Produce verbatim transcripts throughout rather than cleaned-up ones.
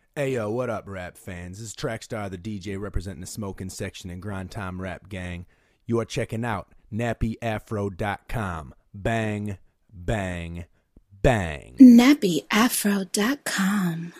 Hey yo, what up, rap fans? This is Trackstar, the D J representing the smoking section and grind time rap gang. You are checking out nappy afro dot com. Bang, bang, bang. nappy afro dot com.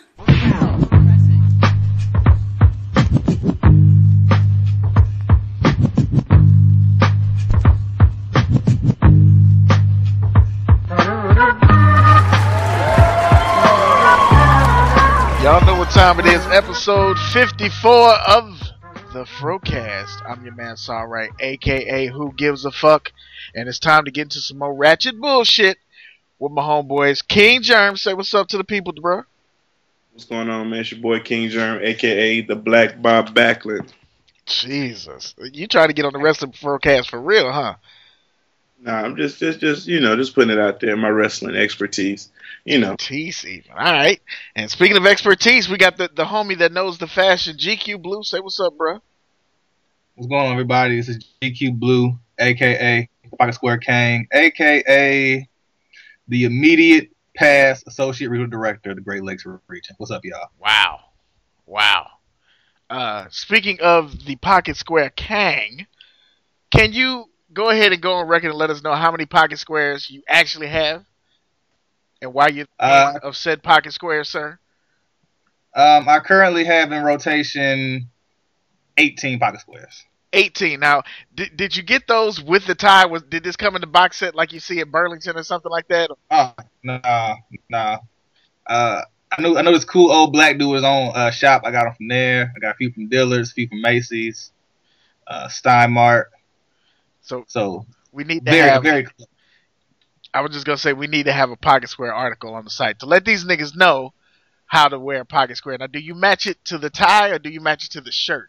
Y'all know what time it is. Episode fifty-four of the Frocast. I'm your man, Sawright, aka Who Gives a Fuck. And it's time to get into some more ratchet bullshit with my homeboys. King Germ, say what's up to the people, bro. What's going on, man? It's your boy King Germ, aka the Black Bob Backlund. Jesus. You trying to get on the wrestling Frocast for real, huh? Nah, I'm just, just, just, you know, just putting it out there, my wrestling expertise. You know. Expertise, even. All right. And speaking of expertise, we got the, the homie that knows the fashion, G Q Blue. Say what's up, bro. What's going on, everybody? This is G Q Blue, a k a. Pocket Square King, a k a the immediate past Associate Regional Director of the Great Lakes Region. What's up, y'all? Wow. Wow. Uh, speaking of the Pocket Square Kang, can you go ahead and go on record and let us know how many pocket squares you actually have? And why you're uh, of said pocket square, sir? Um, I currently have in rotation eighteen pocket squares. eighteen. Now, did did you get those with the tie? Was did this come in the box set like you see at Burlington or something like that? Oh, nah, nah. Uh, I know I know this cool old black dude was on uh, shop. I got them from there. I got a few from Dillard's, a few from Macy's, uh, Steinmart. So, so we need to very, have. Very, I was just gonna say we need to have a pocket square article on the site to let these niggas know how to wear a pocket square. Now, do you match it to the tie or do you match it to the shirt?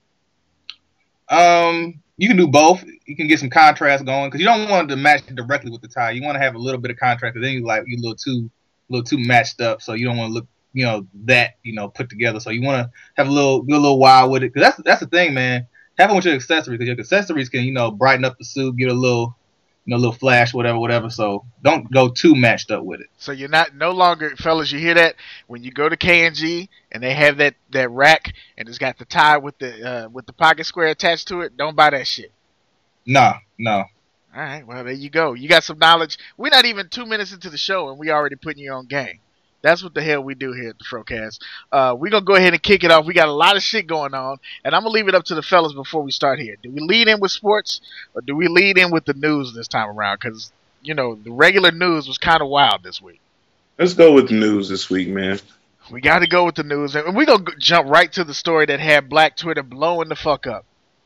Um, you can do both. You can get some contrast going because you don't want it to match directly with the tie. You want to have a little bit of contrast, because then you like you a little too, a little too matched up. So you don't want to look, you know, that you know put together. So you want to have a little, be a little wild with it, because that's that's the thing, man. Have it with your accessories, because your accessories can, you know, brighten up the suit, give it a little, you know, a little flash, whatever, whatever. So don't go too matched up with it. So you're not no longer, fellas. You hear that? When you go to K and G and they have that, that rack and it's got the tie with the uh, with the pocket square attached to it, don't buy that shit. No, no. All right, well there you go. You got some knowledge. We're not even two minutes into the show and we already putting you on game. That's what the hell we do here at the Frocast. Uh, we're going to go ahead and kick it off. We got a lot of shit going on, and I'm going to leave it up to the fellas before we start here. Do we lead in with sports, or do we lead in with the news this time around? Because, you know, the regular news was kind of wild this week. Let's go with the news this week, man. We got to go with the news, and we're going to jump right to the story that had Black Twitter blowing the fuck up.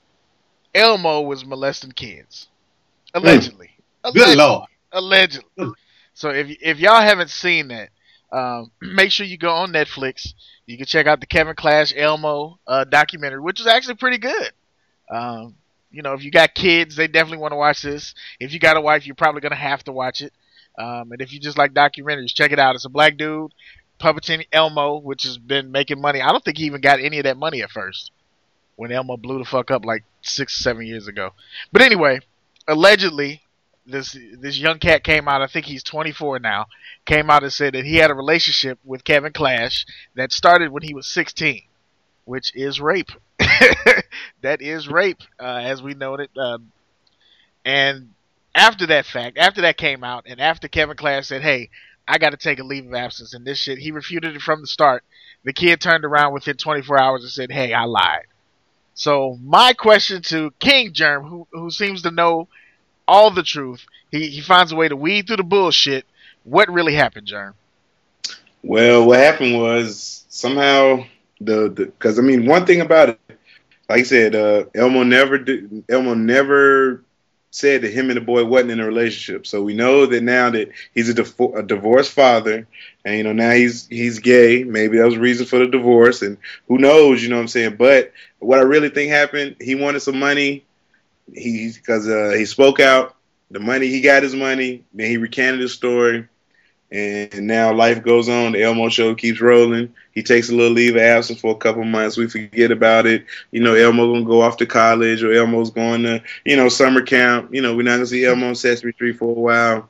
Elmo was molesting kids. Allegedly. Mm. Good Allegedly. Lord. Allegedly. Mm. So if if y'all haven't seen that, Um, make sure you go on Netflix. You can check out the Kevin Clash Elmo uh, documentary, which is actually pretty good. Um, you know, if you got kids, they definitely want to watch this. If you got a wife, you're probably going to have to watch it. Um, and if you just like documentaries, check it out. It's a black dude puppeting Elmo, which has been making money. I don't think he even got any of that money at first when Elmo blew the fuck up like six, seven years ago. But anyway, allegedly, this this young cat came out, I think he's twenty-four now, came out and said that he had a relationship with Kevin Clash that started when he was sixteen, which is rape. That is rape, uh, as we know it. Um, and after that fact, after that came out, and after Kevin Clash said, hey, I got to take a leave of absence and this shit, he refuted it from the start. The kid turned around within twenty-four hours and said, hey, I lied. So my question to King Germ, who who seems to know all the truth, he, he finds a way to weed through the bullshit. What really happened, Germ? Well, what happened was somehow the because I mean one thing about it, like I said, uh, Elmo never did, Elmo never said that him and the boy wasn't in a relationship. So we know that now that he's a, defo- a divorced father, and you know now he's he's gay. Maybe that was the reason for the divorce, and who knows? You know what I'm saying? But what I really think happened, he wanted some money. He because uh, he spoke out. The money, he got his money. Then he recanted his story. And now life goes on. The Elmo show keeps rolling. He takes a little leave of absence for a couple months. We forget about it. You know, Elmo's going to go off to college, or Elmo's going to, you know, summer camp. You know, we're not going to see Elmo on Sesame Street for a while.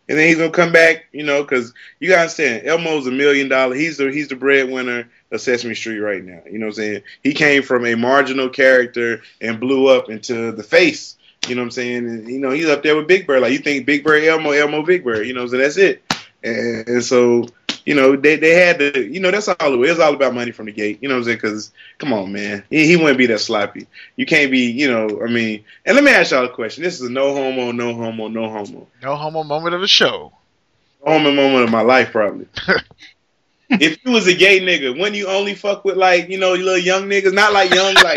and then he's gonna come back, you know, because you gotta understand, Elmo's a million dollar. He's the he's the breadwinner of Sesame Street right now. You know what I'm saying? He came from a marginal character and blew up into the face. You know what I'm saying? And, you know, he's up there with Big Bird. Like, you think Big Bird, Elmo, Elmo, Big Bird. You know, so that's it. And, and so, you know, they they had to, you know, that's all it was. It was all about money from the gate. You know what I'm saying? Because, come on, man. He, he wouldn't be that sloppy. You can't be, you know, I mean, and let me ask y'all a question. This is a no homo, no homo, no homo. No homo moment of the show. No homo moment of my life, probably. If you was a gay nigga, wouldn't you only fuck with, like, you know, little young niggas? Not like young, like,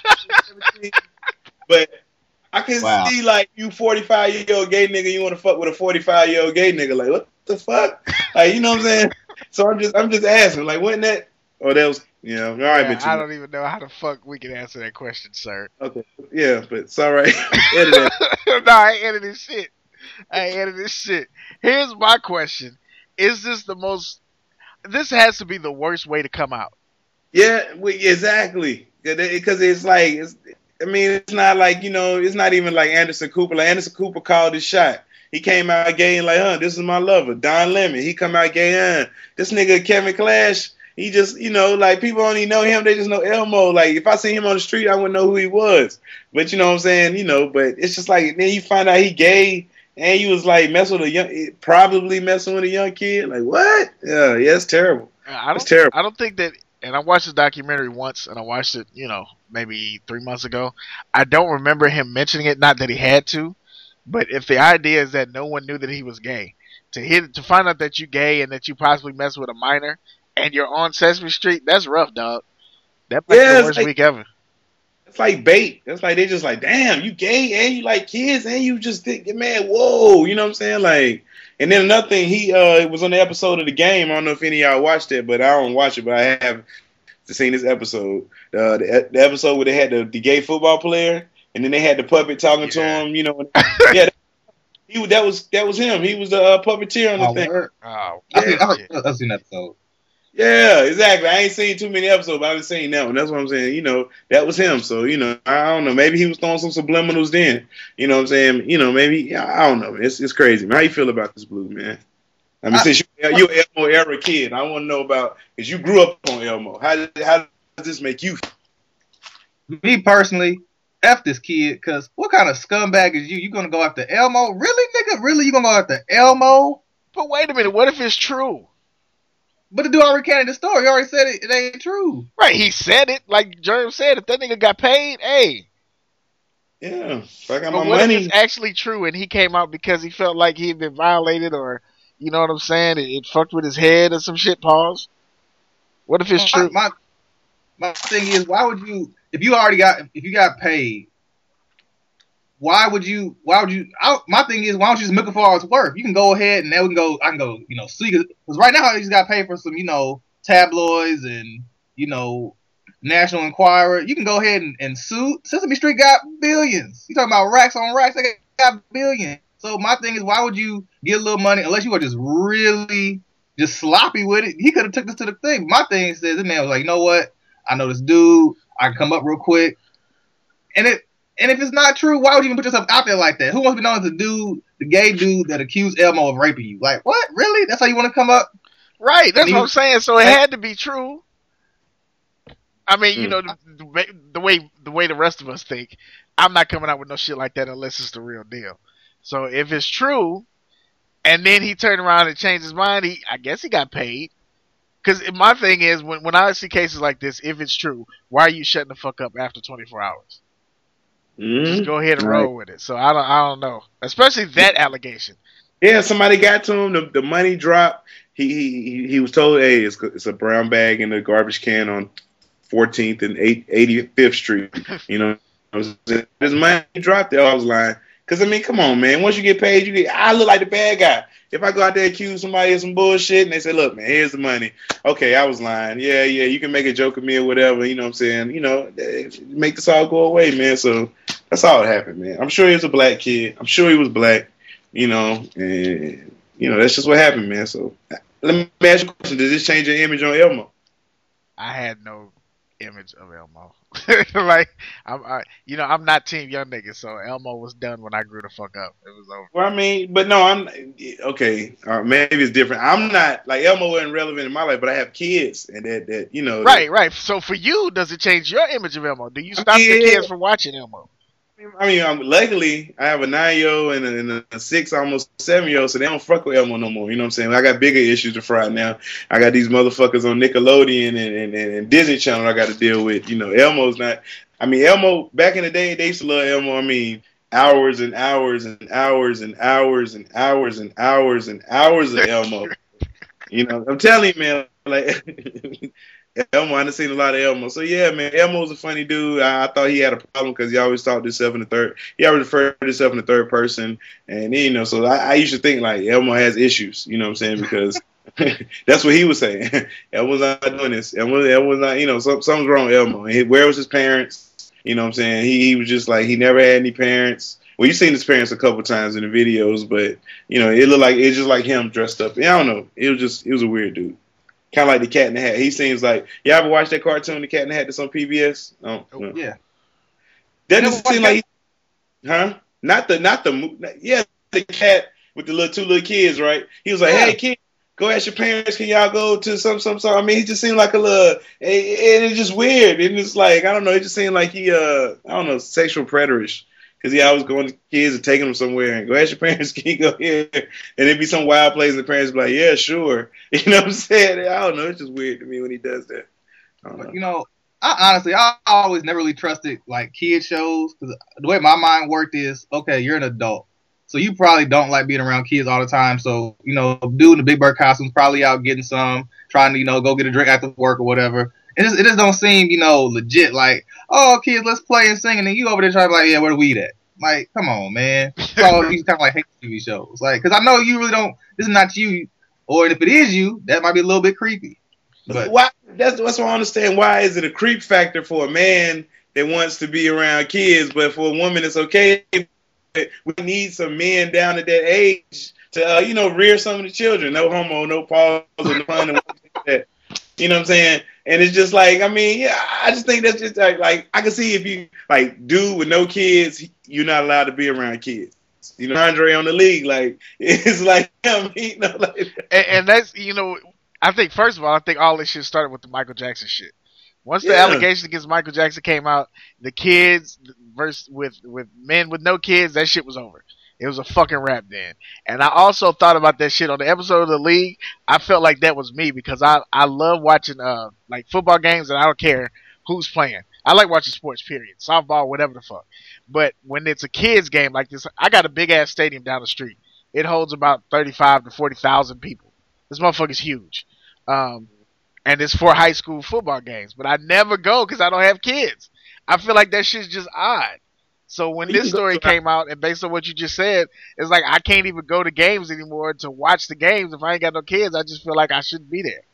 but I can Wow. see, like, you forty-five-year-old gay nigga, you want to fuck with a forty-five-year-old gay nigga. Like, what the fuck? Like, you know what I'm saying? So I'm just I'm just asking, like, wasn't that? Oh, that was, you know, all right, Yeah, but I you, don't even know how the fuck we can answer that question, sir. okay, yeah, but it's all right. Edit that. No, I ain't editing shit. I ain't editing shit. Here's my question: is this the most? This has to be the worst way to come out. Yeah, we, exactly. Because it's like, it's, I mean, it's not like, you know, it's not even like Anderson Cooper. Like, Anderson Cooper called his shot. He came out gay and like, huh, this is my lover. Don Lemon, he come out gay, huh. This nigga Kevin Clash, he just, you know, like, people only know him. They just know Elmo. Like, if I see him on the street, I wouldn't know who he was. But, you know what I'm saying? You know, but it's just like, then you find out he gay. And you was like messing with a young, probably messing with a young kid. Like, what? Yeah, yeah, it's terrible. I don't. It's terrible. I don't think that. And I watched the documentary once, and I watched it, you know, maybe three months ago. I don't remember him mentioning it. Not that he had to, but if the idea is that no one knew that he was gay, to hit to find out that you gay and that you possibly mess with a minor, and you're on Sesame Street, that's rough, dog. That might Yeah, be the it's worst like- week ever. It's like bait. It's like they just like, damn, you gay and you like kids and you just think, man, whoa, you know what I'm saying? Like, and then another thing, he uh was on the episode of The Game. I don't know if any of y'all watched it, but I don't watch it, but I have seen this episode. Uh, the, the episode where they had the, the gay football player, and then they had the puppet talking to Yeah. him. You know, yeah, that, he that was that was him. He was the uh, puppeteer on the Oh, thing. word. Oh, I've seen, yeah. I've, heard- I've seen that episode. Yeah, exactly. I ain't seen too many episodes, but I've seen that one. That's what I'm saying. You know, that was him. So, you know, I don't know. Maybe he was throwing some subliminals then. You know what I'm saying? You know, maybe, I don't know. It's it's crazy, man. How you feel about this, Blue, man? I mean, I- since you, you're an Elmo era kid, I want to know about, because you grew up on Elmo. How, did, how does this make you feel? Me personally, F this kid, because what kind of scumbag is you? You gonna go after Elmo? Really, nigga? Really? You gonna go after Elmo? But wait a minute. What if it's true? But the dude already canted the story. He already said it, it ain't true. Right, he said it. Like Jerm said, if that nigga got paid, hey. Yeah, if I got But my what money. if it's actually true and he came out because he felt like he had been violated, or, you know what I'm saying, it, it fucked with his head or some shit, pause? What if it's true? My, my my thing is, why would you? If you already got, if you got paid, why would you? Why would you? I, my thing is, why don't you just make it for all it's worth? You can go ahead and then we can go. I can go, you know, see, because right now I just got paid for some, you know, tabloids and, you know, National Enquirer. You can go ahead and, and sue. Sesame Street got billions. You talking about racks on racks? They got billions. So my thing is, why would you get a little money unless you were just really just sloppy with it? He could have took this to the thing. My thing is, this man was like, you know what? I know this dude. I can come up real quick. And it. And if it's not true, why would you even put yourself out there like that? Who wants to be known as the dude, the gay dude that accused Elmo of raping you? Like, what? Really? That's how you want to come up? Right, that's And what he- I'm saying. So it had to be true. I mean, you Mm. know, the, the, way- the way the way the rest of us think, I'm not coming out with no shit like that unless it's the real deal. So if it's true, and then he turned around and changed his mind, he I guess he got paid. Because my thing is, when when I see cases like this, if it's true, why are you shutting the fuck up after twenty-four hours? Mhm. Just go ahead and Right. roll with it. So I don't I don't know, especially that allegation. Yeah, somebody got to him. The, the money dropped. He, he he was told, "Hey, it's, it's a brown bag in the garbage can on fourteenth and eighty-fifth Street." You know, his money dropped there. I was lying. Because, I mean, come on, man. Once you get paid, you get. I look like the bad guy. If I go out there and accuse somebody of some bullshit and they say, "Look, man, here's the money." Okay, I was lying. Yeah, yeah, you can make a joke of me or whatever. You know what I'm saying? You know, make this all go away, man. So that's all that happened, man. I'm sure he was a black kid. I'm sure he was black. You know, and, you know, that's just what happened, man. So let me ask you a question. Does this change your image on Elmo? I had no image of Elmo. Like, I'm, I, you know, I'm not team young nigga, so Elmo was done when I grew the fuck up. It was over. Well, I mean, but no, I'm okay. Uh, maybe it's different. I'm not like Elmo wasn't relevant in my life, but I have kids, and that that you know. Right, that, right. So for you, does it change your image of Elmo? Do you stop I mean, your yeah. kids from watching Elmo? I mean, I'm, luckily, I have a nine-year-old and a, and a six, almost seven-year-old, so they don't fuck with Elmo no more. You know what I'm saying? I got bigger issues to fry now. I got these motherfuckers on Nickelodeon and, and, and, and Disney Channel I got to deal with. You know, Elmo's not. I mean, Elmo, back in the day, they used to love Elmo. I mean, hours and hours and hours and hours and hours and hours and hours of Elmo. You know, I'm telling you, man, like. Elmo, I done seen a lot of Elmo. So yeah, man, Elmo's a funny dude. I, I thought he had a problem because he always talked to himself in the third. He always referred to himself in the third person, and you know, so I, I used to think like Elmo has issues. You know what I'm saying? Because that's what he was saying. Elmo's not doing this. Elmo, Elmo's not. You know, some, something's wrong with Elmo. He, where was his parents? You know what I'm saying? He, he was just like he never had any parents. Well, you've seen his parents a couple times in the videos, but you know, it looked like it's just like him dressed up. I don't know. It was just it was a weird dude. Kind of like the Cat in the Hat. He seems like, y'all ever watch that cartoon, The Cat in the Hat, that's on P B S? Oh, oh yeah. Doesn't seem like, he, huh? Not the, not the, yeah, the cat with the little two little kids, right? He was like, yeah. Hey, kid, go ask your parents, can y'all go to some, some, some. I mean, he just seemed like a little, and it's just weird. And it's like, I don't know, it just seemed like he, uh, I don't know, sexual predatorish. Because he always going to kids and taking them somewhere and go ask your parents, can you go here? And it'd be some wild place and the parents be like, yeah, sure. You know what I'm saying? I don't know. It's just weird to me when he does that. Know. You know, I honestly, I always never really trusted like kid shows because the way my mind worked is, okay, you're an adult. So you probably don't like being around kids all the time. So, you know, dude in the Big Bird costume's probably out getting some, trying to, you know, go get a drink after work or whatever. It just, it just don't seem, you know, legit. Like, oh, kids, let's play and sing, and then you over there trying to be like, yeah, where the weed at? Like, come on, man. So these kind of like hate T V shows, like, because I know you really don't. This is not you, or if it is you, that might be a little bit creepy. But why? That's that's what I understand. Why is it a creep factor for a man that wants to be around kids, but for a woman it's okay? We need some men down at that age to, uh, you know, rear some of the children. No homo, no pause, or no fun, and that. You know what I'm saying? And it's just like, I mean, yeah, I just think that's just like, like I can see if you, like, dude with no kids, you're not allowed to be around kids. You know, Andre on the league, like, it's like, I mean, you know, like and, and that's, you know, I think, first of all, I think all this shit started with the Michael Jackson shit. Once the yeah. allegations against Michael Jackson came out, the kids versus with, with men with no kids, that shit was over. It was a fucking rap then. And I also thought about that shit on the episode of The League. I felt like that was me because I, I love watching uh like football games and I don't care who's playing. I like watching sports, period. Softball, whatever the fuck. But when it's a kids game like this, I got a big ass stadium down the street. It holds about thirty-five to forty thousand people. This motherfucker's huge. Um, and it's for high school football games. But I never go because I don't have kids. I feel like that shit's just odd. So when this story came out, and based on what you just said, it's like I can't even go to games anymore to watch the games if I ain't got no kids. I just feel like I shouldn't be there.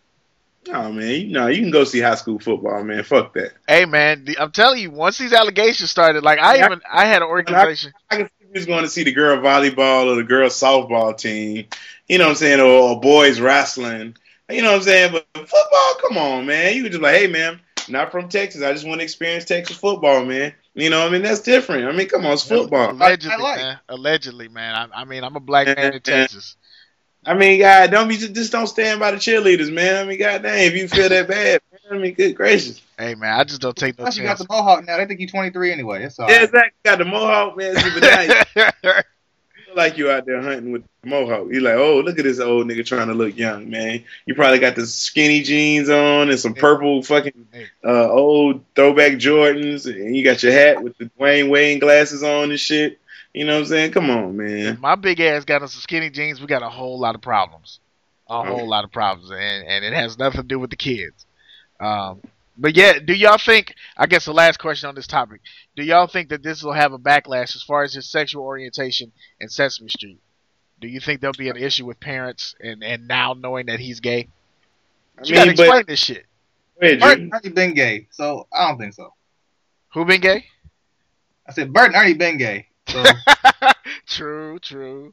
Oh man, you know you can go see high school football, man. Fuck that. Hey man, I'm telling you, once these allegations started, like I even I had an organization. I, I can see who's going to see the girl volleyball or the girl softball team. You know what I'm saying, or, or boys wrestling. You know what I'm saying, but football, come on, man. You can just like, hey man, not from Texas. I just want to experience Texas football, man. You know, I mean, that's different. I mean, come on, it's football. Allegedly, I like. man. Allegedly, man. I, I mean, I'm a black man in Texas. I mean, God, don't be just don't stand by the cheerleaders, man. I mean, goddamn, if you feel that bad, man, I mean, good gracious. Hey, man, I just don't take no Plus, you got chance. the mohawk now. They think you're twenty-three anyway. That's all. Yeah, right. exactly. Got the mohawk, man. But now you feel like you out there hunting with the mohawk. You're like, oh, look at this old nigga trying to look young, man. You probably got the skinny jeans on and some purple fucking uh, old throwback Jordans, and you got your hat with the Dwayne Wayne glasses on and shit. You know what I'm saying? Come on, man. My big ass got us some skinny jeans. We got a whole lot of problems. A Okay. whole lot of problems, and, and it has nothing to do with the kids. Um, but yeah, do y'all think, I guess the last question on this topic, do y'all think that this will have a backlash as far as his sexual orientation in Sesame Street? Do you think there'll be an issue with parents and, and now knowing that he's gay? I You gotta mean, explain but this shit. wait, Bert Drew. and Ernie been gay, so I don't think so. Who been gay? I said Bert and Ernie been gay. So True, true.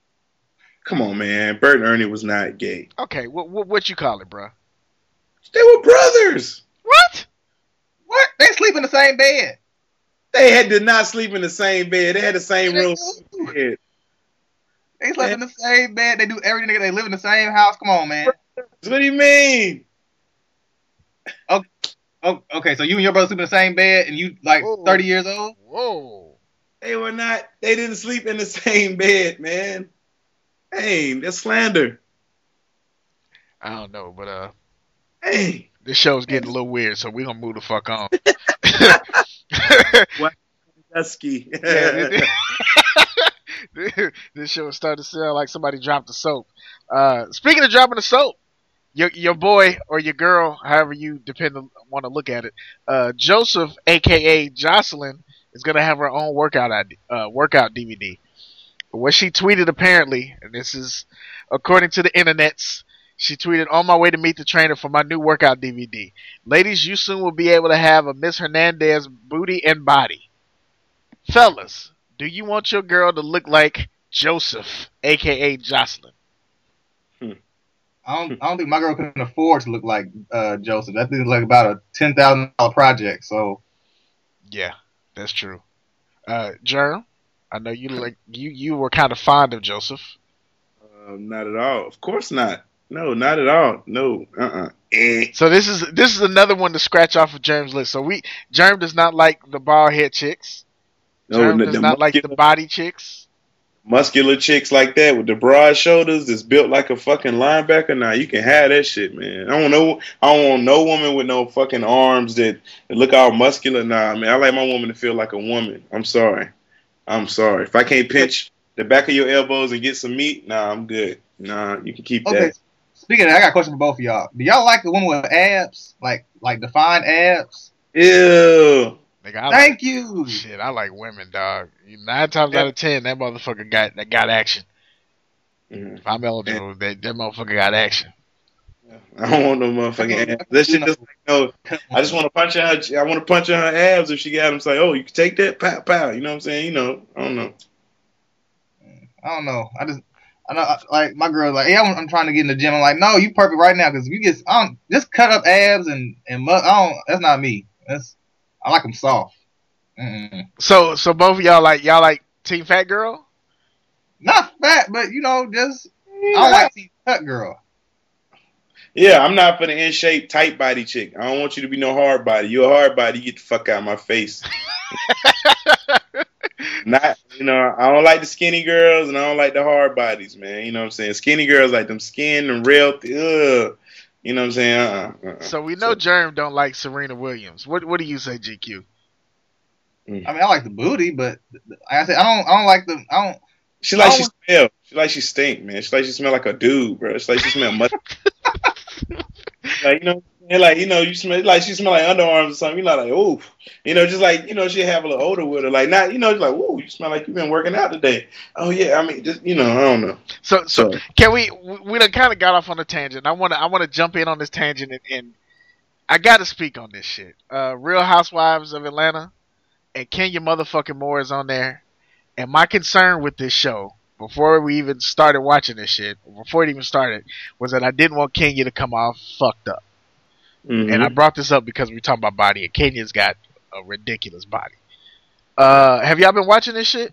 Come on, man. Bert and Ernie was not gay. Okay, what what, what you call it, bro? They were brothers. What? sleep in the same bed. They had did not sleep in the same bed. They had the same They room. do. They slept in the same bed. They do everything. They live in the same house. Come on, man. What do you mean? Oh, oh, okay. So you and your brother sleep in the same bed, and you like Whoa. thirty years old. Whoa. They were not. They didn't sleep in the same bed, man. Hey, that's slander. I don't know, but uh, Hey, this show's getting a little weird, so we're gonna move the fuck on. what? Dusky. Yeah, this, this show is starting to sound like somebody dropped the soap. Uh, speaking of dropping the soap, your your boy or your girl, however you depend on want to look at it, uh, Joseph, aka Jocelyn, is gonna have her own workout I D, uh, workout D V D. What she tweeted apparently, and this is according to the internets, she tweeted, "On my way to meet the trainer for my new workout D V D. Ladies, you soon will be able to have a Miss Hernandez booty and body. Fellas, do you want your girl to look like Joseph, aka Jocelyn?" I don't. I don't think my girl can afford to look like uh, Joseph. That thing's like about a ten thousand dollar project. So Yeah, that's true. Uh, Germ, I know you like you you were kind of fond of Joseph. Um, not at all. Of course not. No, not at all. No. Uh. Uh-uh. Eh. So this is this is another one to scratch off of Germ's list. So we Germ does not like the bald head chicks. No, Germ the, does the not like the muscular, body chicks. muscular chicks like that with the broad shoulders that's built like a fucking linebacker. Nah, you can have that shit, man. I don't know. I don't want no woman with no fucking arms that, that look all muscular. Nah, man. I like my woman to feel like a woman. I'm sorry. I'm sorry. If I can't pinch the back of your elbows and get some meat, nah, I'm good. Nah, you can keep okay. that. Speaking of that, I got a question for both of y'all. Do y'all like the woman with abs, like like defined abs? Ew. Nigga, I Thank like, you. shit, I like women, dog. Nine times out of ten, that motherfucker got that got action. Mhm. If I'm eligible, that that motherfucker got action. I don't want no motherfucking abs. That shit just like, no. I just want to punch in her. I want to punch in her abs if she got them. It's like, oh, you can take that, pow, pow. You know what I'm saying? You know, I don't know. I don't know. I just, I know, like my girl's like, yeah, I'm, I'm trying to get in the gym. I'm like, no, you perfect right now because you get, I don't, just cut up abs and and mu- I don't. That's not me. That's, I like them soft. Mm-mm. So so both of y'all like y'all like Team Fat Girl? Not fat, but you know, just I don't like to cut girl. Yeah, I'm not for the in shape, tight body chick. I don't want you to be no hard body. You a hard body, you get the fuck out of my face. Not, you know, I don't like the skinny girls and I don't like the hard bodies, man. You know what I'm saying? Skinny girls like them skin and real, th- ugh. You know what I'm saying? Uh-uh, uh-uh. So we know So- Germ don't like Serena Williams. What what do you say, G Q? I mean, I like the booty, but like I said, I don't, I don't like the, I don't. She like I she don't- smell. She like she stink, man. She like she smell like a dude, bro. She like she smell much. Like, you know, and like, you know, you smell like she smell like underarms or something. You're not like, ooh, you know, just like, you know, she have a little odor with her. Like, not, you know, just like, ooh, you smell like you've been working out today. Oh yeah, I mean, just, you know, I don't know. So so So can we we done kind of got off on a tangent. I want to I want to jump in on this tangent and, and I got to speak on this shit. Uh, Real Housewives of Atlanta and Kenya motherfucking Moore is on there. And my concern with this show, before we even started watching this shit, before it even started, was that I didn't want Kenya to come off fucked up. mhm. And I brought this up because we were talking about body, and Kenya's got a ridiculous body. Uh, have y'all been watching this shit?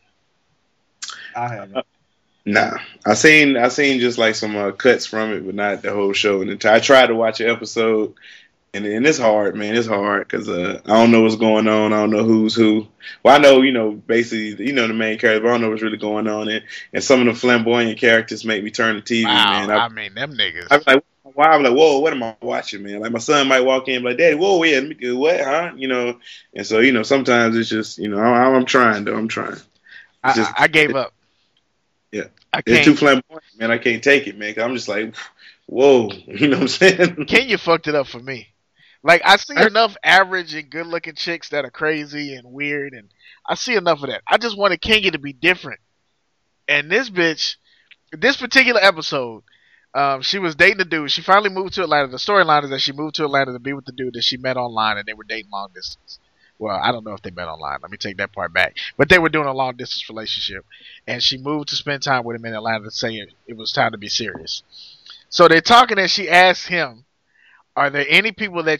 I haven't. Nah, I seen I seen just like some uh, cuts from it, but not the whole show. And I tried to watch an episode, and and it's hard, man. It's hard because uh, I don't know what's going on. I don't know who's who. Well, I know, you know, basically, you know, the main character, but I don't know what's really going on. And, and some of the flamboyant characters make me turn the T V, Wow, man. I, I, mean, them niggas. I'm like, why? I'm like, whoa, what am I watching, man? Like my son might walk in, and be like, Daddy, whoa, yeah, let me do what, huh? You know, and so you know, sometimes it's just, you know, I, I'm trying though. I'm trying. I, just- I, I gave up. Yeah. I It's can't. too flamboyant, man. I can't take it, man. 'Cause I'm just like, whoa, you know what I'm saying? Kenya fucked it up for me. Like, I see enough average and good looking chicks that are crazy and weird, and I see enough of that. I just wanted Kenya to be different. And this bitch, this particular episode, um, she was dating a dude. She finally moved to Atlanta. The storyline is that she moved to Atlanta to be with the dude that she met online, and they were dating long distance. Well, I don't know if they met online. Let me take that part back. But they were doing a long distance relationship, and she moved to spend time with him in Atlanta to say it, it was time to be serious. So they're talking, and she asked him, "Are there any people that you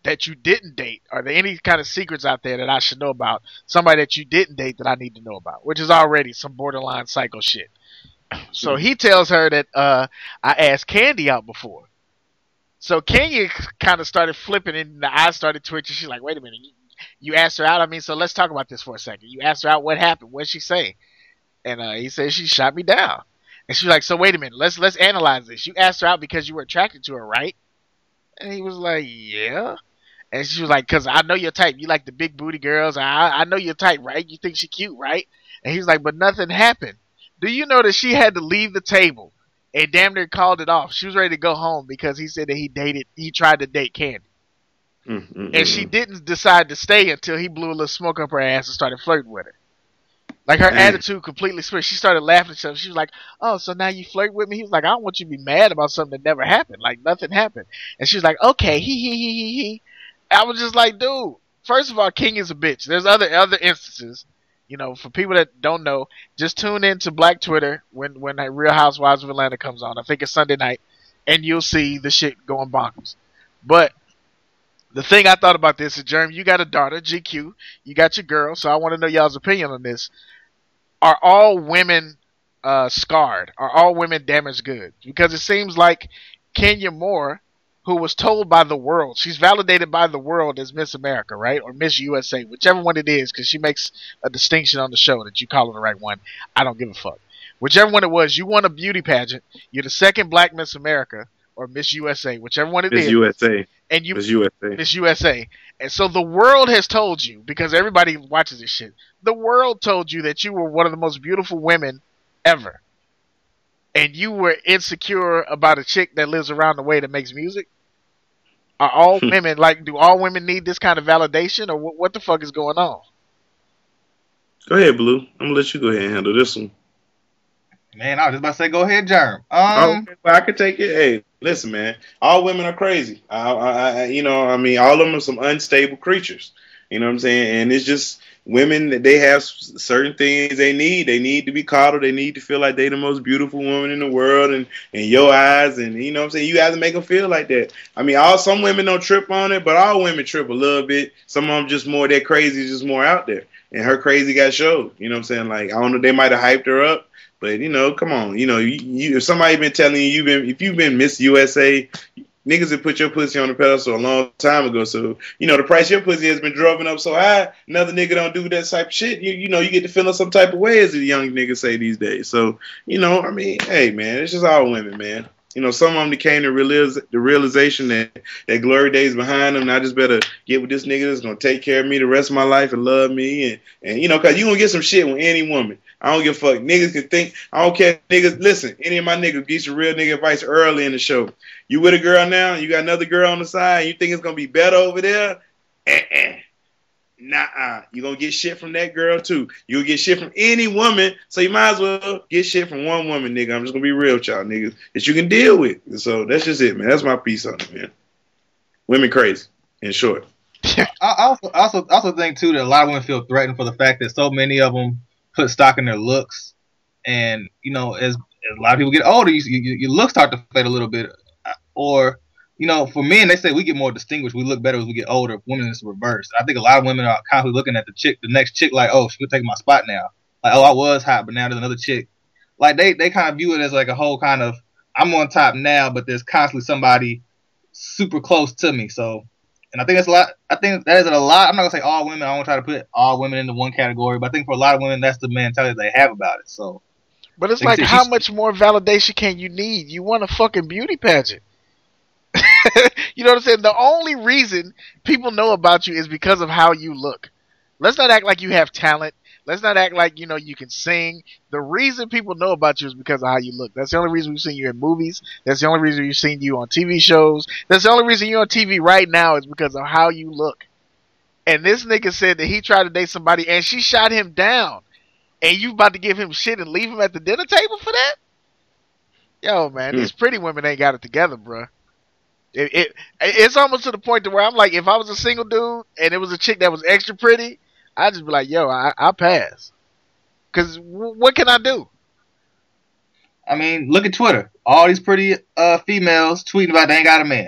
that you didn't date? Are there any kind of secrets out there that I should know about? Somebody that you didn't date that I need to know about, which is already some borderline psycho shit. So he tells her that uh, I asked Candy out before. So Kenya kind of started flipping and the eyes started twitching. She's like, wait a minute, you, you asked her out? I mean, so let's talk about this for a second. You asked her out, what happened? What'd she say? And uh, he said she shot me down. And she's like, so wait a minute, let's let's analyze this. You asked her out because you were attracted to her, right? And he was like, yeah. And she was like, because I know your type. You like the big booty girls. I I know your type, right? You think she cute, right? And he's like, but nothing happened. Do you know that she had to leave the table and damn near called it off? She was ready to go home because he said that he dated, he tried to date Candy. Mm-hmm. And she didn't decide to stay until he blew a little smoke up her ass and started flirting with her. Like her Dang. attitude completely switched. She started laughing at herself. She was like, oh, so now you flirt with me? He was like, I don't want you to be mad about something that never happened. Like nothing happened. And she was like, okay, he he he he he. I was just like, dude, first of all, King is a bitch. There's other other instances. You know, for people that don't know, just tune in to Black Twitter when when that Real Housewives of Atlanta comes on. I think it's Sunday night, and you'll see the shit going bonkers. But the thing I thought about this is, Jeremy, you got a daughter, G Q. You got your girl, so I want to know y'all's opinion on this. Are all women uh, scarred? Are all women damaged goods? Because it seems like Kenya Moore, who was told by the world, she's validated by the world as Miss America, right? Or Miss U S A, whichever one it is, because she makes a distinction on the show that you call her the right one. I don't give a fuck. Whichever one it was, you won a beauty pageant. You're the second black Miss America or Miss U S A, whichever one it Miss is. U S A. And you, Miss U S A. Miss U S A. And so the world has told you, because everybody watches this shit, the world told you that you were one of the most beautiful women ever. And you were insecure about a chick that lives around the way that makes music. Are all women, like, do all women need this kind of validation, or what, what the fuck is going on? Go ahead, Blue. I'm going to let you go ahead and handle this one. Man, I was just about to say, go ahead, Germ. Um, oh, well, I could take it. Hey, listen, man. All women are crazy. I, I, I, you know, I mean, all of them are some unstable creatures. You know what I'm saying? And it's just women, they have certain things they need. They need to be coddled. They need to feel like they're the most beautiful woman in the world and in your eyes. And, you know what I'm saying? You have to make them feel like that. I mean, all some women don't trip on it, but all women trip a little bit. Some of them just more, that crazy, just more out there. And her crazy got showed. You know what I'm saying? Like, I don't know, they might have hyped her up. But, you know, come on. You know, you, you, if somebody been telling you, you've been, if you've been Miss U S A, niggas have put your pussy on the pedestal a long time ago. So, you know, the price of your pussy has been driven up so high, another nigga don't do that type of shit. You, you know, you get to feeling some type of way, as the young niggas say these days. So, you know, I mean, hey, man, it's just all women, man. You know, some of them came to realize, the realization that that glory days behind them, and I just better get with this nigga that's going to take care of me the rest of my life and love me. And, and you know, because you're going to get some shit with any woman. I don't give a fuck. Niggas can think. I don't care. Niggas, listen, any of my niggas get some real nigga advice early in the show. You with a girl now, you got another girl on the side, and you think it's going to be better over there? Eh-eh. Nah-uh. You're going to get shit from that girl, too. You'll get shit from any woman, so you might as well get shit from one woman, nigga. I'm just going to be real with y'all, niggas, that you can deal with. So that's just it, man. That's my piece on it, man. Women crazy, in short. I also, also, also think, too, that a lot of women feel threatened for the fact that so many of them put stock in their looks. And, you know, as, as a lot of people get older, you, you, your looks start to fade a little bit. Or, you know, for men, they say we get more distinguished. We look better as we get older. Women, it's reversed. I think a lot of women are constantly looking at the chick, the next chick, like, oh, she could take my spot now. Like, oh, I was hot, but now there's another chick. Like, they, they kind of view it as like a whole kind of, I'm on top now, but there's constantly somebody super close to me. So, and I think that's a lot. I think that is a lot. I'm not gonna say all women. I won't try to put all women into one category, but I think for a lot of women, that's the mentality they have about it. So, but it's like, how much more validation can you need? You want a fucking beauty pageant. You know what I'm saying? The only reason people know about you is because of how you look. Let's not act like you have talent. Let's not act like, you know, you can sing. The reason people know about you is because of how you look. That's the only reason we've seen you in movies. That's the only reason we've seen you on T V shows. That's the only reason you're on T V right now is because of how you look. And this nigga said that he tried to date somebody and she shot him down. And you about to give him shit and leave him at the dinner table for that? Yo, man, mm. these pretty women ain't got it together, bruh. It, it it's almost to the point to where I'm like, if I was a single dude and it was a chick that was extra pretty, I'd just be like, yo, I, I'll pass. Because w- what can I do? I mean, look at Twitter. All these pretty uh, females tweeting about they ain't got a man.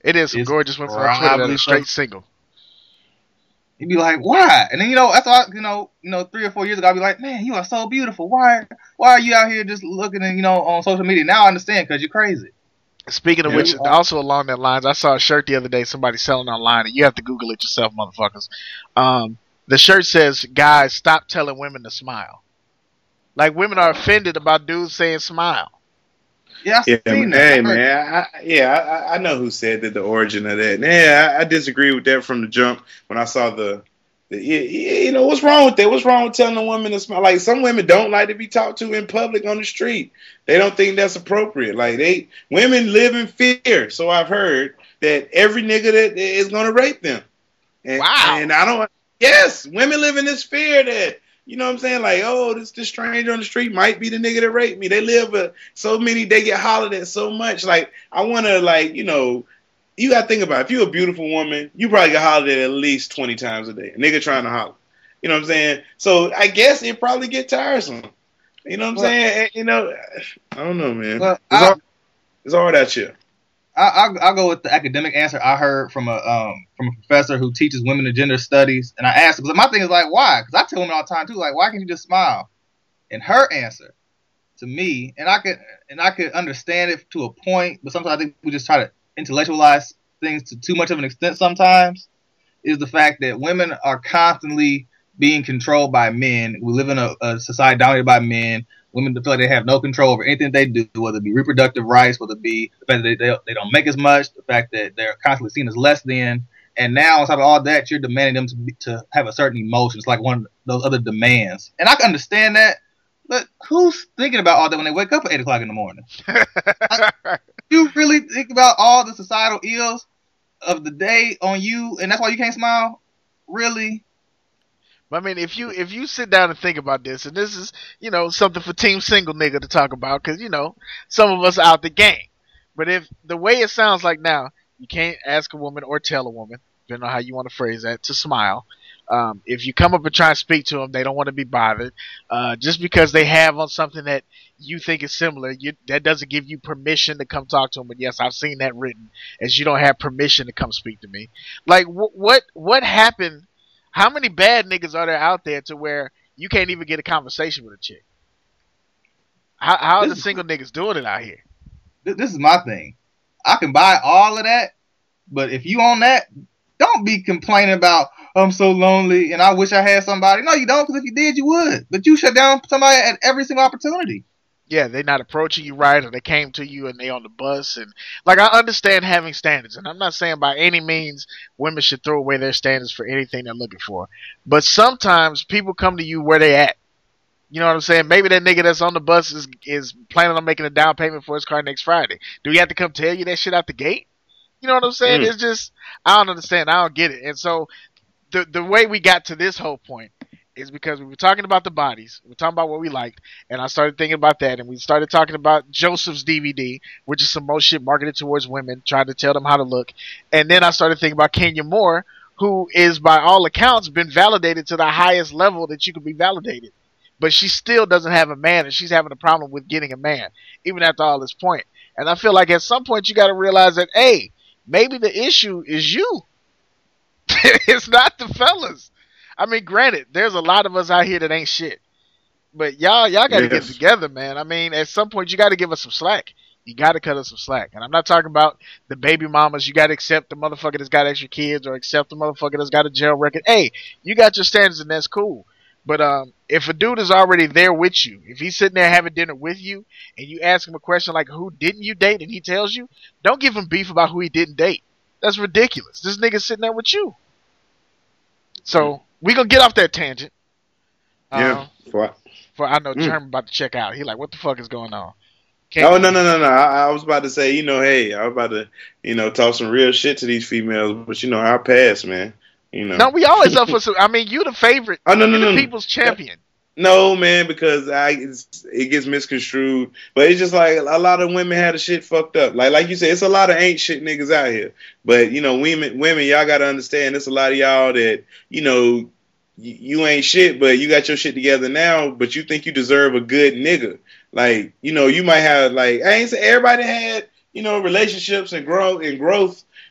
It is some It's gorgeous women on Twitter that are probably straight some- single. You'd be like, why? And then you know, that's all. You know, you know, three or four years ago, I'd be like, man, you are so beautiful. Why? Why are you out here just looking, and you know, on social media? Now I understand because you're crazy. Speaking of Yeah. which, also along that lines, I saw a shirt the other day somebody selling online, and you have to Google it yourself, motherfuckers. Um, the shirt says, "Guys, stop telling women to smile." Like women are offended about dudes saying smile. Yeah, I Yeah, seen man, that. hey I heard- man, I, yeah, I, I know who said that. The origin of that. Yeah, I, I disagree with that from the jump. When I saw the, the yeah, yeah, you know, what's wrong with that? What's wrong with telling a woman to smile? Like some women don't like to be talked to in public on the street. They don't think that's appropriate. Like they women live in fear. So I've heard that every nigga that is gonna rape them. And, Wow. And I don't. Yes, women live in this fear that. You know what I'm saying? Like, oh, this this stranger on the street might be the nigga that raped me. They live uh, so many, they get hollered at so much. Like, I want to, like, you know, you got to think about it. If you're a beautiful woman, you probably get hollered at at least twenty times a day. A nigga trying to holler. You know what I'm saying? So I guess it probably get tiresome. You know what I'm Well- saying? You know, I don't know, man. Well, it's, I- hard, it's hard out here. I, I'll, I'll go with the academic answer I heard from a um from a professor who teaches women and gender studies, and I asked him because my thing is like, why? Because I tell women all the time too, like, why can't you just smile? And her answer to me, and I could and I could understand it to a point, but sometimes I think we just try to intellectualize things to too much of an extent. Sometimes is the fact that women are constantly being controlled by men. We live in a, a society dominated by men. Women feel like they have no control over anything they do, whether it be reproductive rights, whether it be the fact that they, they, they don't make as much, the fact that they're constantly seen as less than. And now, on top of all that, you're demanding them to be, to have a certain emotion. It's like one of those other demands. And I can understand that, but who's thinking about all that when they wake up at eight o'clock in the morning? You really think about all the societal ills of the day on you, and that's why you can't smile? Really? I mean, if you if you sit down and think about this, and this is, you know, something for Team Single Nigga to talk about, because, you know, some of us are out the game. But if the way it sounds like now, you can't ask a woman or tell a woman, depending on how you want to phrase that, to smile. Um, if you come up and try and speak to them, they don't want to be bothered. Uh, just because they have on something that you think is similar, you, that doesn't give you permission to come talk to them. But yes, I've seen that written, as you don't have permission to come speak to me. Like, wh- what what happened? How many bad niggas are there out there to where you can't even get a conversation with a chick? How, how are the This is- single niggas doing it out here? Th- This is my thing. I can buy all of that, but if you on that, don't be complaining about, I'm so lonely and I wish I had somebody. No, you don't, because if you did, you would. But you shut down somebody at every single opportunity. Yeah, they're not approaching you right, or they came to you and they on the bus. And like, I understand having standards, and I'm not saying by any means women should throw away their standards for anything they're looking for. But sometimes people come to you where they at. You know what I'm saying? Maybe that nigga that's on the bus is is planning on making a down payment for his car next Friday. Do he have to come tell you that shit out the gate? You know what I'm saying? Mm. It's just, I don't understand. I don't get it. And so the the way we got to this whole point is because we were talking about the bodies. We were talking about what we liked. And I started thinking about that. And we started talking about Joseph's D V D, which is some more shit marketed towards women, trying to tell them how to look. And then I started thinking about Kenya Moore, who is, by all accounts, been validated to the highest level that you could be validated. But she still doesn't have a man, and she's having a problem with getting a man, even after all this point. And I feel like at some point you got to realize that, hey, maybe the issue is you. It's not the fellas. I mean, granted, there's a lot of us out here that ain't shit. But y'all, y'all got to Yes. get together, man. I mean, at some point you got to give us some slack. You got to cut us some slack. And I'm not talking about the baby mamas. You got to accept the motherfucker that's got extra kids, or accept the motherfucker that's got a jail record. Hey, you got your standards, and that's cool. But um, if a dude is already there with you, if he's sitting there having dinner with you, and you ask him a question like, who didn't you date, and he tells you, don't give him beef about who he didn't date. That's ridiculous. This nigga's sitting there with you. So, we going to get off that tangent. Yeah. Uh, For- for I know Mm. German about to check out. He like, what the fuck is going on? Oh no no no no! I, I was about to say, you know, hey, I was about to, you know, talk some real shit to these females, but you know, I'll pass, man. You know. No, we always up for some. I mean, you the favorite. Oh no no You're no! the no. people's champion. No, man, because I it's, it gets misconstrued. But it's just like a lot of women had the shit fucked up. Like like you said, it's a lot of ain't shit niggas out here. But you know, women women, y'all gotta understand. There's a lot of y'all that you know you, you ain't shit, but you got your shit together now. But you think you deserve a good nigga. Like you know, you might have like I ain't say everybody had you know relationships and growth and growth.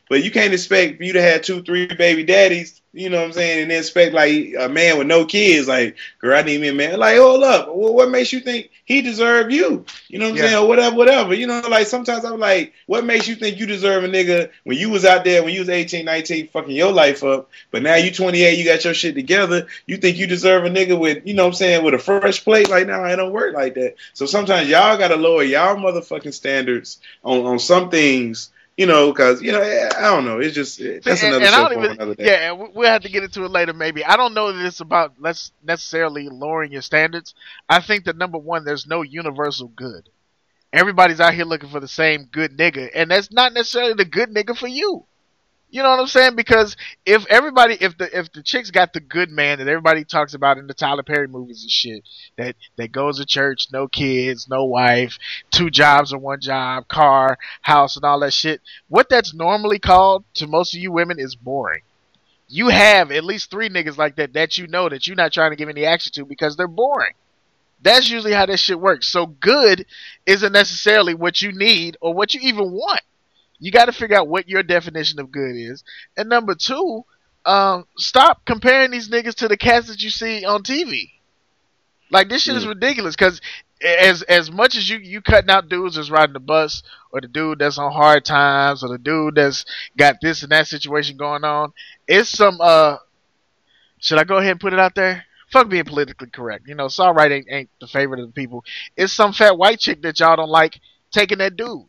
But you can't expect for you to have two, three baby daddies, you know what I'm saying, and then expect like a man with no kids, like, girl, I need me a man. Like, hold up, well, what makes you think he deserve you? You know what I'm Yeah. saying, or whatever, whatever. You know, like sometimes I'm like, what makes you think you deserve a nigga when you was out there when you was eighteen, nineteen, fucking your life up, but now you twenty-eight, you got your shit together. You think you deserve a nigga with, you know what I'm saying, with a fresh plate? Like, now nah, it don't work like that. So sometimes y'all gotta lower y'all motherfucking standards on on some things. You know, because, you know, I don't know. It's just, that's See, another and, and show I don't for even, another day. yeah, and we- we'll have to get into it later maybe. I don't know that it's about less necessarily lowering your standards. I think that number one, there's no universal good. Everybody's out here looking for the same good nigga, and that's not necessarily the good nigga for you. You know what I'm saying? Because if everybody, if the if the chicks got the good man that everybody talks about in the Tyler Perry movies and shit, that that goes to church, no kids, no wife, two jobs or one job, car, house, and all that shit, what that's normally called to most of you women is boring. You have at least three niggas like that that you know that you're not trying to give any action to because they're boring. That's usually how that shit works. So good isn't necessarily what you need or what you even want. You got to figure out what your definition of good is. And number two, um, stop comparing these niggas to the cats that you see on T V. Like, this shit is ridiculous because as as much as you, you cutting out dudes that's riding the bus or the dude that's on hard times or the dude that's got this and that situation going on, it's some, uh, should I go ahead and put it out there? Fuck being politically correct. You know, Saw Right ain't, ain't the favorite of the people. It's some fat white chick that y'all don't like taking that dude.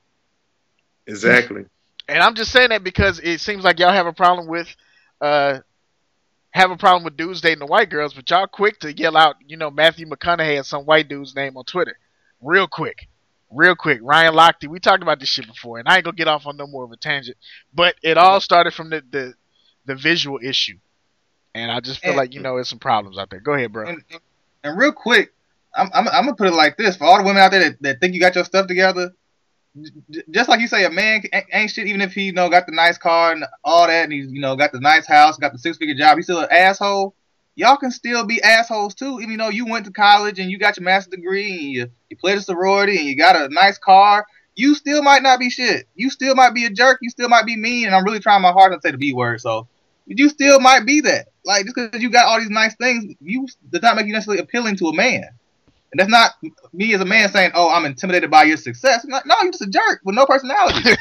Exactly. And I'm just saying that because it seems like y'all have a problem with uh have a problem with dudes dating the white girls, but y'all quick to yell out, you know, Matthew McConaughey and some white dude's name on Twitter. Real quick. Real quick. Ryan Lochte. We talked about this shit before, and I ain't gonna get off on no more of a tangent. But it all started from the the, the visual issue. And I just feel And- like, you know, there's some problems out there. Go ahead, bro. And, and, and real quick, I'm, I'm, I'm gonna put it like this: for all the women out there that, that think you got your stuff together, j- just like you say, a man ain't, ain't shit. Even if he, you know, got the nice car and all that, and he's, you know, got the nice house, got the six figure job, he's still an asshole. Y'all can still be assholes too, even though you went to college and you got your master's degree and you, you played a sorority and you got a nice car. You still might not be shit. You still might be a jerk. You still might be mean. And I'm really trying my hardest not to say the B word, so you still might be that. Like, just because you got all these nice things, you does not make you necessarily appealing to a man. And that's not me as a man saying, "Oh, I'm intimidated by your success." Like, no, you're just a jerk with no personality.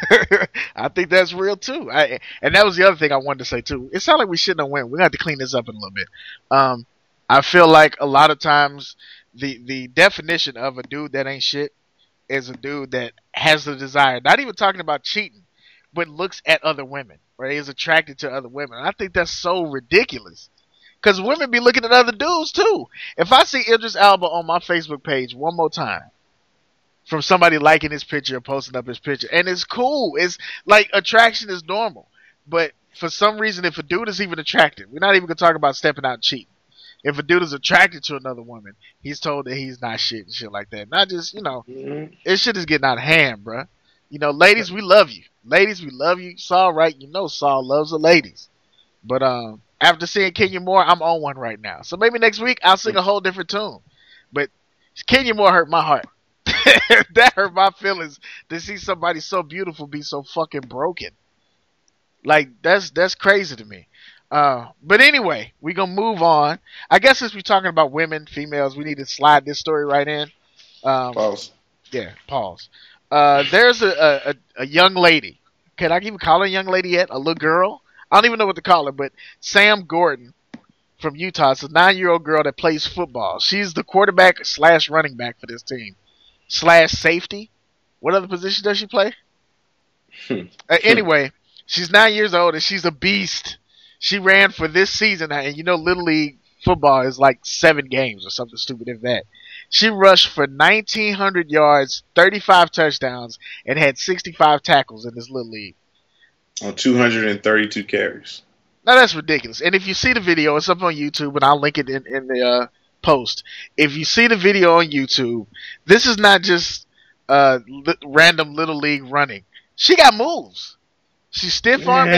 I think that's real too. I, and that was the other thing I wanted to say too. It sounded like we shouldn't have went. We're gonna have to clean this up in a little bit. Um, I feel like a lot of times the the definition of a dude that ain't shit is a dude that has the desire. Not even talking about cheating, but looks at other women, right? Is attracted to other women. I think that's so ridiculous. Because women be looking at other dudes too. If I see Idris Elba on my Facebook page one more time from somebody liking his picture or posting up his picture, and it's cool. It's like attraction is normal. But for some reason, if a dude is even attracted, we're not even going to talk about stepping out and cheating. If a dude is attracted to another woman, he's told that he's not shit and shit like that. Not just, you know, Mm-hmm. this shit is getting out of hand, bruh. You know, ladies, we love you. Ladies, we love you. Saul, right? You know Saul loves the ladies. But um, after seeing Kenya Moore, I'm on one right now. So maybe next week I'll sing a whole different tune. But Kenya Moore hurt my heart. That hurt my feelings to see somebody so beautiful be so fucking broken. Like, that's that's crazy to me. Uh, but anyway, we gonna move on. I guess since we're talking about women, females, we need to slide this story right in. Um, Pause. Yeah, pause. Uh, there's a, a, a young lady. Can I even call her a young lady yet? A little girl? I don't even know what to call her, but Sam Gordon from Utah. It's a nine-year-old girl that plays football. She's the quarterback slash running back for this team. Slash safety. What other position does she play? uh, anyway, she's nine years old and she's a beast. She ran for this season, and you know Little League football is like seven games or something stupid like that. She rushed for nineteen hundred yards, thirty-five touchdowns, and had sixty-five tackles in this Little League. On two hundred thirty-two carries. Now that's ridiculous. And if you see the video, it's up on YouTube, and I'll link it in, in the uh, post. If you see the video on YouTube, this is not just uh, li- random Little League running. She got moves. She stiff armed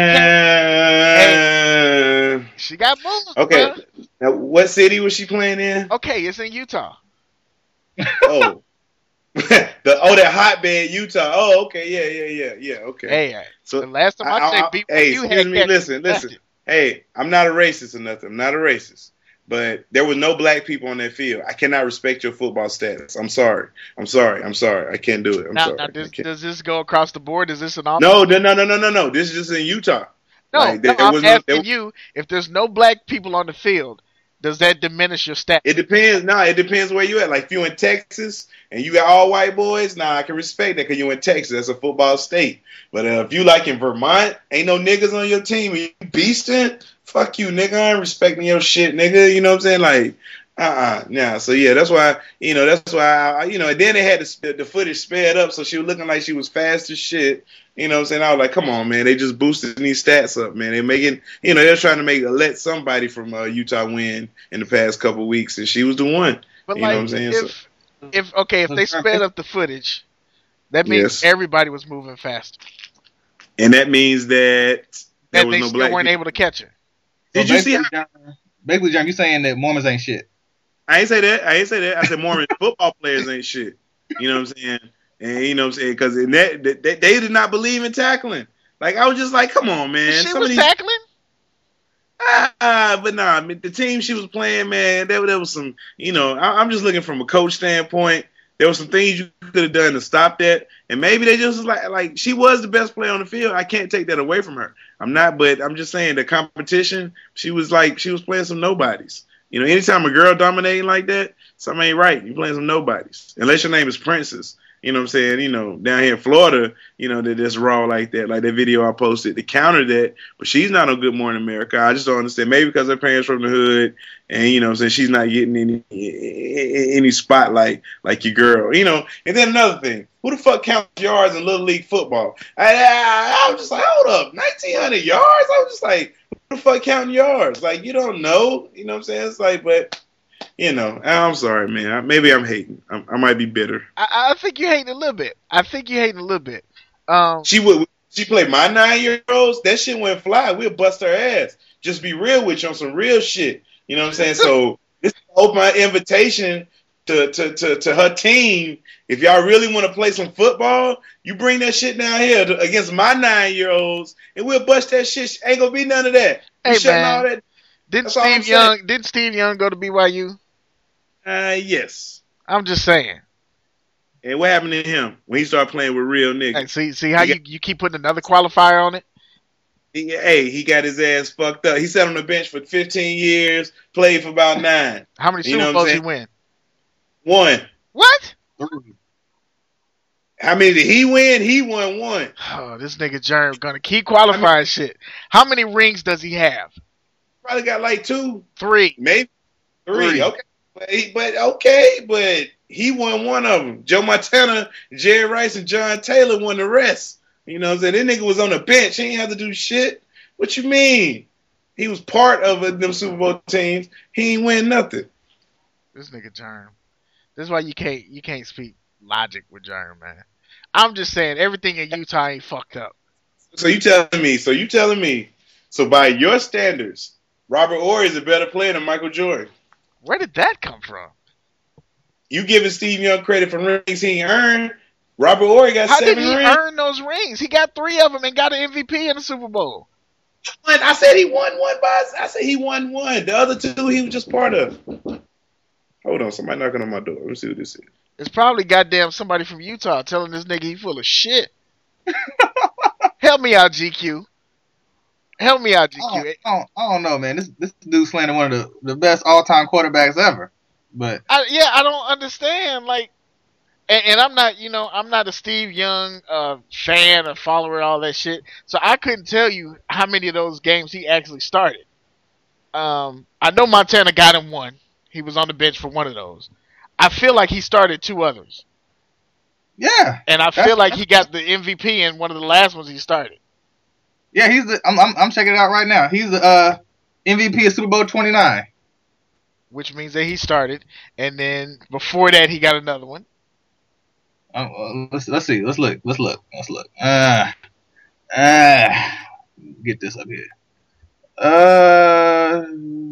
Yeah. She got moves. Okay. Bruh. Now, what city was she playing in? Okay, it's in Utah. Oh. the oh that hotbed Utah. Oh, okay, yeah, yeah, yeah, yeah. Okay. Hey, So the last time I, I, checked, I, B Y U hey, had excuse me. catches Listen, listen. left it. Hey, I'm not a racist or nothing. I'm not a racist. But there were no black people on that field. I cannot respect your football status. I'm sorry. I'm sorry. I'm sorry. I can't do it. I'm Now, sorry. now I does, can't. does this go across the board? Is this an all? No, no, no, no, no, no, no. This is just in Utah. No, Like, no, there I'm was no- asking there- you, if there's no black people on the field, does that diminish your stat? It depends. No, it depends where you at. Like if you in Texas and you got all white boys, nah, I can respect that because you in Texas. That's a football state. But uh, if you like in Vermont, ain't no niggas on your team. You beasting? Fuck you, nigga. I ain't respecting your shit, nigga. You know what I'm saying? Like, uh, uh yeah. So yeah, that's why you know that's why I, you know. And then they had the, the footage sped up, so she was looking like she was fast as shit. You know what I'm saying? I was like, come on, man. They just boosted these stats up, man. They're making, you know, they're trying to make let somebody from uh, Utah win in the past couple of weeks, and she was the one. But you like, know what I'm saying? if, if okay, if they sped up the footage, that means Yes. everybody was moving faster. And that means that there That was they no still black weren't people. able to catch her. Did So you see? basically, John, basically, John, you saying that Mormons ain't shit? I ain't say that. I ain't say that. I said Mormon football players ain't shit. You know what I'm saying? And you know what I'm saying? Because that, that, they, they did not believe in tackling. Like I was just like, come on, man. she Some was of these, tackling. ah, but nah, I mean, the team she was playing, man, there, there was some, you know, I, I'm just looking from a coach standpoint. There were some things you could have done to stop that, and maybe they just was like, like she was the best player on the field. I can't take that away from her. I'm not, but I'm just saying the competition. She was like, she was playing some nobodies. You know, anytime a girl dominating like that, something ain't right. You playing some nobodies, unless your name is Princess. You know what I'm saying? You know, down here in Florida, you know, that that's raw like that, like that video I posted to counter that. But she's not on Good Morning America. I just don't understand. Maybe because her parents from the hood, and you know, what I'm saying she's not getting any any spotlight like your girl. You know, and then another thing, who the fuck counts yards in Little League football? I, I, I was just like, hold up, nineteen hundred yards? I was just like, who the fuck counting yards? Like, you don't know. You know what I'm saying? It's like, but. You know, I'm sorry, man. I, maybe I'm hating. I'm, I might be bitter. I, I think you hating a little bit. I think you hating a little bit. Um, She would. She played my nine year olds. That shit went fly. We'll bust her ass. Just be real with you on some real shit. You know what I'm saying? So this is open my invitation to, to, to, to her team. If y'all really want to play some football, you bring that shit down here to, against my nine year olds, and we'll bust that shit. Ain't gonna be none of that. Hey, We shutting man. all that. didn't That's all I'm Steve saying. Young? Didn't Steve Young go to B Y U? Uh, yes. I'm just saying. And what happened to him when he started playing with real niggas? Hey, see, see how He you, you keep putting another qualifier on it? He, hey, he got his ass fucked up. He sat on the bench for fifteen years, played for about nine. How many You know Super what I'm Bowls he saying? win? One. What? How many did he win? He won one. Oh, this nigga Germ gonna keep qualifying shit. How many rings does he have? Probably got like two, Three. maybe three. Three. Okay, but, he, but okay, but he won one of them. Joe Montana, Jerry Rice, and John Taylor won the rest. You know what I'm saying? That nigga was on the bench. He ain't have to do shit. What you mean? He was part of uh, them Super Bowl teams. He ain't win nothing. This nigga Germ. This is why you can't you can't speak logic with Germ, man. I'm just saying everything in Utah ain't fucked up. So you telling me? So you telling me? So by your standards, Robert Horry is a better player than Michael Jordan. Where did that come from? You giving Steve Young credit for rings he earned? Robert Horry got How did seven he rings. earn those rings? He got three of them and got an M V P in the Super Bowl. I said he won one by. I said he won one. The other two he was just part of. Hold on, somebody knocking on my door. Let me see what this is. It's probably goddamn somebody from Utah telling this nigga he full of shit. Help me out, G Q. Help me out, G Q. I don't, I don't, I don't know, man. This this dude slandering one of the, the best all time quarterbacks ever. But I, yeah, I don't understand. Like, and, and I'm not, you know, I'm not a Steve Young uh, fan or follower, all that shit. So I couldn't tell you how many of those games he actually started. Um, I know Montana got him one. He was on the bench for one of those. I feel like he started two others, yeah, and I That's- feel like he got the M V P in one of the last ones he started. yeah, he's the. I'm I'm, I'm checking it out right now. He's the uh, M V P of Super Bowl twenty-nine. Which means that he started, and then before that he got another one. Um, uh, let's let's see. Let's look. Let's look. Let's look. Uh, uh, get this up here. Uh,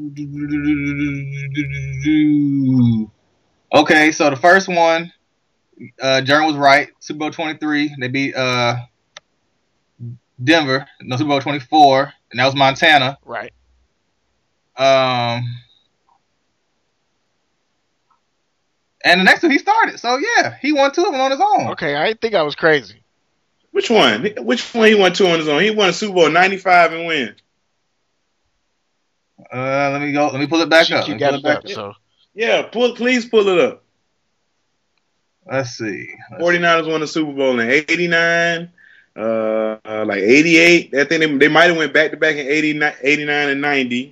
okay. So the first one Uh, Jern was right. Super Bowl twenty-three, they beat uh, Denver. No, Super Bowl twenty-four, and that was Montana. Right. Um, and the next two he started. So yeah, he won two of them on his own. Okay, I didn't think I was crazy. Which one? Which one he won two on his own? He won a Super Bowl ninety-five and win. Uh, let me go. Let me pull it back up. You Let me got pull it back up, up. so. Yeah, pull. Please pull it up. Let's see. Let's 49ers won the Super Bowl in eighty-nine, uh, uh, like eighty-eight. I think they, they might have went back to back in eighty-nine, eighty-nine and ninety.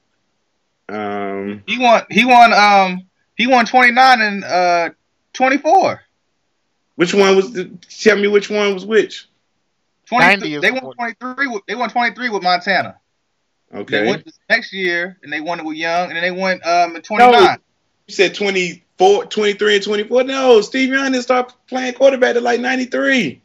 Um, see. He won. He won. Um, he won twenty-nine and uh twenty-four. which one was? The, tell me which one was which. ninety is They the won one. twenty-three. With, they won twenty-three with Montana. They Okay. won this next year, and they won it with Young, and then they won um in twenty-nine. No, you said twenty-four, twenty-three and twenty-four. No, Steve Young didn't start playing quarterback at like ninety-three.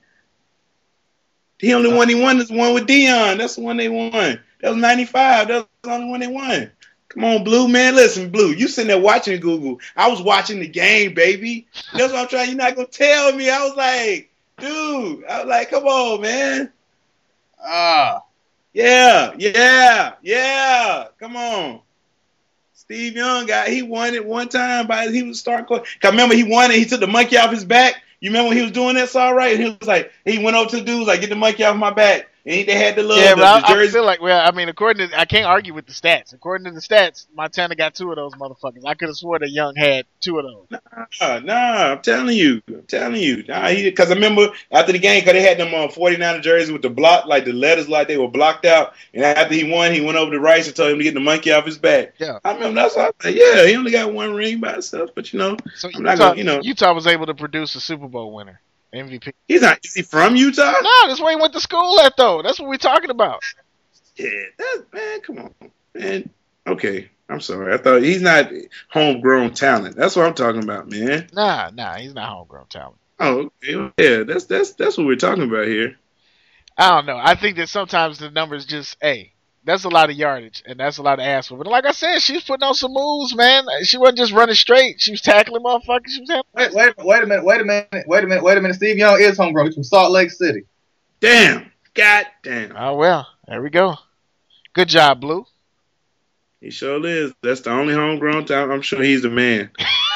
He only won. He won this one with Dion. That's the one they won. That was ninety-five. That was the only one they won. Come on, Blue, man. Listen, Blue, you sitting there watching Google. I was watching the game, baby. That's what I'm trying. You're not going to tell me. I was like, dude, I was like, come on, man. Ah, Yeah, yeah, yeah. Come on. Steve Young got, he won it one time by, he was starting. Cause remember, he won it. He took the monkey off his back. You remember when he was doing that? All right. And he was like, he went over to the dudes, like, get the monkey off my back. And he, they had the little, Yeah, the, but the I, I jersey. feel like, well, I mean, according to, I can't argue with the stats. According to the stats, Montana got two of those motherfuckers. I could have swore that Young had two of those. Nah, nah, I'm telling you. I'm telling you. Nah, he, because I remember after the game, because they had them on forty-niner jerseys with the block, like the letters like they were blocked out. And after he won, he went over to Rice and told him to get the monkey off his back. Yeah. I remember that's what I was like, yeah, he only got one ring by himself. But, you know, So I'm not Utah, gonna, you know. Utah was able to produce a Super Bowl winner, M V P. He's not, is he from Utah? No, that's where he went to school at, though. That's what we're talking about. Yeah, that, man, come on. Man, okay. I'm sorry. I thought he's not homegrown talent. That's what I'm talking about, man. Nah, nah, he's not homegrown talent. Oh, okay. Yeah, that's that's that's what we're talking about here. I don't know. I think that sometimes the numbers just, hey, that's a lot of yardage, and that's a lot of ass for. But like I said, she was putting on some moves, man. She wasn't just running straight. She was tackling motherfuckers. She was having... wait, wait, wait a minute, wait a minute, wait a minute, wait a minute. Steve Young is homegrown. He's from Salt Lake City. Damn. God damn. Oh, well, there we go. Good job, Blue. He sure is. That's the only homegrown talent. I'm sure he's the man.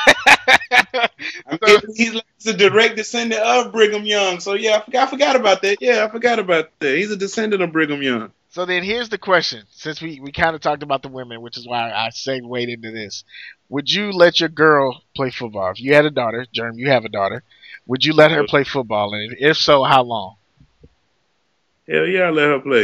I mean, he's like a direct descendant of Brigham Young. So yeah, I forgot, I forgot about that. Yeah, I forgot about that. He's a descendant of Brigham Young. So then here's the question. Since we, we kind of talked about the women, which is why I segued into this. Would you let your girl play football? If you had a daughter, Jerm, you have a daughter. Would you let her play football? And if so, how long? Hell yeah, I let her play.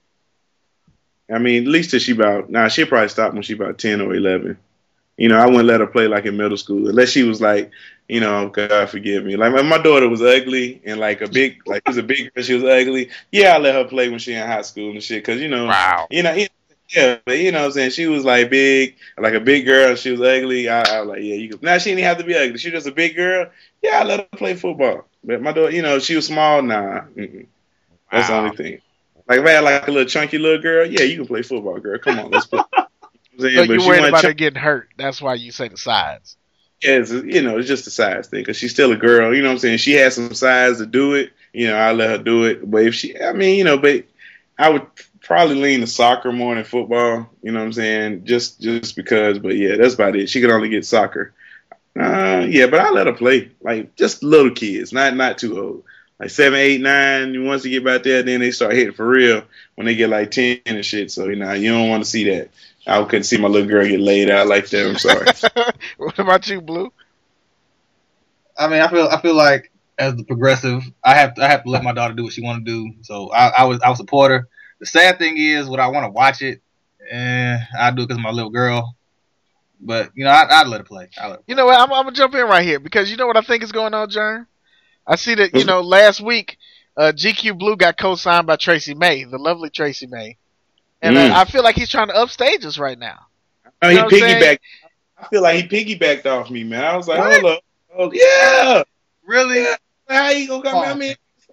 I mean, at least till she about, nah, she'll probably stop when she about ten or eleven. You know, I wouldn't let her play like in middle school unless she was like, you know, God forgive me. Like my, my daughter was ugly and like a big, like she was a big girl, she was ugly. Yeah, I let her play when she in high school and shit. Cause you know, Wow. you know, yeah, but you know what I'm saying? She was like big, like a big girl. She was ugly. I, I was like, yeah, you could. Now she didn't have to be ugly. She was just a big girl. Yeah, I let her play football. But my daughter, you know, she was small. Nah, mm-mm. That's Wow. the only thing. Like if I had like a little chunky little girl, yeah, you can play football, girl. Come on, let's play. So But you're she worried wasn't about her chunky. getting hurt. That's why you say the size. Yeah, it's, you know, it's just a size thing because she's still a girl. You know what I'm saying? She has some size to do it. You know, I let her do it. But if she, I mean, you know, but I would probably lean to soccer more than football. You know what I'm saying? Just just because. But yeah, that's about it. She could only get soccer. Uh, yeah, but I let her play like just little kids, not not too old. Like seven, eight, nine. Once they get back there, then they start hitting for real when they get like ten and shit. So you know, you don't want to see that. I couldn't see my little girl get laid out like that. I'm sorry. What about you, Blue? I mean, I feel I feel like as the progressive, I have to, I have to let my daughter do what she want to do. So I, I was I was support her. The sad thing is, would I want to watch it? Eh, I do it because of my little girl. But you know, I, I'd let her play. I'd let her play. You know what? I'm, I'm gonna jump in right here because you know what I think is going on, Jern. I see that you know last week, uh, G Q Blue got co-signed by Tracy May, the lovely Tracy May, and Mm. uh, I feel like he's trying to upstage us right now. No, You he know what I'm saying? piggybacked. I feel like he piggybacked off me, man. I was like, What? hold up. Oh, yeah. Really? Yeah. How you gonna come Oh. at me?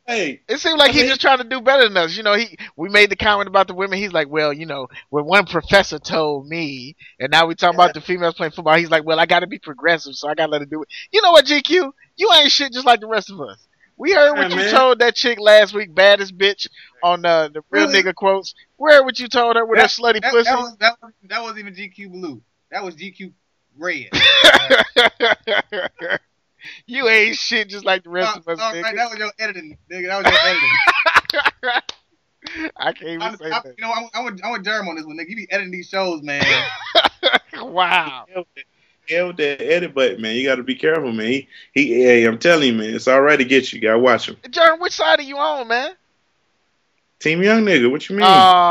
Like, It seemed like I he's mean- just trying to do better than us. You know, he we made the comment about the women. He's like, well, you know, when one professor told me, and now we talking about the females playing football. He's like, well, I got to be progressive, so I got to let her do it. You know what, G Q? You ain't shit just like the rest of us. We heard what Yeah, you man. told that chick last week, baddest bitch, on uh, the real Really? nigga quotes. We heard what you told her with that, slutty That, pussy. that was that was that wasn't even G Q blue. That was G Q red. You ain't shit just like the rest Oh, of us, all nigga. right, that was your editing, nigga. That was your editing. I can't even I'm, say I'm, you know, I'm, I'm, with, I'm with Jerem on this one, nigga. You be editing these shows, man. that. Wow. Yeah, with that edit button, man. You got to be careful, man. He, he, hey, I'm telling you, man. It's all right to get you. You got to watch him. Jeremy, which side are you on, man? Team Young nigga. What you mean?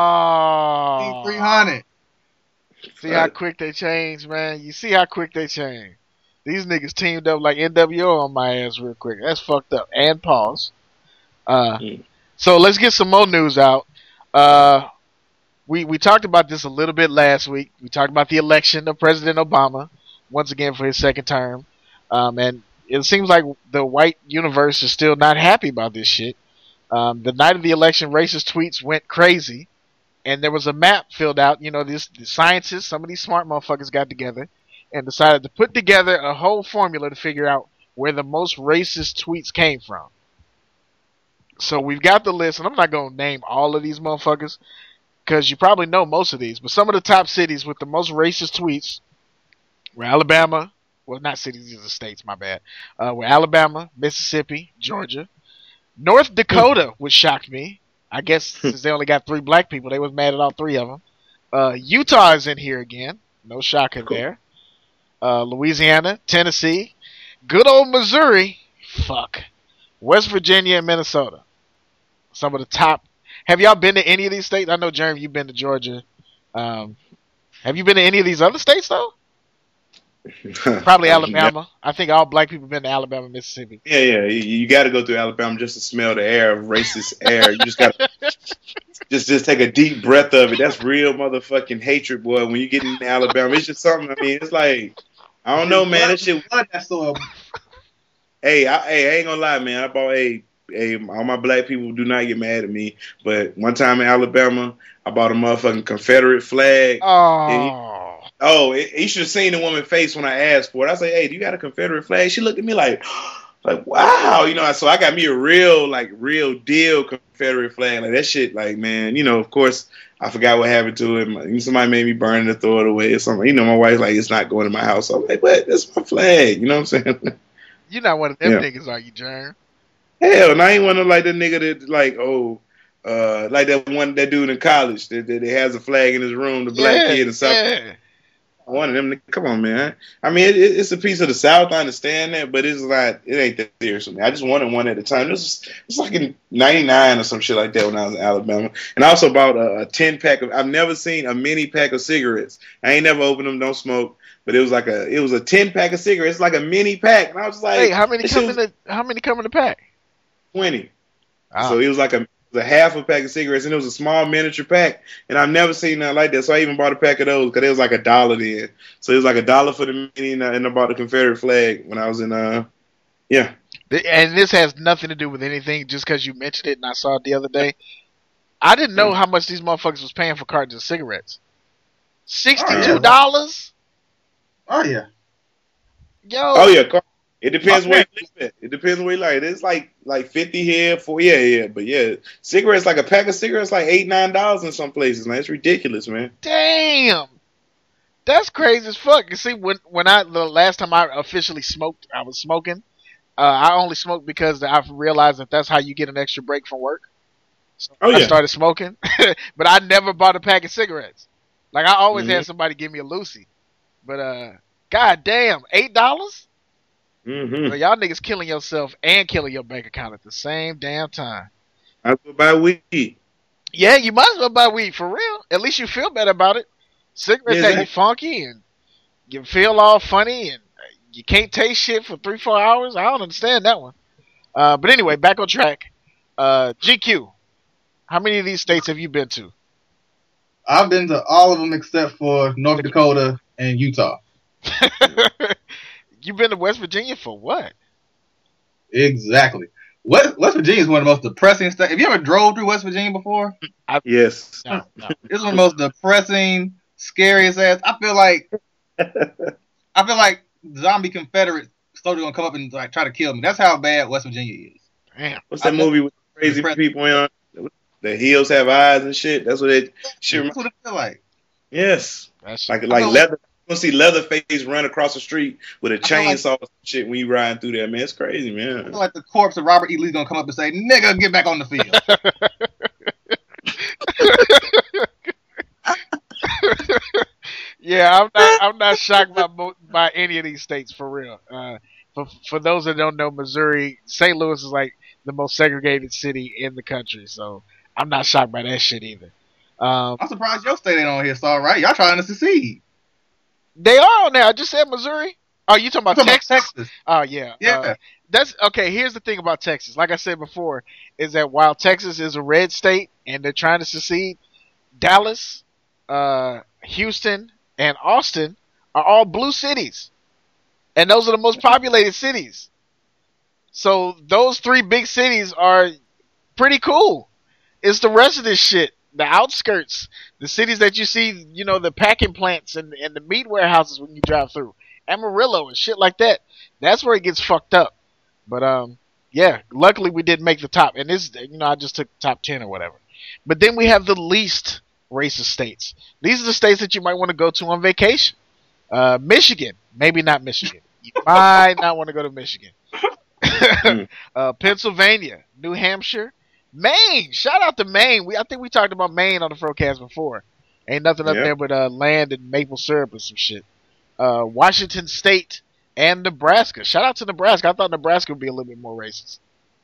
Oh. three hundred. See how quick they change, man. You see how quick they change. These niggas teamed up like N W O on my ass real quick. That's fucked up. And pause. Uh, Mm. So let's get some more news out. Uh, we we talked about this a little bit last week. We talked about the election of President Obama once again for his second term. Um, and it seems like the white universe is still not happy about this shit. Um, the night of the election, racist tweets went crazy. And there was a map filled out. You know, this the scientists, some of these smart motherfuckers got together and decided to put together a whole formula to figure out where the most racist tweets came from. So we've got the list, and I'm not going to name all of these motherfuckers because you probably know most of these. But some of the top cities with the most racist tweets were Alabama. Well, not cities, these are states, my bad. Uh, were Alabama, Mississippi, Georgia. North Dakota, which shocked me. I guess since they only got three black people, they was mad at all three of them. Uh, Utah is in here again. No shocker Cool. there. Uh, Louisiana, Tennessee, good old Missouri, fuck, West Virginia, and Minnesota. Some of the top. Have y'all been to any of these states? I know, Jeremy, you've been to Georgia. Um, have you been to any of these other states, though? Probably Alabama. I think all black people have been to Alabama, Mississippi. Yeah, yeah. You, you got to go through Alabama just to smell the air of racist air. You just got to just just take a deep breath of it. That's real motherfucking hatred, boy. When you get into Alabama, it's just something. I mean, it's like I don't know, man. That shit. Blood that soil. Hey, I, hey, I ain't gonna lie, man. I bought a. Hey, all my black people do not get mad at me, but one time in Alabama, I bought a motherfucking Confederate flag. Oh. Oh, it, you should have seen the woman's face when I asked for it. I said, "Hey, do you got a Confederate flag?" She looked at me like, like, wow, you know. So I got me a real, like, real deal Confederate flag. Like that shit, like, man, you know. Of course, I forgot what happened to it. My- Somebody made me burn it or throw it away or something. You know, my wife's like, it's not going in my house. So I'm like, what? That's my flag. You know what I'm saying? You're not one of them Yeah. niggas, are you, Jerm? Hell, and I ain't one of like the nigga that like, oh, uh, like that one that dude in college that, that, that has a flag in his room, the black yeah, kid in South. yeah. One of them. Come on, man. I mean, it, it's a piece of the South. I understand that, but it's not. It ain't that serious with me. I just wanted one at a time. This was it's like in ninety-nine or some shit like that when I was in Alabama. And I also bought a, a ten pack of. I've never seen a mini pack of cigarettes. I ain't never opened them. Don't smoke. But it was like a. It was a ten pack of cigarettes, like a mini pack. And I was just like, Hey, how many this come shit in the how many come in the pack? twenty. Ah. So it was like a, it was a half a pack of cigarettes, and it was a small miniature pack. And I've never seen nothing like that. So I even bought a pack of those because it was like a dollar then. So it was like a dollar for the mini, and I, and I bought the Confederate flag when I was in, uh, yeah. Th- And this has nothing to do with anything, just because you mentioned it and I saw it the other day. I didn't know how much these motherfuckers was paying for cartons of cigarettes. Sixty-two dollars. Oh yeah. Yo. Oh, yeah. car- It depends Oh, where yeah. you live at. It depends where you like. It's like like fifty here, for yeah, yeah. But yeah, cigarettes, like a pack of cigarettes, like eight, nine dollars in some places, man. It's ridiculous, man. Damn. That's crazy as fuck. You see, when when I the last time I officially smoked, I was smoking. Uh, I only smoked because I realized that that's how you get an extra break from work. So Oh, I yeah. started smoking, but I never bought a pack of cigarettes. Like I always Mhm. had somebody give me a Lucy. But uh, god damn, eight dollars? Mm-hmm. So y'all niggas killing yourself and killing your bank account at the same damn time. I go buy weed. Yeah, you might as well buy weed for real. At least you feel better about it. Cigarettes Yeah, have you funky and you feel all funny and you can't taste shit for three, four hours. I don't understand that one. Uh, but anyway, back on track. Uh, G Q, how many of these states have you been to? I've been to all of them except for North Dakota and Utah. You been to West Virginia for what? Exactly. West, West Virginia is one of the most depressing states. Have you ever drove through West Virginia before? I, Yes. no, no. It's one of the most depressing, scariest ass. I feel like I feel like zombie Confederates slowly gonna come up and like try to kill me. That's how bad West Virginia is. Damn. What's that I movie with crazy depressed. people in? The hills have eyes and shit. That's what it. Shit. That's what it feel like. Yes. That's Like like feel like- leather. You gonna see Leatherface run across the street with a I feel like- chainsaw and shit when you riding through there, man. It's crazy, I man. feel like the corpse of Robert E. Lee's gonna come up and say, "Nigga, get back on the field." yeah, I'm not. I'm not shocked by mo- by any of these states for real. Uh, for for those that don't know, Missouri, Saint Louis is like the most segregated city in the country, so I'm not shocked by that shit either. Um, I'm surprised your state ain't on here. So all right, y'all trying to secede. they are on there. I just said Missouri. Oh, you talking about I'm talking Texas? about Texas. Oh yeah, Yeah. Uh, that's okay. Here's the thing about Texas. Like I said before, is that while Texas is a red state and they're trying to secede, Dallas, uh, Houston, and Austin are all blue cities, and those are the most populated cities. So those three big cities are pretty cool. It's the rest of this shit, the outskirts, the cities that you see, you know, the packing plants and, and the meat warehouses when you drive through, Amarillo and shit like that. That's where it gets fucked up. But um, yeah, luckily we didn't make the top, and this, you know, I just took top ten or whatever. But then we have the least racist states. These are the states that you might want to go to on vacation. Uh, Michigan, maybe not Michigan. You might not want to go to Michigan. uh, Pennsylvania, New Hampshire, Maine. Shout out to Maine. We I think we talked about Maine on the Frocast before. Ain't nothing up Yep. there but uh, land and maple syrup and some shit. Uh, Washington State and Nebraska. Shout out to Nebraska. I thought Nebraska would be a little bit more racist.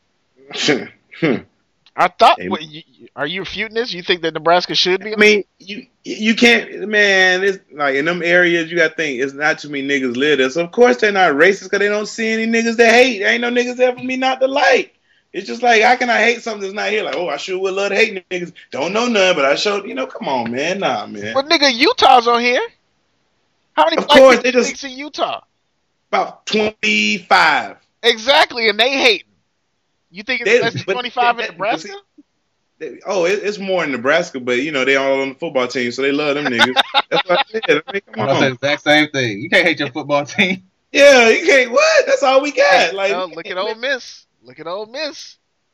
I thought. Hey. What, you, you- are you refuting this? You think that Nebraska should be? I mean, you you can't, man. It's like in them areas you got to think it's not too many niggas live there. So of course they're not racist because they don't see any niggas that hate. There ain't no niggas there for me not to like. It's just like, how can I hate something that's not here? Like, oh, I sure would love to hate niggas. Don't know none, but I showed, you know, come on, man. Nah, man. Well, nigga, Utah's on here. How many Of black course, people they just- thinks in Utah? About twenty-five. Exactly, and they hating. You think it's They- less than but- twenty-five in that- Nebraska? They- Oh, it, it's more in Nebraska, but, you know, they all on the football team, so they love them niggas. That's what I said. I mean, come I'm gonna say the on. exact same thing. You can't hate your football team. Yeah, you can't, what? That's all we got. Like, Oh, look at Ole Miss. Look at Ole Miss.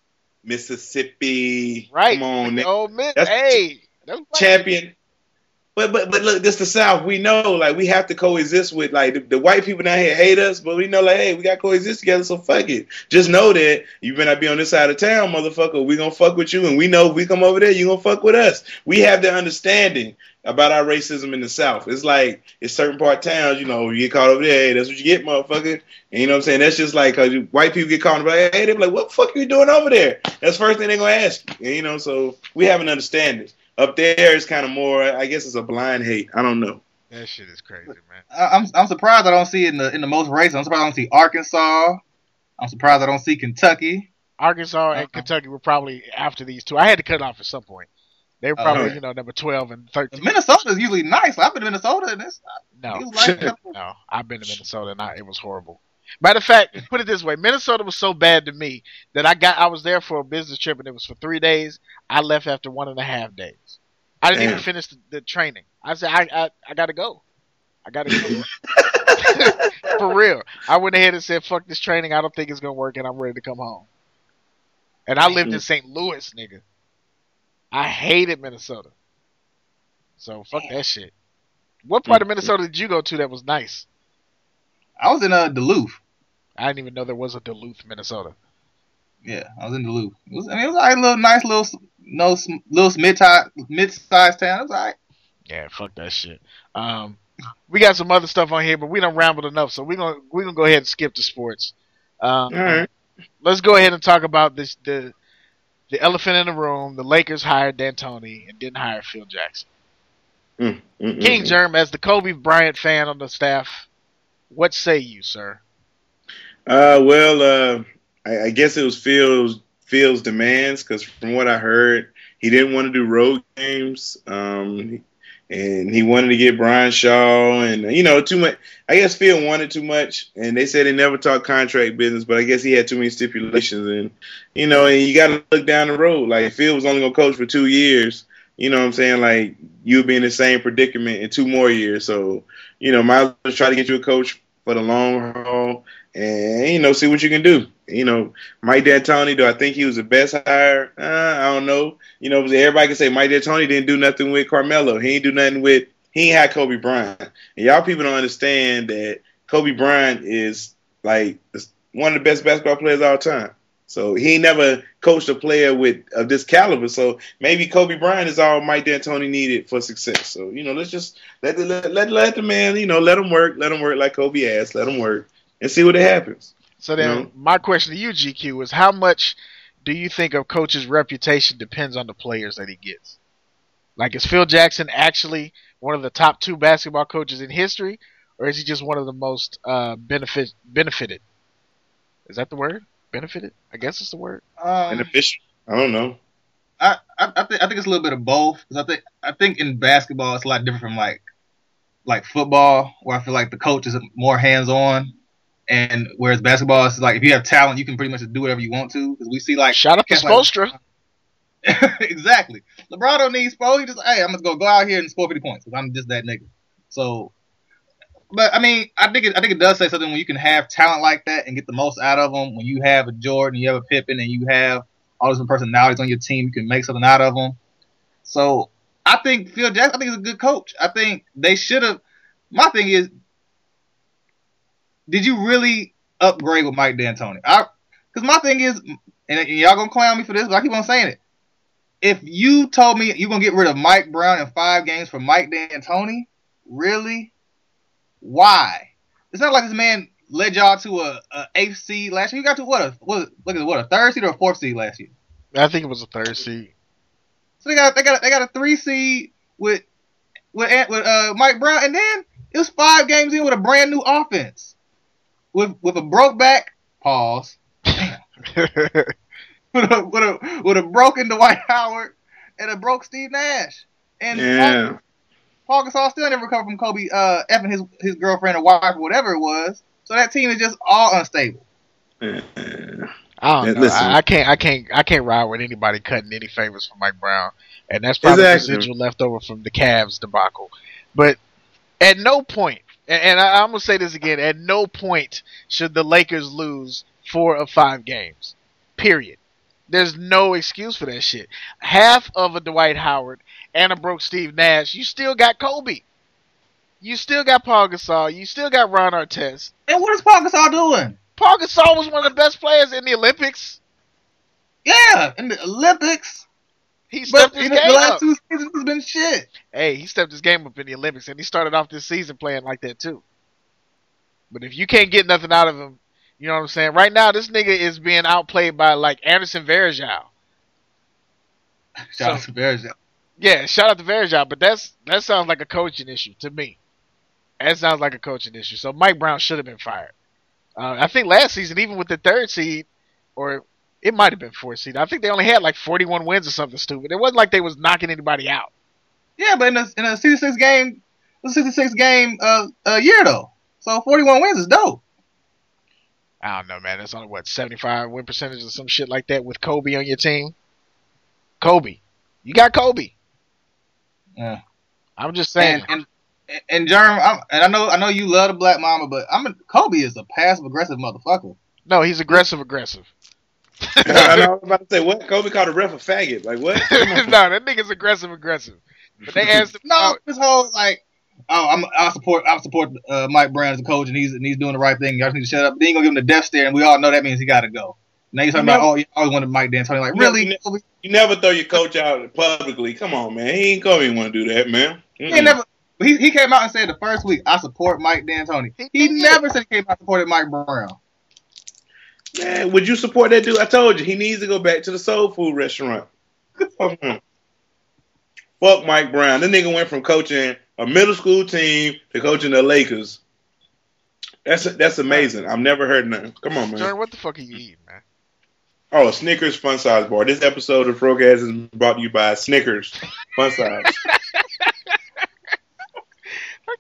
Mississippi. Right. Come on, Look at nigga. Ole Miss. That's Hey, that's black. Champion. But but but look, this the South. We know like we have to coexist with like the, the white people down here hate us, but we know like hey, we got to coexist together. So fuck it. Just know that you better not be on this side of town, motherfucker. We gonna fuck with you, and we know if we come over there, you gonna fuck with us. We have the understanding about our racism in the South. It's like it's certain part towns, you know, you get caught over there, hey, that's what you get, motherfucker. And you know what I'm saying? That's just like cause white people get caught and be like, hey, they be like, what the fuck are you doing over there? That's the first thing they gonna ask you. And, you know, so we have an understanding. Up there is kind of more, I guess it's a blind hate. I don't know. That shit is crazy, man. I, I'm I'm surprised I don't see it in the in the most race. I'm surprised I don't see Arkansas. I'm surprised I don't see Kentucky. Arkansas and Uh-uh. Kentucky were probably after these two. I had to cut it off at some point. They were probably, Oh. you know, number twelve and thirteen. Minnesota is usually nice. I've been to Minnesota and it's No, it was like, no, I've been to Minnesota and I, it was horrible. Matter of fact, put it this way: Minnesota was so bad to me that I got I was there for a business trip and it was for three days. I left after one and a half days. I didn't even Damn. finish the, the training. I said, I, I, I gotta go. I gotta go. For real. I went ahead and said, fuck this training. I don't think it's gonna work, and I'm ready to come home. And I lived in Saint Louis, nigga. I hated Minnesota. So fuck that shit. What part of Minnesota did you go to that was nice? I was in uh, Duluth. I didn't even know there was a Duluth, Minnesota. Yeah, I was in Duluth. It was, I mean, it was like a little nice little no little mid mid sized town. It was alright. Yeah, fuck that shit. Um, we got some other stuff on here, but we done rambled enough, so we're gonna we're gonna go ahead and skip the sports. Um, All right. Let's go ahead and talk about this the the elephant in the room. The Lakers hired D'Antoni and didn't hire Phil Jackson. Mm, mm, King mm, Germ, as the Kobe Bryant fan on the staff, what say you, sir? Uh, well, uh, I, I guess it was Phil's Phil's demands because from what I heard, he didn't want to do road games. Um, he, and he wanted to get Brian Shaw, and you know, too much. I guess Phil wanted too much, and they said they never talked contract business, but I guess he had too many stipulations, and you know, and you got to look down the road. Like Phil was only gonna coach for two years. You know what I'm saying? Like you'll be in the same predicament in two more years. So you know, might as well try to get you a coach for the long haul, and you know, see what you can do. You know, Mike D'Antoni, do I think he was the best hire? Uh, I don't know. You know, everybody can say Mike D'Antoni didn't do nothing with Carmelo. He ain't do nothing with, he ain't had Kobe Bryant. And y'all people don't understand that Kobe Bryant is like one of the best basketball players of all time. So he ain't never coached a player with of this caliber. So maybe Kobe Bryant is all Mike D'Antoni needed for success. So, you know, let's just let the, let, let, let the man, you know, let him work. Let him work like Kobe asked. Let him work and see what happens. So then, you know? My question to you, G Q, is how much do you think a coach's reputation depends on the players that he gets? Like, is Phil Jackson actually one of the top two basketball coaches in history, or is he just one of the most uh, benefit benefited? Is that the word? Benefited? I guess it's the word. Um, Beneficial? I don't know. I I, I think I think it's a little bit of both. Because I think I think in basketball it's a lot different from like like football, where I feel like the coach is more hands on. And whereas basketball is like if you have talent, you can pretty much do whatever you want to. Because we see like shout out to Spoelstra. Like, exactly. LeBron don't need Spo. He just hey, I'm gonna go go out here and score fifty points because I'm just that nigga. So, but I mean, I think it, I think it does say something when you can have talent like that and get the most out of them. When you have a Jordan, you have a Pippen, and you have all these personalities on your team, you can make something out of them. So I think Phil Jackson, I think he's a good coach. I think they should have. My thing is, did you really upgrade with Mike D'Antoni? Because my thing is, and y'all gonna clown me for this, but I keep on saying it. If you told me you're gonna get rid of Mike Brown in five games for Mike D'Antoni, really? Why? It's not like this man led y'all to a, a eighth seed last year. You got to what? A, what? Look at what a third seed or a fourth seed last year? I think it was a third seed. So they got they got they got a three seed with with with uh, Mike Brown, and then it was five games in with a brand new offense. With with a broke back, pause, with, a, with a with a broken Dwight Howard and a broke Steve Nash, and yeah. Paul, Paul Gasol still never recovered from Kobe uh, effing his his girlfriend or wife or whatever it was. So that team is just all unstable. I don't know. I, I can't I can't I can't ride with anybody cutting any favors for Mike Brown, and that's probably exactly. the residual left over from the Cavs debacle. But at no point. And I, I'm going to say this again. At no point should the Lakers lose four of five games. Period. There's no excuse for that shit. Half of a Dwight Howard and a broke Steve Nash, you still got Kobe. You still got Paul Gasol. You still got Ron Artest. And what is Paul Gasol doing? Paul Gasol was one of the best players in the Olympics. Yeah, in the Olympics. He stepped but his in game the last up. two seasons has been shit. Hey, he stepped his game up in the Olympics, and he started off this season playing like that too. But if you can't get nothing out of him, you know what I'm saying? Right now, this nigga is being outplayed by like Anderson Varejao. Shout so, out to Varejao. Yeah, shout out to Varejao, but that's that sounds like a coaching issue to me. That sounds like a coaching issue. So Mike Brown should have been fired. Uh, I think last season, even with the third seed, or it might have been fourth seed. I think they only had like forty-one wins or something stupid. It wasn't like they was knocking anybody out. Yeah, but in a in a sixty-six game, a sixty-six game uh, a year though, so forty-one wins is dope. I don't know, man. That's only what seventy-five win percentage or some shit like that with Kobe on your team. Kobe, you got Kobe. Yeah, I'm just saying. And and, and Jerm, I'm, and I know I know you love the Black Mama, but I'm a, Kobe is a passive aggressive motherfucker. No, he's aggressive aggressive. I know. I was about to say what? Kobe called a ref a faggot. Like what? No, that nigga's aggressive, aggressive. But they asked him, no, this whole like, oh, I'm, I'll support, I'll support uh, Mike Brown as a coach, and he's and he's doing the right thing. Y'all just need to shut up. Then you gonna give him the death stare, and we all know that means he got to go. Now you're talking you about, never, oh, you always wanted Mike D'Antoni. Like, you really? Never, you never throw your coach out publicly. Come on, man. He ain't Kobe want to do that, man. Mm-mm. He never. He he came out and said the first week I support Mike D'Antoni. He, he never said he came out and supported Mike Brown. Man, would you support that dude? I told you, he needs to go back to the soul food restaurant. Fuck him. Fuck Mike Brown. That nigga went from coaching a middle school team to coaching the Lakers. That's that's amazing. I've never heard nothing. Come on, man. Jerry, what the fuck are you eating, man? Oh, Snickers Fun Size Bar. This episode of Frogaz is brought to you by Snickers Fun Size.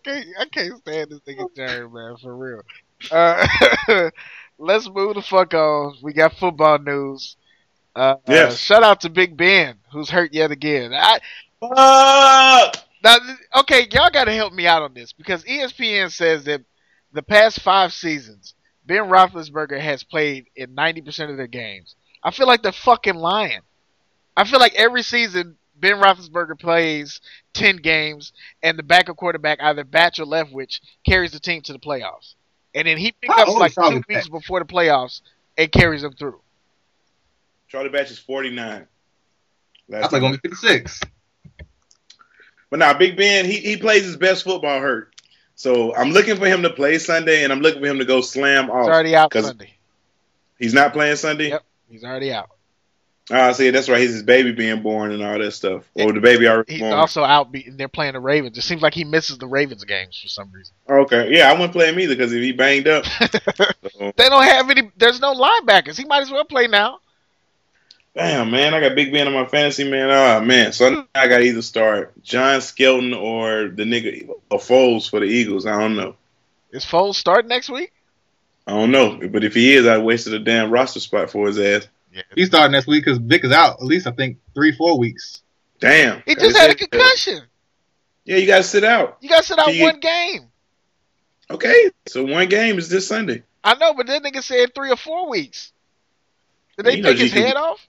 can't, I can't stand this nigga Jerry, man, for real. Uh, let's move the fuck on. We got football news. Uh, Yes. uh, shout out to Big Ben, who's hurt yet again. I, Fuck! now, okay, y'all got to help me out on this because E S P N says that the past five seasons, Ben Roethlisberger has played in ninety percent of their games. I feel like they're fucking lying. I feel like every season Ben Roethlisberger plays ten games, and the backup quarterback, either Batch or Leftwich, carries the team to the playoffs. And then he picks How up old like is Charlie two weeks Batch? before the playoffs and carries them through. Charlie Batch is forty-nine. I thought gonna be fifty-six. But now, Big Ben, he, he plays his best football hurt. So I'm looking for him to play Sunday, and I'm looking for him to go slam off. He's already out 'cause Sunday. He's not playing Sunday? Yep, he's already out. Ah, see, that's right. He's his baby being born and all that stuff. Or the baby already He's born. also out. Be- they're playing the Ravens. It seems like he misses the Ravens games for some reason. Okay. Yeah, I wouldn't play him either because if he banged up. So, They don't have any. There's no linebackers. He might as well play now. damn, man. I got Big Ben on my fantasy, man. Ah, man. So now I got to either start John Skelton or the nigga or Foles for the Eagles. I don't know. Is Foles starting next week? I don't know. But if he is, I wasted a damn roster spot for his ass. Yeah. He's starting next week because Vic is out. At least I think three, four weeks. Damn. He Gotta just had a sit- concussion. Yeah, you got to sit out. You got to sit out He- one game. Okay. So one game is this Sunday. I know, but that nigga said three or four weeks. Did they You know take his you can- head off?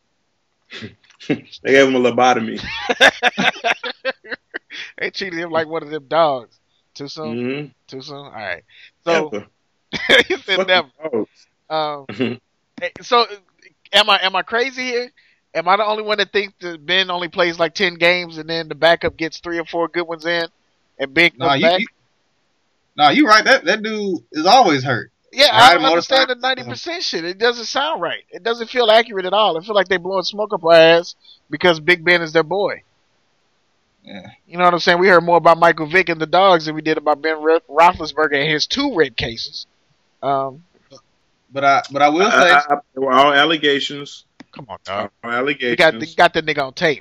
They gave him a lobotomy. They treated him like one of them dogs. Too soon? Mm-hmm. Too soon? All right. So Never. he said Fucking never. dogs. Um, so am I am I crazy here? Am I the only one that thinks that Ben only plays like ten games and then the backup gets three or four good ones in and Ben comes Nah, you, back? you, nah, you right. That that dude is always hurt. Yeah, Ride I don't understand the motorcycle. ninety percent shit. It doesn't sound right. It doesn't feel accurate at all. I feel like they blowing smoke up our ass because Big Ben is their boy. Yeah. You know what I'm saying? We heard more about Michael Vick and the dogs than we did about Ben Ro- Roethlisberger and his two red cases. Um, But I but I will say I, I, I, all allegations. come on, dog. All We allegations. got we got that nigga on tape.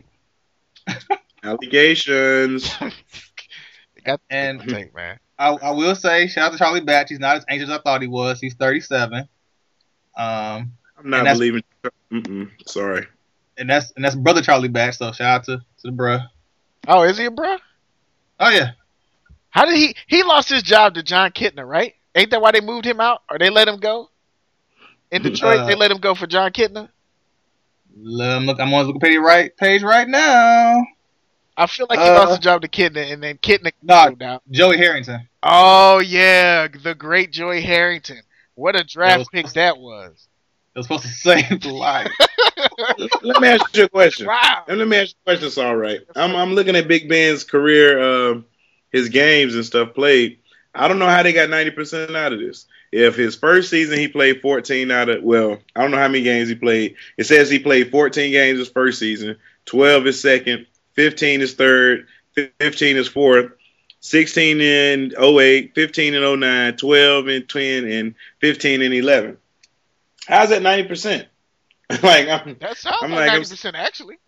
Allegations. We got that And- nigga on tape, man. I, I will say shout out to Charlie Batch. He's not as anxious as I thought he was. He's thirty-seven. Um, I'm And not that's- believing. Mm-mm, sorry. and that's and that's brother Charlie Batch. So shout out to, to the bruh. Oh, is he a bruh? Oh yeah. How did he? He lost his job to John Kitna, right? Ain't that why they moved him out, or they let him go? In Detroit, Uh, they let him go for John Kitna. Let him look. I'm on the Wikipedia right page right now. I feel like he Uh, lost his job to Kitna, and then Kitna Nah. moved out. Joey Harrington. Oh yeah, the great Joey Harrington. What a draft That was- pick that was. It was supposed to save the life. Let me ask you a question. Wow. And let me ask you a question. It's all right. I'm I'm looking at Big Ben's career, uh, his games and stuff played. I don't know how they got ninety percent out of this. If his first season he played fourteen out of, well, I don't know how many games he played. It says he played fourteen games his first season, twelve his second, fifteen his third, fifteen his fourth, sixteen in oh eight, fifteen in oh nine, twelve in ten, and fifteen in eleven. How's that ninety percent? Like, I'm, That sounds I'm like like, I'm- ninety percent actually.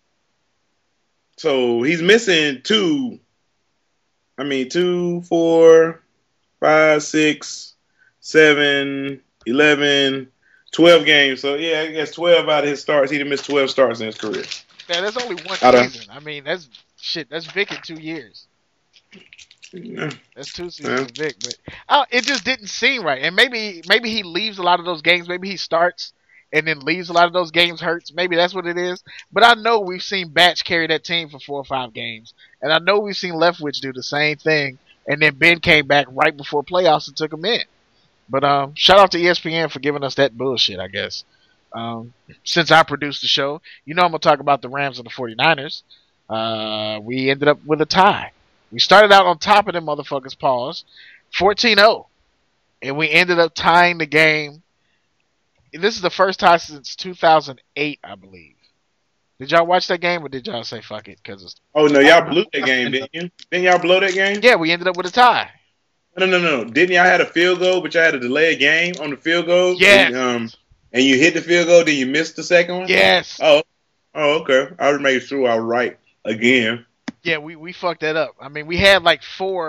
so he's missing two. I mean, two, four, five, six, seven, eleven, twelve games. So, yeah, I guess twelve out of his starts. He'd have missed twelve starts in his career. Yeah, that's only one I don't- season. I mean, that's shit. That's Vic in two years. Yeah. That's two seasons of Vic, but uh, it just didn't seem right. And maybe maybe he leaves a lot of those games. Maybe he starts and then leaves a lot of those games hurts. Maybe that's what it is. But I know we've seen Batch carry that team for four or five games, and I know we've seen Leftwich do the same thing. And then Ben came back right before playoffs and took him in. But um, shout out to E S P N for giving us that bullshit, I guess. Um, since I produced the show, you know I'm going to talk about the Rams and the 49ers. Uh, we ended up with a tie. We started out on top of them motherfuckers, pause, fourteen oh. And we ended up tying the game. This is the first tie since two thousand eight, I believe. Did y'all watch that game or did y'all say fuck it? Cause it's... Oh, no, y'all blew that game, didn't you? Didn't y'all blow that game? Yeah, we ended up with a tie. No, no, no, no. Didn't y'all had a field goal, but y'all had to delay a game on the field goal? Yes. And, um, and you hit the field goal, then you missed the second one? Yes. Oh, oh, okay. I was making sure I was right again. Yeah, we, we fucked that up. I mean, we had like four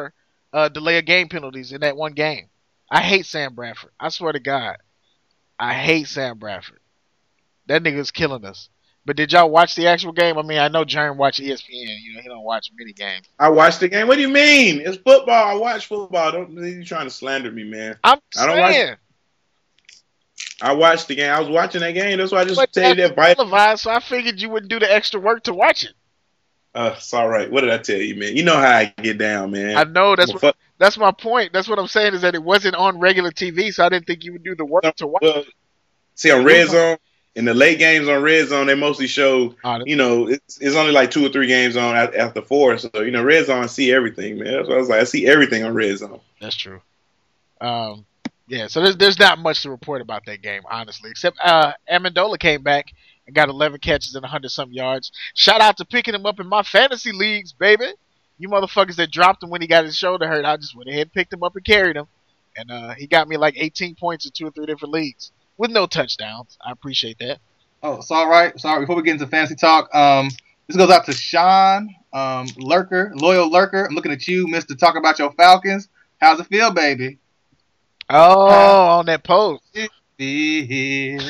uh, delay of game penalties in that one game. I hate Sam Bradford. I swear to God, I hate Sam Bradford. That nigga's killing us. But did y'all watch the actual game? I mean, I know Jerm watch E S P N. You know, he don't watch many games. I watched the game. What do you mean? It's football. I watch football. Don't you trying to slander me, man? I'm I don't saying. watch. I watched the game. I was watching that game. That's why I just But tell you that. Bite. Televised, so I figured you wouldn't do the extra work to watch it. Uh, it's all right. What did I tell you, man? You know how I get down, man. I know that's Well, what, fuck- that's my point. That's what I'm saying is that it wasn't on regular T V, so I didn't think you would do the work to watch. Well, see, on Red Zone, in the late games on Red Zone, they mostly show, Oh, you know, it's, it's only like two or three games on a- after four. So, you know, Red Zone, I see everything, man. That's why I was like, I see everything on Red Zone. That's true. Um, yeah, so there's there's not much to report about that game, honestly, except uh, Amendola came back and got eleven catches and one hundred something yards. Shout out to picking him up in my fantasy leagues, baby. You motherfuckers that dropped him when he got his shoulder hurt, I just went ahead and picked him up and carried him. And uh, he got me like eighteen points in two or three different leagues with no touchdowns. I appreciate that. Oh, it's all right. Sorry. Before we get into fantasy talk, um, this goes out to Sean, um, Lurker, loyal Lurker. I'm looking at you, Mister Talk About Your Falcons. How's it feel, baby? Oh, uh, on that post. Nigga.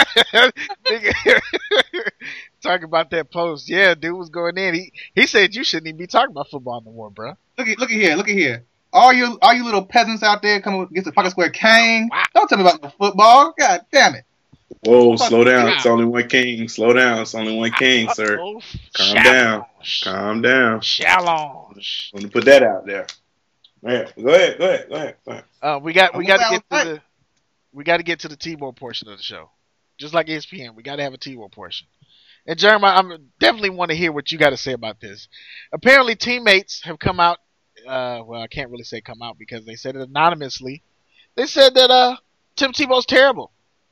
Talk about that post. Yeah, dude was going in. He he said you shouldn't even be talking about football no more, bro. Look at look at here, look at here. All you all you little peasants out there coming against the Pocket Square King. Wow. Don't tell me about the football. God damn it. Whoa, slow down. Wow. It's only one king. Slow down. It's only one king, sir. Uh-oh. Calm Challenge. down. Calm down. Challenge. I'm gonna put that out there. Yeah, go ahead. Go ahead. Go ahead. Go ahead. Uh, we got we I'm got to gonna get to the we got to get to the T-ball portion of the show, just like E S P N. We got to have a T-ball portion. And Jeremiah, I definitely want to hear what you got to say about this. Apparently, teammates have come out. Uh, well, I can't really say come out because they said it anonymously. They said that uh, Tim Tebow's terrible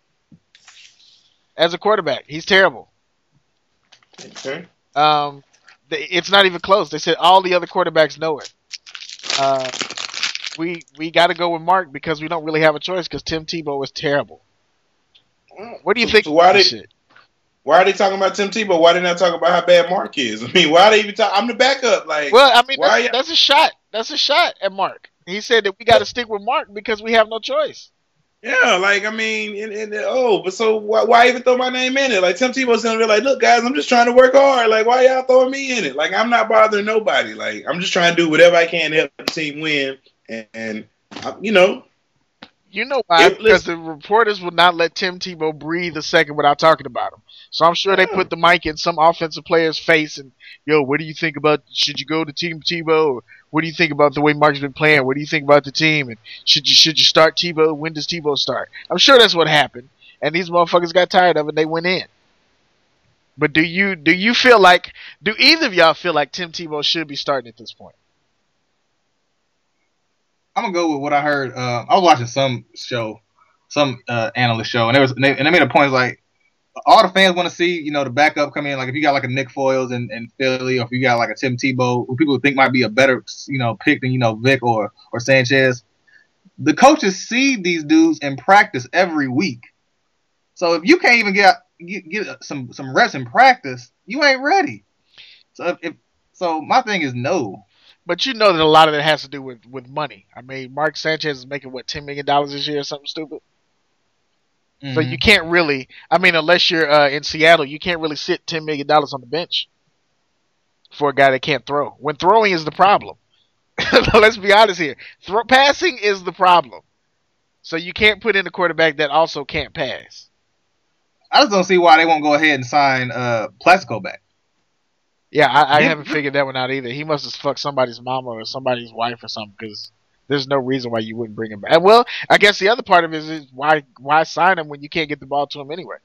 as a quarterback. He's terrible. Okay. Um, they, it's not even close. They said all the other quarterbacks know it. Uh, we we got to go with Mark because we don't really have a choice because Tim Tebow is terrible. What do you So- think so why of this did- shit? Why are they talking about Tim Tebow? Why didn't I talk about how bad Mark is? I mean, why are they even talk? I'm the backup. Like, Well, I mean, why that's, that's a shot. That's a shot at Mark. He said that we got to stick with Mark because we have no choice. yeah, like I mean, and, and, oh, but so why, why even throw my name in it? Like Tim Tebow's gonna be like, look, guys, I'm just trying to work hard. Like, why y'all throwing me in it? Like, I'm not bothering nobody. Like, I'm just trying to do whatever I can to help the team win. And, and uh, you know, You know why? It- Because the reporters would not let Tim Tebow breathe a second without talking about him. So I'm sure they put the mic in some offensive player's face and, yo, what do you think about, should you go to Team Tebow? Or what do you think about the way Mark's been playing? What do you think about the team? And should you should you start Tebow? When does Tebow start? I'm sure that's what happened. And these motherfuckers got tired of it and they went in. But do you do you feel like, do either of y'all feel like Tim Tebow should be starting at this point? I'm gonna go with what I heard. Uh, I was watching some show, some uh, analyst show, and there was and they, and they made a point like all the fans want to see, you know, the backup come in. Like if you got like a Nick Foles in, in Philly, or if you got like a Tim Tebow, who people think might be a better, you know, pick than you know Vic or or Sanchez. The coaches see these dudes in practice every week. So if you can't even get get, get some some reps in practice, you ain't ready. So if, if so, my thing is no. But you know that a lot of that has to do with, with money. I mean, Mark Sanchez is making, what, ten million dollars this year or something stupid? So Mhm. you can't really, I mean, unless you're uh, in Seattle, you can't really sit ten million dollars on the bench for a guy that can't throw. When throwing is the problem. Let's be honest here. Throw, passing is the problem. So you can't put in a quarterback that also can't pass. I just don't see why they won't go ahead and sign uh, Plaxico back. Yeah, I, I Yeah. haven't figured that one out either. He must have fucked somebody's mama or somebody's wife or something because there's no reason why you wouldn't bring him back. And well, I guess the other part of it is, is why why sign him when you can't get the ball to him anyway?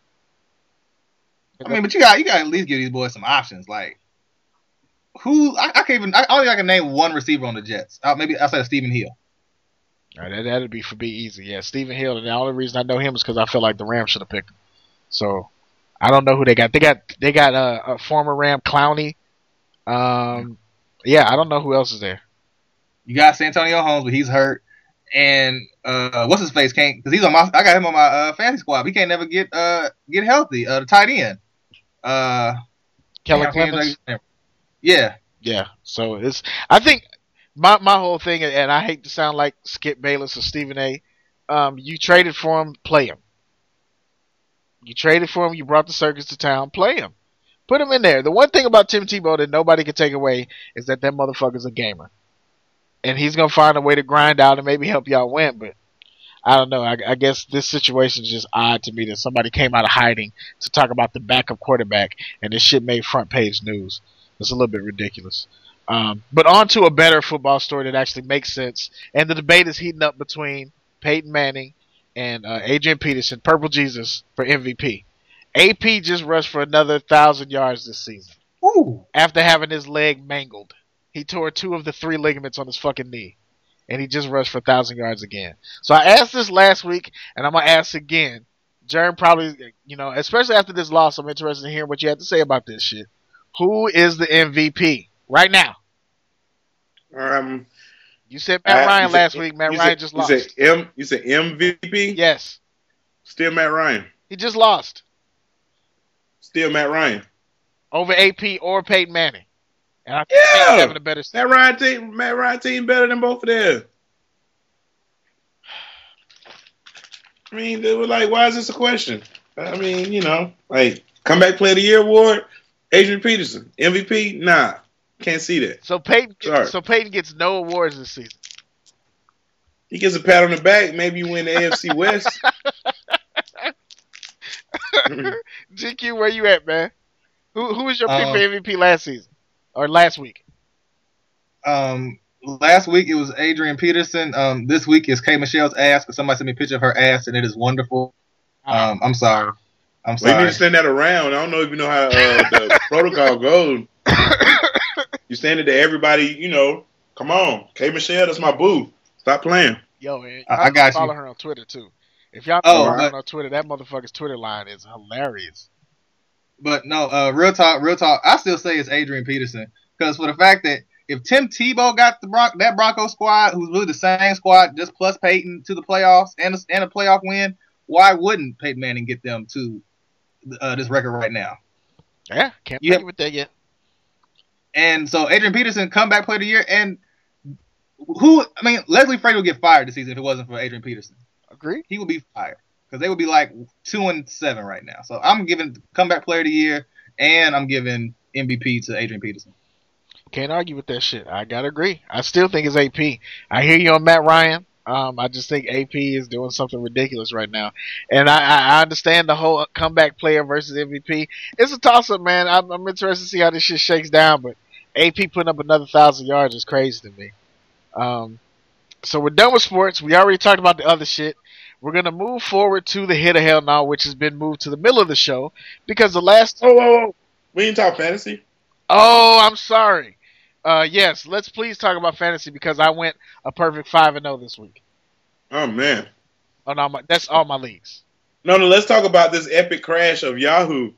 I mean, but you got you got to at least give these boys some options. Like who? I, I can't even. I, I only I can name one receiver on the Jets. Uh, maybe outside of Stephen Hill. All right, that, that'd be for be easy. Yeah, Stephen Hill. And the only reason I know him is because I feel like the Rams should have picked him. So I don't know who they got. They got they got uh, a former Ram, Clowney. Um, yeah, I don't know who else is there. You got Santonio Holmes, but he's hurt. And uh, what's his face can't because he's on my. I got him on my uh, fantasy squad. But he can't never get uh get healthy. Uh, the tight end. Uh, Kelly damn, I can't Clemens. remember. Yeah. Yeah, so it's. I think my my whole thing, and I hate to sound like Skip Bayless or Stephen A. Um, you traded for him, play him. You traded for him. You brought the circus to town, play him. Put him in there. The one thing about Tim Tebow that nobody can take away is that that motherfucker's a gamer, and he's gonna find a way to grind out and maybe help y'all win. But I don't know. I, I guess this situation is just odd to me that somebody came out of hiding to talk about the backup quarterback, and this shit made front page news. It's a little bit ridiculous. Um, but on to a better football story that actually makes sense, and the debate is heating up between Peyton Manning and uh, Adrian Peterson, Purple Jesus, for M V P. A P just rushed for another thousand yards this season. Ooh. After having his leg mangled. He tore two of the three ligaments on his fucking knee. And he just rushed for a thousand yards again. So I asked this last week, and I'm going to ask again. Jerm probably, you know, especially after this loss, I'm interested in hearing what you have to say about this shit. Who is the M V P right now? Um, you said Matt Ryan you said, last week. Matt Ryan said, just you lost. Said M, you said M V P? Yes. Still Matt Ryan. He just lost. Still Matt Ryan. Over A P or Peyton Manning. And I think Yeah. Peyton's having a better season. Matt Ryan team, Matt Ryan team better than both of them. I mean, they were like, why is this a question? I mean, you know, like comeback player of the year award, Adrian Peterson, M V P. Nah, can't see that. So Peyton, Sorry. so Peyton gets no awards this season. He gets a pat on the back. Maybe you win the A F C West. G Q, where you at, man? Who who was your pick Um, for M V P last season or last week? Um, last week it was Adrian Peterson. Um, this week is K Michelle's ass because somebody sent me a picture of her ass and it is wonderful. Um, I'm sorry. I'm Well, you sorry. need to send that around. I don't know if you know how uh, the protocol goes. You send it to everybody, you know. Come on. K Michelle, that's my boo. Stop playing. Yo, man, I- I got you. follow her on Twitter too. If y'all Oh, follow her but- on Twitter, that motherfucker's Twitter line is hilarious. But no, uh, real talk, real talk. I still say it's Adrian Peterson because for the fact that if Tim Tebow got the Bron- that Broncos squad, who's really the same squad, just plus Peyton to the playoffs and a, and a playoff win, why wouldn't Peyton Manning get them to uh, this record right now? Yeah, can't Yep. argue with that yet. And so Adrian Peterson, comeback player of the year, and who? I mean, Leslie Frazier would get fired this season if it wasn't for Adrian Peterson. Agree? He would be fired because they would be like two and seven right now. So I'm giving comeback player of the year, and I'm giving M V P to Adrian Peterson. Can't argue with that shit. I gotta agree. I still think it's A P. I hear you on Matt Ryan. Um, I just think A P is doing something ridiculous right now, and I, I understand the whole comeback player versus M V P. It's a toss up, man. I'm, I'm interested to see how this shit shakes down, but A P putting up another thousand yards is crazy to me. Um, so we're done with sports. We already talked about the other shit. We're gonna move forward to the hit of hell now, which has been moved to the middle of the show because the last. Oh, whoa, whoa. We didn't talk fantasy. Oh, I'm sorry. Uh, yes, let's please talk about fantasy because I went a perfect five and zero this week. Oh, man. Oh no, my, that's all my leagues. No, no, let's talk about this epic crash of Yahoo.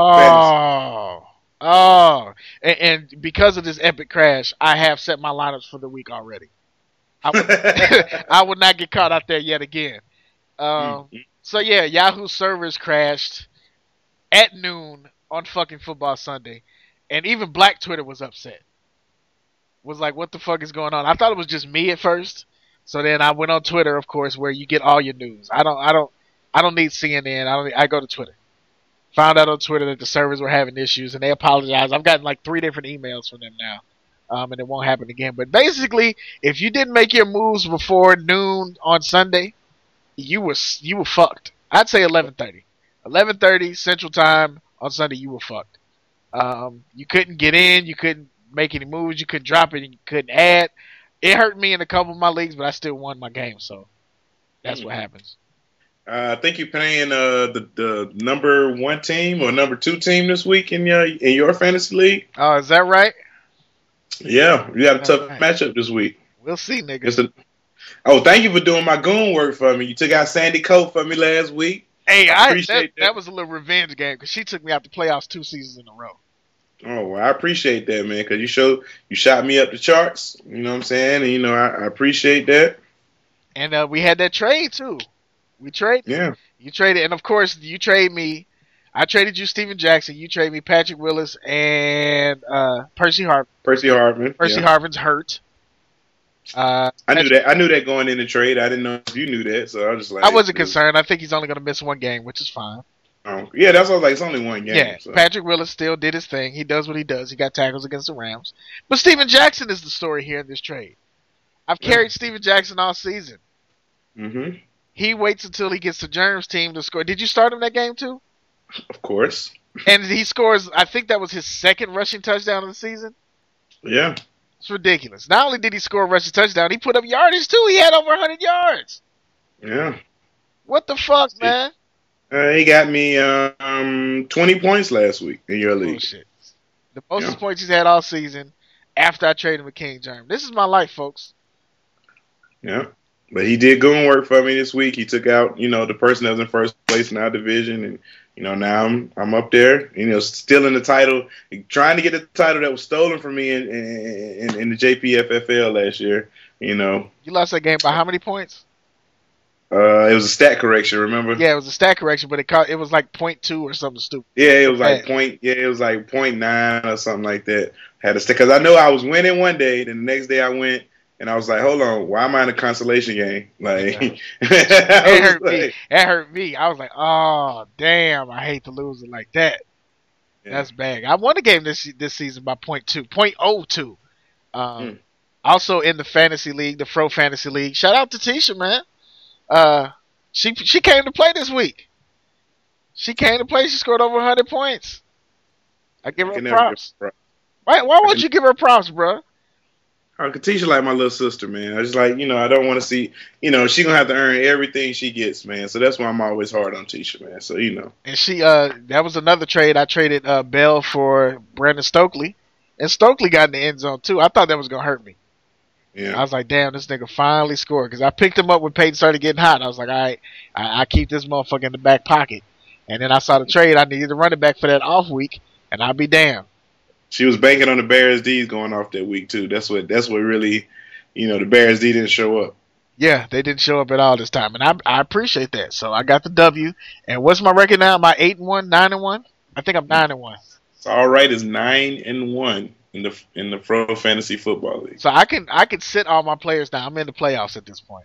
Oh, oh, and, and because of this epic crash, I have set my lineups for the week already. I would, I would not get caught out there yet again. Um, Mm-hmm. so yeah, Yahoo servers crashed at noon on fucking football Sunday, and even Black Twitter was upset. Was like, what the fuck is going on? I thought it was just me at first. So then I went on Twitter, of course, where you get all your news. I don't, I don't, I don't need C N N. I don't. Need, I go to Twitter. Found out on Twitter that the servers were having issues, and they apologized. I've gotten like three different emails from them now, um, and it won't happen again. But basically, if you didn't make your moves before noon on Sunday, you were you were fucked. I'd say eleven thirty, eleven thirty Central Time on Sunday. You were fucked. Um, you couldn't get in. You couldn't make any moves. You couldn't drop it. You couldn't add. It hurt me in a couple of my leagues, but I still won my game. So that's what happens. Uh, I think you're playing uh, the the number one team or number two team this week in your in your fantasy league. Oh, is that right? Yeah, you got a tough Alright. matchup this week. We'll see, nigga. It's a, oh, thank you for doing my goon work for me. You took out Sandy Coe for me last week. Hey, I I, appreciate that, that. that was a little revenge game because she took me out the playoffs two seasons in a row. Oh, well, I appreciate that, man, because you showed you shot me up the charts. You know what I'm saying? And you know, I, I appreciate that. And uh, we had that trade too. We traded. Yeah. You traded, and of course you trade me. I traded you Steven Jackson. You traded me Patrick Willis and uh, Percy Harvin. Percy Hartman. Percy yeah. Harvin's hurt. Uh, I knew that. I knew that going in the trade. I didn't know if you knew that, so I was just like, I wasn't concerned. I think he's only going to miss one game, which is fine. Oh, yeah, that's what I was like. It's only one game. Yeah, so. Patrick Willis still did his thing. He does what he does. He got tackles against the Rams. But Steven Jackson is the story here in this trade. I've Yeah. carried Steven Jackson all season. Mm-hmm. He waits until he gets the Germs team to score. Did you start him that game too? Of course. And he scores, I think that was his second rushing touchdown of the season. Yeah. It's ridiculous. Not only did he score a rushing touchdown, he put up yardage too. He had over one hundred yards. Yeah. What the fuck, man? Uh, he got me um, twenty points last week in your league. Bullshit. The most Yeah. points he's had all season after I traded him with King Germ. This is my life, folks. Yeah. But he did good work for me this week. He took out, you know, the person that was in first place in our division, and you know now I'm I'm up there, you know, still in the title, trying to get the title that was stolen from me in in, in the J P F F L last year. You know, You lost that game by how many points? uh, it was a stat correction. Remember? Yeah, it was a stat correction, but it co- it was like point two or something stupid. Yeah, it was like Bad. point. Yeah, it was like point nine or something like that. Had to stick because I know I was winning one day, then the next day I went. And I was like, hold on, why am I in a consolation game? Like, Yeah. I It was hurt me. like- It hurt me. I was like, oh damn, I hate to lose it like that. Yeah. That's bad. I won a game this this season by point two, point oh two. Um, Hmm. Also in the fantasy league, the Fro Fantasy League. Shout out to Tisha, man. Uh, she she came to play this week. She came to play. She scored over one hundred points. I give I her can never props. give her props. Why why won't can- you give her props, bro? Uh, Katisha like my little sister, man. I just like, you know, I don't want to see, you know, she gonna have to earn everything she gets, man. So that's why I'm always hard on Tisha, man. So you know, And she uh that was another trade. I traded uh Bell for Brandon Stokely. And Stokely got in the end zone too. I thought that was gonna hurt me. I yeah, was like, damn, this nigga finally scored. Because I picked him up when Peyton started getting hot. I was like, all right, I, I keep this motherfucker in the back pocket. And then I saw the trade. I needed a running back for that off week. And I'll be damned. she was banking on the Bears D's going off that week too. That's what that's what really, you know, the Bears D didn't show up. Yeah, they didn't show up at all this time. And I I appreciate that. So I got the W. And what's my record now? Am I eight and one, nine and one? I think I'm nine and one. So all right is nine and one in the in the Pro Fantasy Football League. So I can I can sit all my players now. I'm in the playoffs at this point.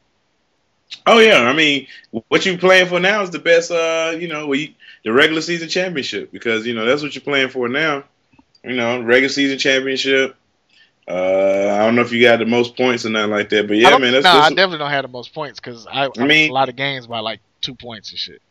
Oh yeah, I mean, what you playing for now is the best. Uh, you know, we the regular season championship because you know that's what you're playing for now. You know, regular season championship. Uh, I don't know if you got the most points or nothing like that, but I yeah, don't- man, that's, no, I that's definitely don't have the most points because I, I, I mean- won a lot of games by like two points and shit.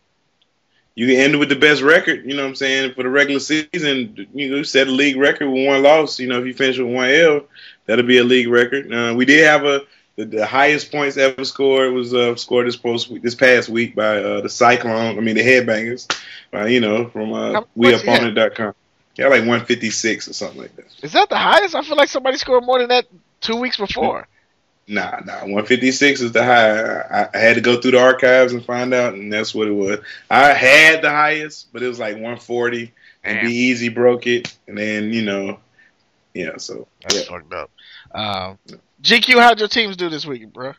you can end with the best record. You know what I'm saying for the regular season. You know, set a league record with one loss. You know, if you finish with one L, that'll be a league record. Uh, we did have a the, the highest points ever scored was uh, scored this post this past week by uh, the Cyclone. I mean the Headbangers. Uh, you know, from uh, How we much you up on it dot com. Yeah, like one fifty-six or something like that. Is that the highest? I feel like somebody scored more than that two weeks before. Nah, nah, one fifty-six is the high. I, I had to go through the archives and find out, and that's what it was. I had the highest, but it was like one forty, and Damn. Be Easy broke it, and then you know, yeah. So That's yeah, fucked up. Um, G Q, how'd your teams do this week, bro?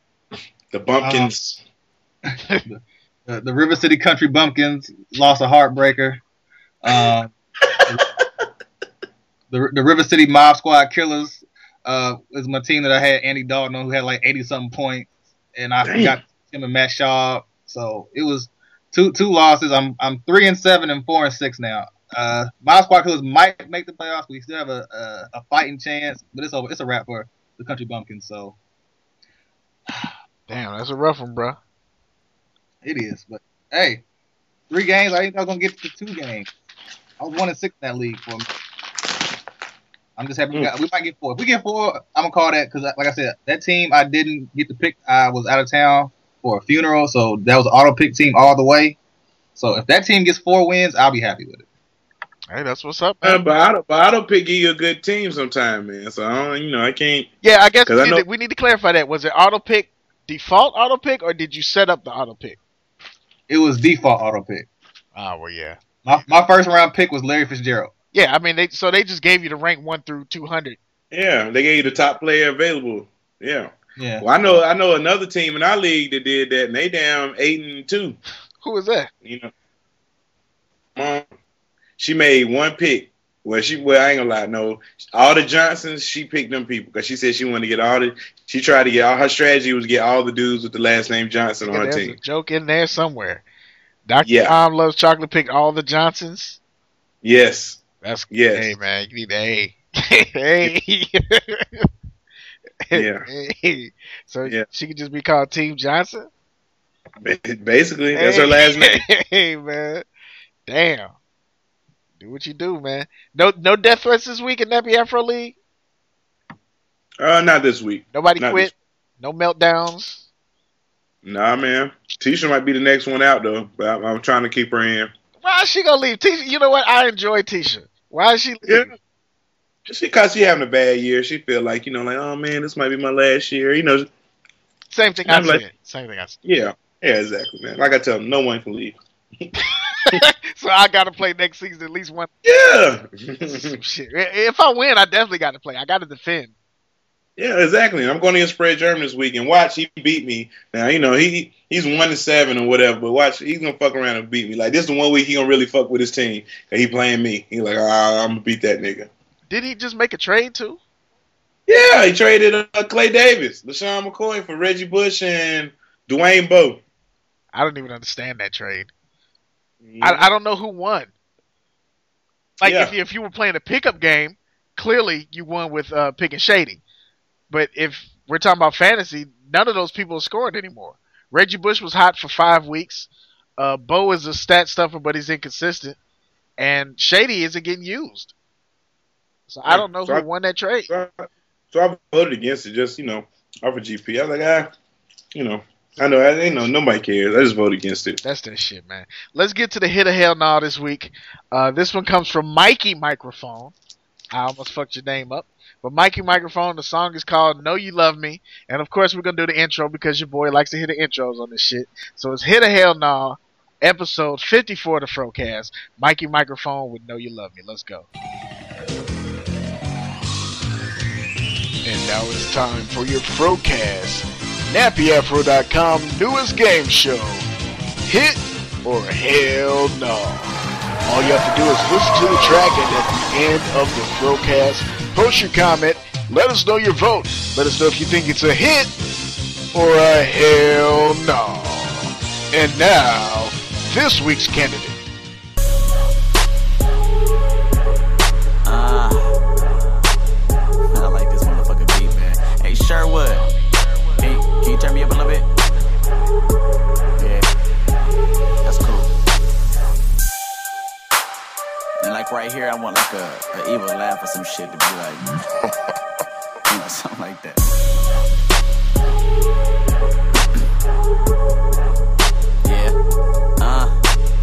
the Bumpkins. The, the River City Country Bumpkins lost a heartbreaker. Um, the the River City Mob Squad Killers uh, is my team that I had Andy Dalton on, who had like eighty something points, and I Damn. got him and Matt Shaw. So it was two two losses. I'm I'm three and seven and four and six now. Uh, Mob Squad Killers might make the playoffs. We still have a, a a fighting chance, but it's over. It's a wrap for the Country Bumpkins. So Damn, that's a rough one, bro. it is. But hey, three games. I didn't think I was gonna get to two games. I was one and six in that league for me. I'm just happy we, got, we might get four. If we get four, I'm gonna call that because, like I said, that team I didn't get to pick. I was out of town for a funeral, so that was an auto pick team all the way. So if that team gets four wins, I'll be happy with it. Hey, that's what's up, Uh, man. but I don't, but I don't pick you a good team sometime, man. So I don't, you know, I can't. Yeah, I guess 'Cause we I need, know- to, we need to clarify that. Was it auto pick default auto pick, or did you set up the auto pick? It was default auto pick. Oh well, yeah, My my first round pick was Larry Fitzgerald. yeah. I mean, they so they just gave you the rank one through two hundred. Yeah, they gave you the top player available. Yeah. Yeah. Well, I know, I know another team in our league that did that, and they down eight and two. Who was that? You know, Mom, she made one pick Well, she well, I ain't gonna lie. No, all the Johnsons, she picked them people because she said she wanted to get all the. She tried to get all her strategy was get all the dudes with the last name Johnson yeah, on her there's team. A joke in there somewhere. Doctor Yeah. Tom Loves Chocolate picked all the Johnsons. Yes. That's yes. Hey man, you need a hey. Yeah. Hey. So yeah. she could just be called Team Johnson. Basically, that's hey. her last name. Hey man, damn. Do what you do, man. No, no death threats this week in Nappy Afro League. Uh, not this week. Nobody not quit. No meltdowns. Nah, man. Tisha might be the next one out though, but I'm, I'm trying to keep her in. Why is she gonna leave? Tisha, you know what? I enjoy Tisha. Why is she leaving? Yeah. Just because she having a bad year, she feel like, you know, like, oh man, this might be my last year. You know. Same thing I like, said. Same thing I said. Yeah. Yeah, exactly, man. Like I tell them, no one can leave. So I gotta play next season at least one. Yeah. Shit. If I win, I definitely gotta play. I gotta defend. Yeah, exactly. I'm going against Spread German this week, and watch, he beat me. Now, you know, he he's one to seven or whatever, but watch, he's gonna fuck around and beat me. Like, this is the one week he gonna really fuck with his team, and he playing me. He like, ah, I'm gonna beat that nigga. Did he just make a trade too? Yeah, he traded uh, Clay Davis, LaShawn McCoy for Reggie Bush and Dwayne Bowe. I don't even understand that trade. Mm-hmm. I, I don't know who won. Like, Yeah. if, you, if you were playing a pickup game, clearly you won with uh, picking Shady. But if we're talking about fantasy, none of those people scored anymore. Reggie Bush was hot for five weeks. Uh, Bo is a stat stuffer, but he's inconsistent. And Shady isn't getting used. So I don't know so who I, won that trade. So I, so I voted against it, just, you know, off of G P. I was like, ah, you know, I know, I ain't know, nobody cares. I just voted against it. That's that shit, man. Let's get to the hit of hell nah this week. Uh, this one comes from Mikey Microphone. I almost fucked your name up. But Mikey Microphone, the song is called Know You Love Me. And of course we're going to do the intro because your boy likes to hear the intros on this shit. So it's Hit or Hell Nah, episode fifty-four of the Frocast. Mikey Microphone with Know You Love Me. Let's go. And now it's time for your Frocast, Nappy Afro dot com newest game show, Hit or Hell No. All you have to do is listen to the track, and at the end of the Frocast, post your comment, let us know your vote. Let us know if you think it's a hit or a hell no. And now, this week's candidate. Uh, I like this motherfucking beat, man. Hey, Sherwood. Hey, can you turn me up a little bit? Yeah, that's cool. And like right here, I want like a, a evil laugh or some shit to be like, you know, something like that. Yeah, uh.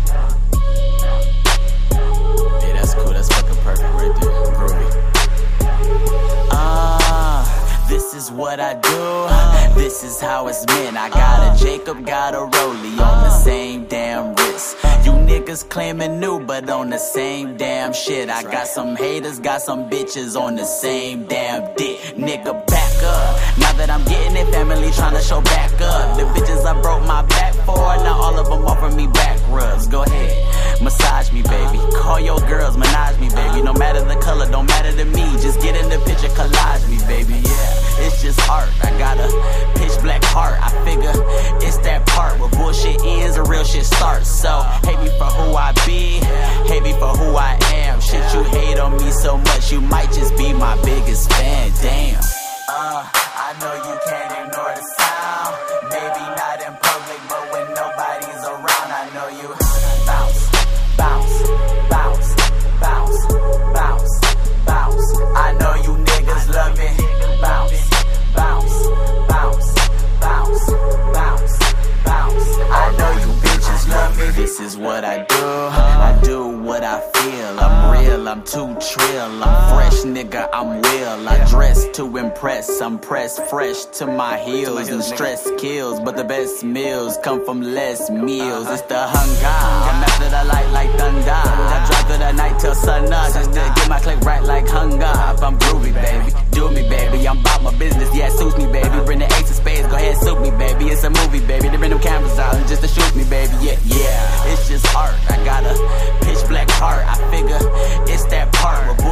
Yeah, that's cool. That's fucking perfect right there. Groovy. Ah, uh, this is what I do. This is how it's meant. I got a Jacob, got a Rollie on the same damn wrist. You niggas claiming new, but on the same damn shit. I got some haters, got some bitches on the same damn dick. Nigga, back up. Now that I'm getting it, family tryna show back up. The bitches I broke my back for, now all of them offer me back rubs. Go ahead, massage me, baby. Call your girls, menage me, baby. No matter the color, don't matter to me. Just get in the picture, collage me, baby. Yeah, it's just art. I got a pitch black heart. I figure it's that part where bullshit ends and real shit starts. So hate me for who I be, hate me for who I am. Shit, you hate on me so much, you might just be my biggest fan. Damn. Uh, I know you can't ignore the sound. Maybe not in public, but when nobody's around, I know you bounce, bounce, bounce, bounce, bounce, bounce. I know you niggas love me. Bounce, bounce, bounce, bounce, bounce, bounce. I know you bitches love me. This is what I do. I do what I feel. I'm real, I'm too trill. I'm fresh, nigga, I'm real. I dress to impress. I'm pressed fresh to my heels. And stress kills, but the best meals come from less meals. It's the hunger. I'm after the light like thunder. I drive through the night till sun up, just to get my click right like hunger. I'm groovy, baby. Do me, baby. I'm about my business. Yeah, it suits me, baby. Bring the ace of spades. Go ahead, suit me, baby. It's a movie, baby. They bring them cameras out just to shoot me, baby. Yeah, yeah. It's just art. I got a pitch black heart. I figure it's that part where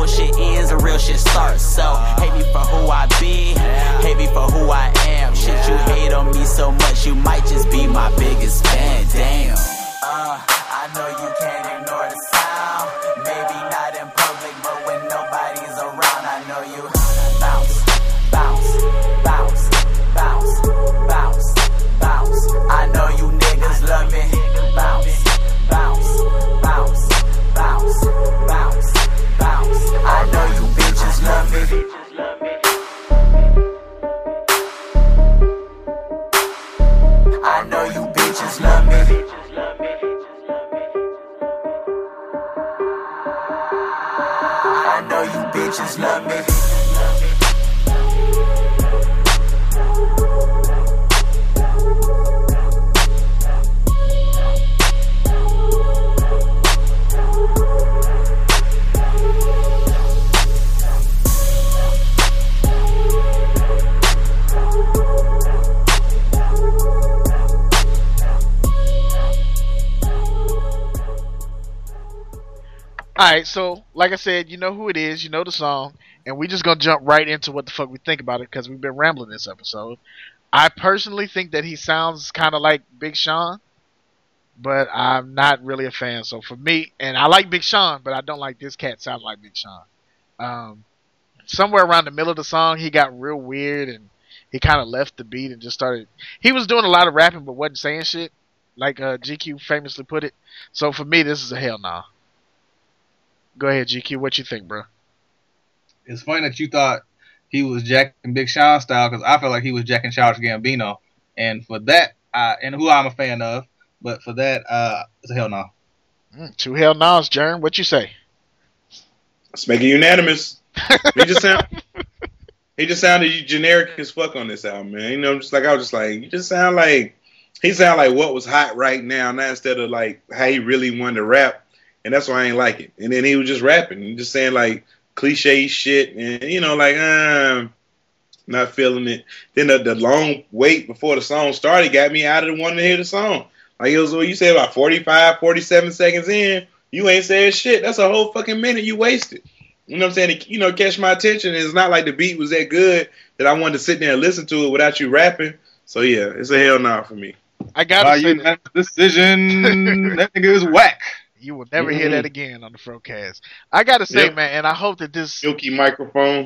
guess you might just be my biggest fan. Damn. Uh, I know you can't ignore the sound. Maybe not in public, but when nobody's around, I know you bounce, bounce, bounce, bounce, bounce, bounce. I know you niggas love me. Bounce, bounce, bounce, bounce, bounce, bounce. I know you bitches love me. I know you bitches love me. I know you bitches love me. Alright, so like I said, you know who it is, you know the song, and we just gonna jump right into what the fuck we think about it because we've been rambling this episode. I personally think that he sounds kind of like Big Sean, but I'm not really a fan. So for me, and I like Big Sean, but I don't like this cat sounding like Big Sean. Um, somewhere around the middle of the song, he got real weird and he kind of left the beat and just started. He was doing a lot of rapping, but wasn't saying shit, like uh, G Q famously put it. So for me, this is a hell nah. Go ahead, G Q. What you think, bro? It's funny that you thought he was jacking Big Sean style because I felt like he was jacking Childish Gambino, and for that, I, and who I'm a fan of, but for that, uh, it's a hell no. Mm, two hell no's, Jern. What you say? Let's make it unanimous. He just sound, he just sounded generic as fuck on this album, man. You know, I'm just like I was just like, you just sound like he sound like what was hot right now, not instead of like how he really wanted to rap. And that's why I ain't like it. And then he was just rapping and just saying like cliche shit and, you know, like, uh, not feeling it. Then the, the long wait before the song started got me out of the wanting to hear the song. Like it was what you said about forty-five, forty-seven seconds in, you ain't said shit. That's a whole fucking minute you wasted. You know what I'm saying? To, you know, catch my attention. It's not like the beat was that good that I wanted to sit there and listen to it without you rapping. So yeah, it's a hell nah for me. I gotta uh, say that decision. That nigga is whack. You will never mm-hmm. hear that again on the Frocast. I gotta say, yep. man, and I hope that this silky microphone.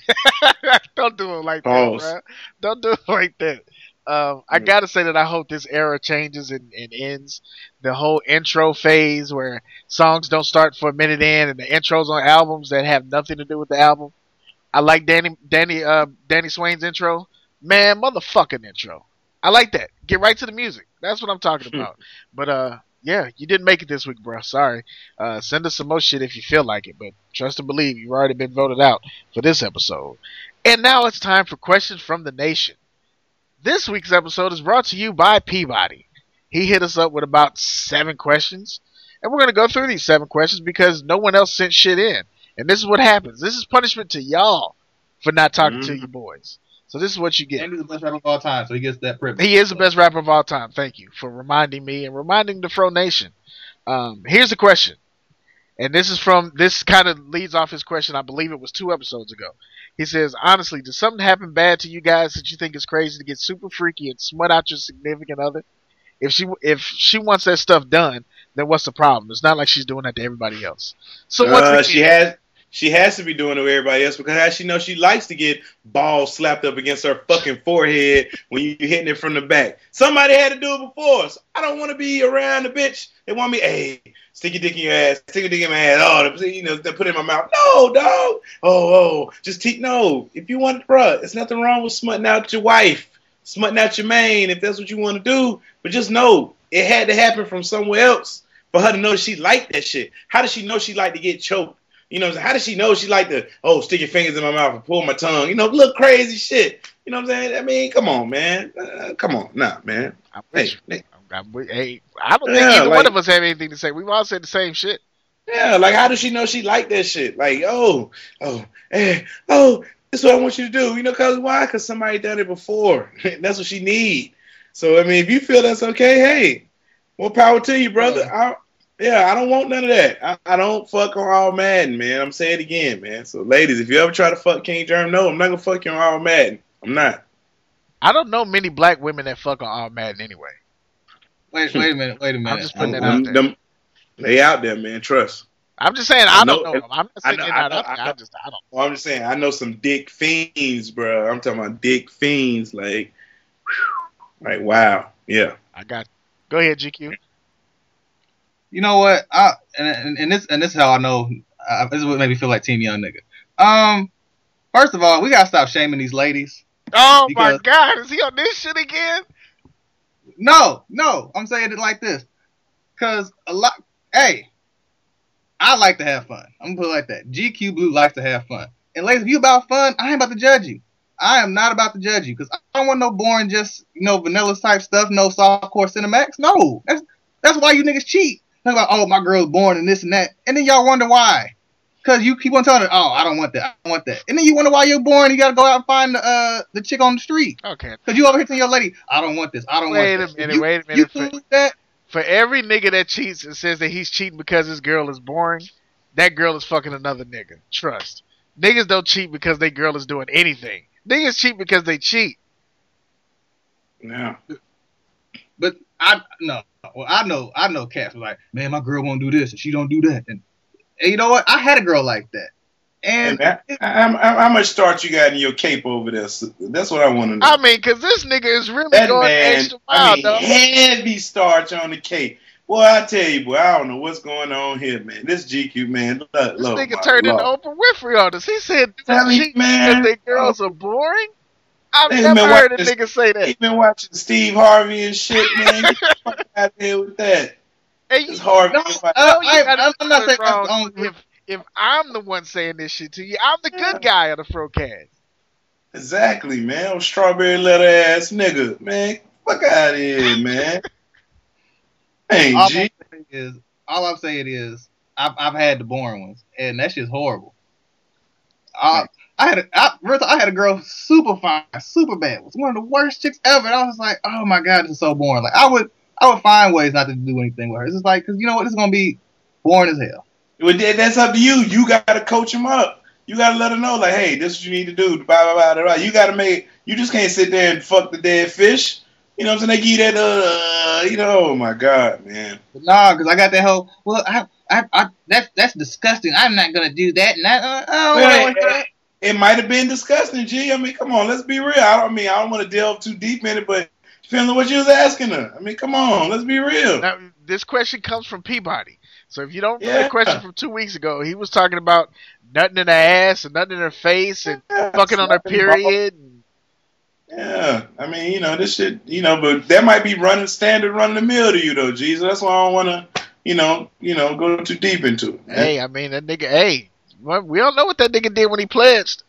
Don't do it like Pause. that, bro. Don't do it like that. Um, I gotta say that I hope this era changes and, and ends. The whole intro phase where songs don't start for a minute in, and the intros on albums that have nothing to do with the album. I like Danny Danny uh, Danny Swain's intro. Man, motherfucking intro. I like that. Get right to the music. That's what I'm talking about. But uh. Yeah, you didn't make it this week, bro. Sorry. Uh, send us some more shit if you feel like it, but trust and believe you've already been voted out for this episode. And now it's time for questions from the nation. This week's episode is brought to you by Peabody. He hit us up with about seven questions, and we're going to go through these seven questions because no one else sent shit in. And this is what happens. This is punishment to y'all for not talking mm-hmm. to your boys. So this is what you get. And he's the best rapper of all time, so he gets that privilege. He is the best rapper of all time. Thank you for reminding me and reminding the Fro Nation. Um, here's the question. And this is from, this kind of leads off his question. I believe it was two episodes ago. He says, honestly, does something happen bad to you guys that you think is crazy to get super freaky and smut out your significant other? If she if she wants that stuff done, then what's the problem? It's not like she's doing that to everybody else. So what's uh, the she has she has to be doing it with everybody else because how she knows she likes to get balls slapped up against her fucking forehead when you hitting it from the back. Somebody had to do it before. So I don't want to be around the bitch. They want me, hey, stick your dick in your ass, stick your dick in my ass. Oh, you know, they put it in my mouth. No, dog. Oh, oh, just teach. No, if you want, bruh, there's nothing wrong with smutting out your wife, smutting out your man, if that's what you want to do. But just know it had to happen from somewhere else for her to know she liked that shit. How does she know she liked to get choked? You know what I'm saying? How does she know she like to, oh, stick your fingers in my mouth and pull my tongue? You know, look crazy shit. You know what I'm saying? I mean, come on, man. Uh, come on. Nah, man. I'm hey, hey, I'm, hey, I don't think yeah, either like, one of us have anything to say. We've all said the same shit. Yeah, like, how does she know she like that shit? Like, oh, oh, hey, oh, this is what I want you to do. You know, because why? Because somebody done it before. That's what she need. So, I mean, if you feel that's okay, hey, more power to you, brother. I, yeah, I don't want none of that. I, I don't fuck on All Madden, man. I'm saying it again, man. So, ladies, if you ever try to fuck King Germ, no, I'm not going to fuck you on All Madden. I'm not. I don't know many black women that fuck on all Madden anyway. Wait, wait a minute, wait a minute. I'm just putting Them- that out them- there. them- they out there, man. Trust. I'm just saying I, I don't know- know them. I'm not I saying know- they're I not know- up there. I know. I just I don't. Well, I'm just saying, I know some dick fiends, bro. I'm talking about dick fiends, like, whew, like wow, yeah. I got. Go ahead, G Q. You know what? I and, and, and this and this is how I know. Uh, this is what made me feel like Team Young Nigga. Um, first of all, we gotta stop shaming these ladies. Oh my Because- God, is he on this shit again? No, no, I'm saying it like this, cause a lot. Hey, I like to have fun. I'm gonna put it like that. G Q Blue likes to have fun. And ladies, if you about fun, I ain't about to judge you. I am not about to judge you, cause I don't want no boring, just you know, vanilla type stuff. No softcore Cinemax. No, that's that's why you niggas cheat. They're like, oh, my girl's born and this and that, and then y'all wonder why. Cause you keep on telling her, oh, I don't want that, I don't want that, and then you wonder why you're born. You gotta go out and find the uh the chick on the street. Okay. Cause you over here telling your lady, I don't want this, I don't Wait a want this. minute, You- wait a You minute. For, do that. for every nigga that cheats and says that he's cheating because his girl is boring, that girl is fucking another nigga. Trust. Niggas don't cheat because their girl is doing anything. Niggas cheat because they cheat. Yeah. But I no, well I know I know cats were like, man, my girl won't do this and she don't do that, and, and you know what? I had a girl like that, Hey, and man, how, how, how much starch you got in your cape over there? So that's what I want to know. I mean, because this nigga is really that going man, extra I mile, mean, dog. heavy starch on the cape. Boy, I tell you, boy, I don't know what's going on here, man. This G Q, man, look, This look, nigga my turned into Lord. Oprah Winfrey on us. He said, Tell me, cheat man. because their girls are boring? I've They never been heard a watching- nigga say that. He been watching Steve Harvey and shit, man. Get the fuck out here with that. And you It's Harvey. no, If I- uh, know you I, gotta I'm, I'm not do saying it wrong that's the only. if if I'm the one saying this shit to you. I'm the good guy of the Frocast. exactly, man. I'm strawberry letter ass nigga, man. Fuck out of here, man. Hey, all, I'm G. saying is, all I'm saying is, I've I've had the boring ones, and that shit's horrible. I I had a I, first I had a girl super fine, super bad. It was one of the worst chicks ever. And I was like, oh my god, this is so boring. Like I would I would find ways not to do anything with her. It's just like, cause you know what, this is gonna be boring as hell. Well, that- that's up to you. You got to coach him up. You got to let him know, like, hey, this is what you need to do. Blah, blah, blah, blah, blah. You got to make, you just can't sit there and fuck the dead fish. You know what I'm saying? They give you that, uh, you know, oh my God, man. But nah, cause I got that whole well, I I, I that's that's disgusting. I'm not gonna do that. And that uh, I don't Well, wanna do that. It might have been disgusting, G. I mean, come on, let's be real. I don't I mean, I don't want to delve too deep in it, but depends on what you was asking her. I mean, come on, let's be real. Now, this question comes from Peabody. So if you don't know Yeah. the question from two weeks ago, he was talking about nothing in her ass and nothing in her face and Yeah, fucking on her slapping balls. period. Yeah, I mean, you know, this shit, you know, but that might be running standard, running the mill to you, though, G. So that's why I don't want to, you know, you know, go too deep into it. Man. Hey, I mean, that nigga, hey, well, we don't know what that nigga did when he pledged.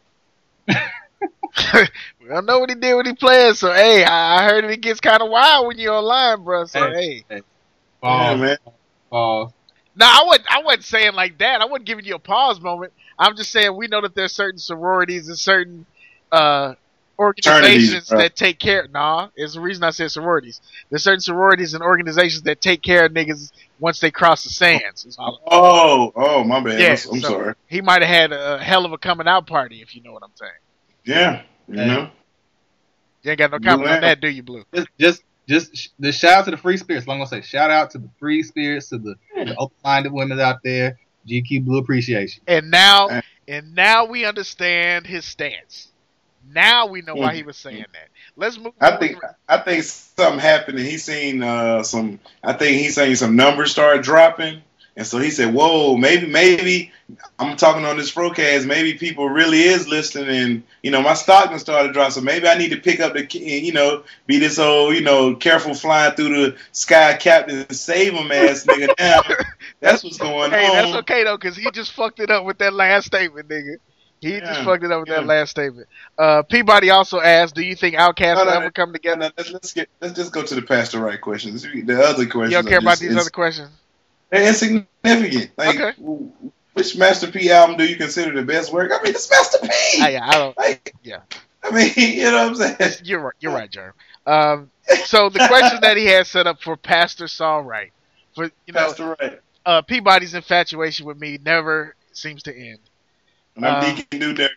We don't know what he did when he pledged. So, hey, I I heard it gets kind of wild when you're online, bro. So, hey. Yeah, Pause, man. pause. No, I wasn't, I wasn't saying like that. I wasn't giving you a pause moment. I'm just saying we know that there's certain sororities and certain uh, organizations Fraternities, bro. that take care. Nah, it's the reason I said sororities. There's certain sororities and organizations that take care of niggas once they cross the sands. Is all- Oh, oh, my bad. Yeah, I'm, I'm so sorry. He might have had a hell of a coming out party, if you know what I'm saying. Yeah, you Hey. know. You ain't got no Blue comment on Lamb. that, do you, Blue? Just, just, just sh- the shout out to the free spirits. I'm gonna say shout out to the free spirits, to the, the open-minded women out there. G Q Blue appreciation. And now, Hey. and now we understand his stance. Now we know why he was saying that. Let's move. I on. think I think something happened and he seen uh, some. I think he seen some numbers start dropping, and so he said, "Whoa, maybe, maybe I'm talking on this broadcast. Maybe people really is listening, and you know, my stock done started dropping. So maybe I need to pick up the, you know, be this old, you know, careful flying through the sky, captain, save him ass nigga now. That's what's going Hey, on. that's okay though, because he just fucked it up with that last statement, nigga. He just Yeah, fucked it up with yeah. that last statement. Uh, Peabody also asked, "Do you think Outkast No, will no, ever come No, together?" no, let's, let's get let's just go to the pastor right questions. The other questions, You don't care are about just, these it's- other questions? They're insignificant. Like, Okay. w- which Master P album do you consider the best work? I mean, it's Master P. I, I don't. Like, Yeah. I mean, you know what I'm saying? You're right. You're right, Jerm. Um, so the question that he has set up for Pastor Saul Wright, for you know, Pastor Right. uh, Peabody's infatuation with me never seems to end. And I'm Uh, Deacon New Dirt.